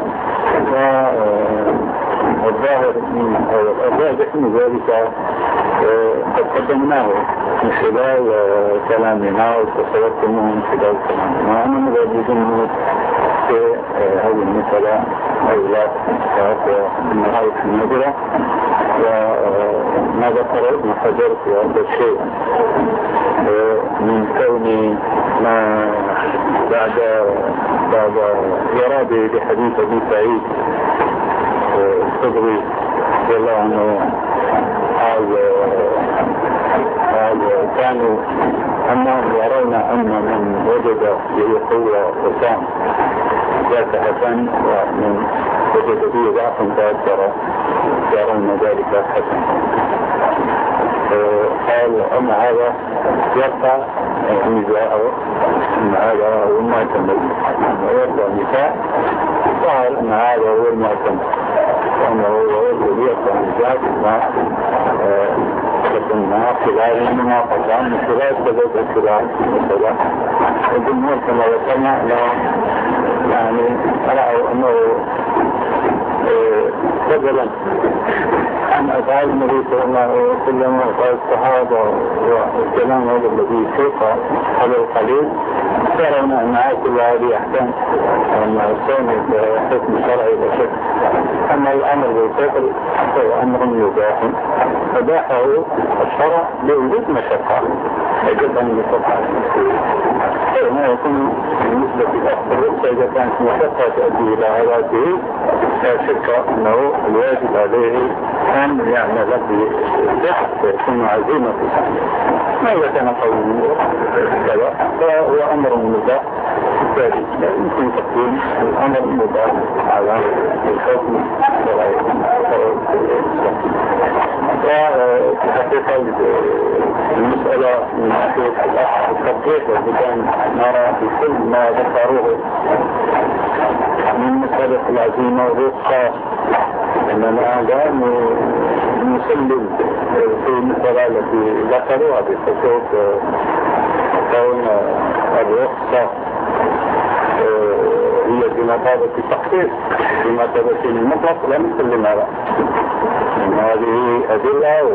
والظاهر الراجح من ذلك قد قدمناه من خلال كلامنا وتصورتموه من خلال كلامنا أنا مجدد في هذه المسألة أولا من نهاية النظرة وما ذكر ابن حجر في هذا الشيء من كون ما بعد بعد إرادة بحديث أبي سعيد الخدري رضي الله عنه كانوا أنهم يرون أن من وجد به قوة وصام ذات حسن ومن وجد به ضعفا تأثر يرون ذلك حسن. قال أن هذا يرفع نزاعه أن هذا هو المعتمد ويرفع النساء قال أن هذا هو المعتمد وأنه هو الذي يرفع النزاع ما لكنها خلال المناقضة من خلال سبب الخلال مثلا الجمهور كما وصلنا يعني رأوا أنه فضلا عن أفعال النبي صلى الله عليه وسلم وقال الصحابة والكلام هذا الذي سيق على القليل يرون أن كل هذه أحكام وأن الصوم حكم شرعي لا شك. أما الأمر بالفطر هو أمر مباح فباحه الشرع بوجود مشقة يجب أن يقطع المسؤول فما يكون بالنسبة لأخذ الرؤسة إذا كانت مشقة تؤدي إلى هلاكه لا شك أنه الواجب عليه أن يعمل بصحة ويكون عزيمة في صحة. ماذا كان قوله كذا فهو أمر مباح بالتالي لا يمكن تقديم الأمر مباح على الحكم الشرعي. وفي حقيقة المسألة من ناحية التطبيق وكان نرى في كل ما ذكروه من مسألة العزيمة والرقة إننا هذا نسلم في المسألة التي ذكروها بخصوص كون الرقة هي بمثابة التخصيص بمثابة المطلق لا نسلم هذا إن هذه أدلة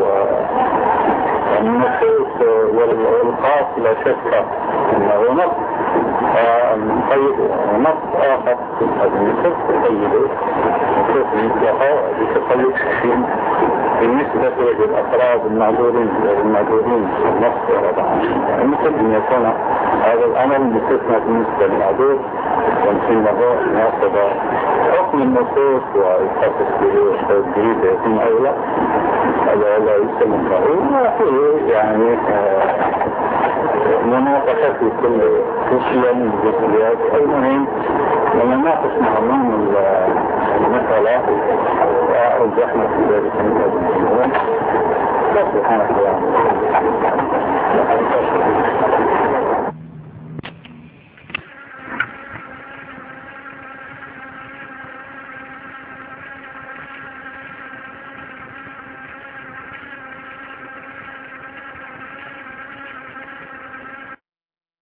والنصوص والخاص لا شك أنه نص نقيد نص آخر هذا النصوص تقيده نصوص المطلقة بتقيد شيء بالنسبة للأفراد المعذورين المعذورين نص وضعا مثل أن يكون هذا الأمر مستثنى بالنسبة للمعذور وانسينه ناصب حكم النصوص والخصص بالجديد يكون أولى هذا لا يسلم له وفيه يعني مناقشة في كل شيء من الجزئيات. المهم ونناقش مع من المسألة وأوضحنا في ذلك المسألة. سبحانك اللهم وبحمدك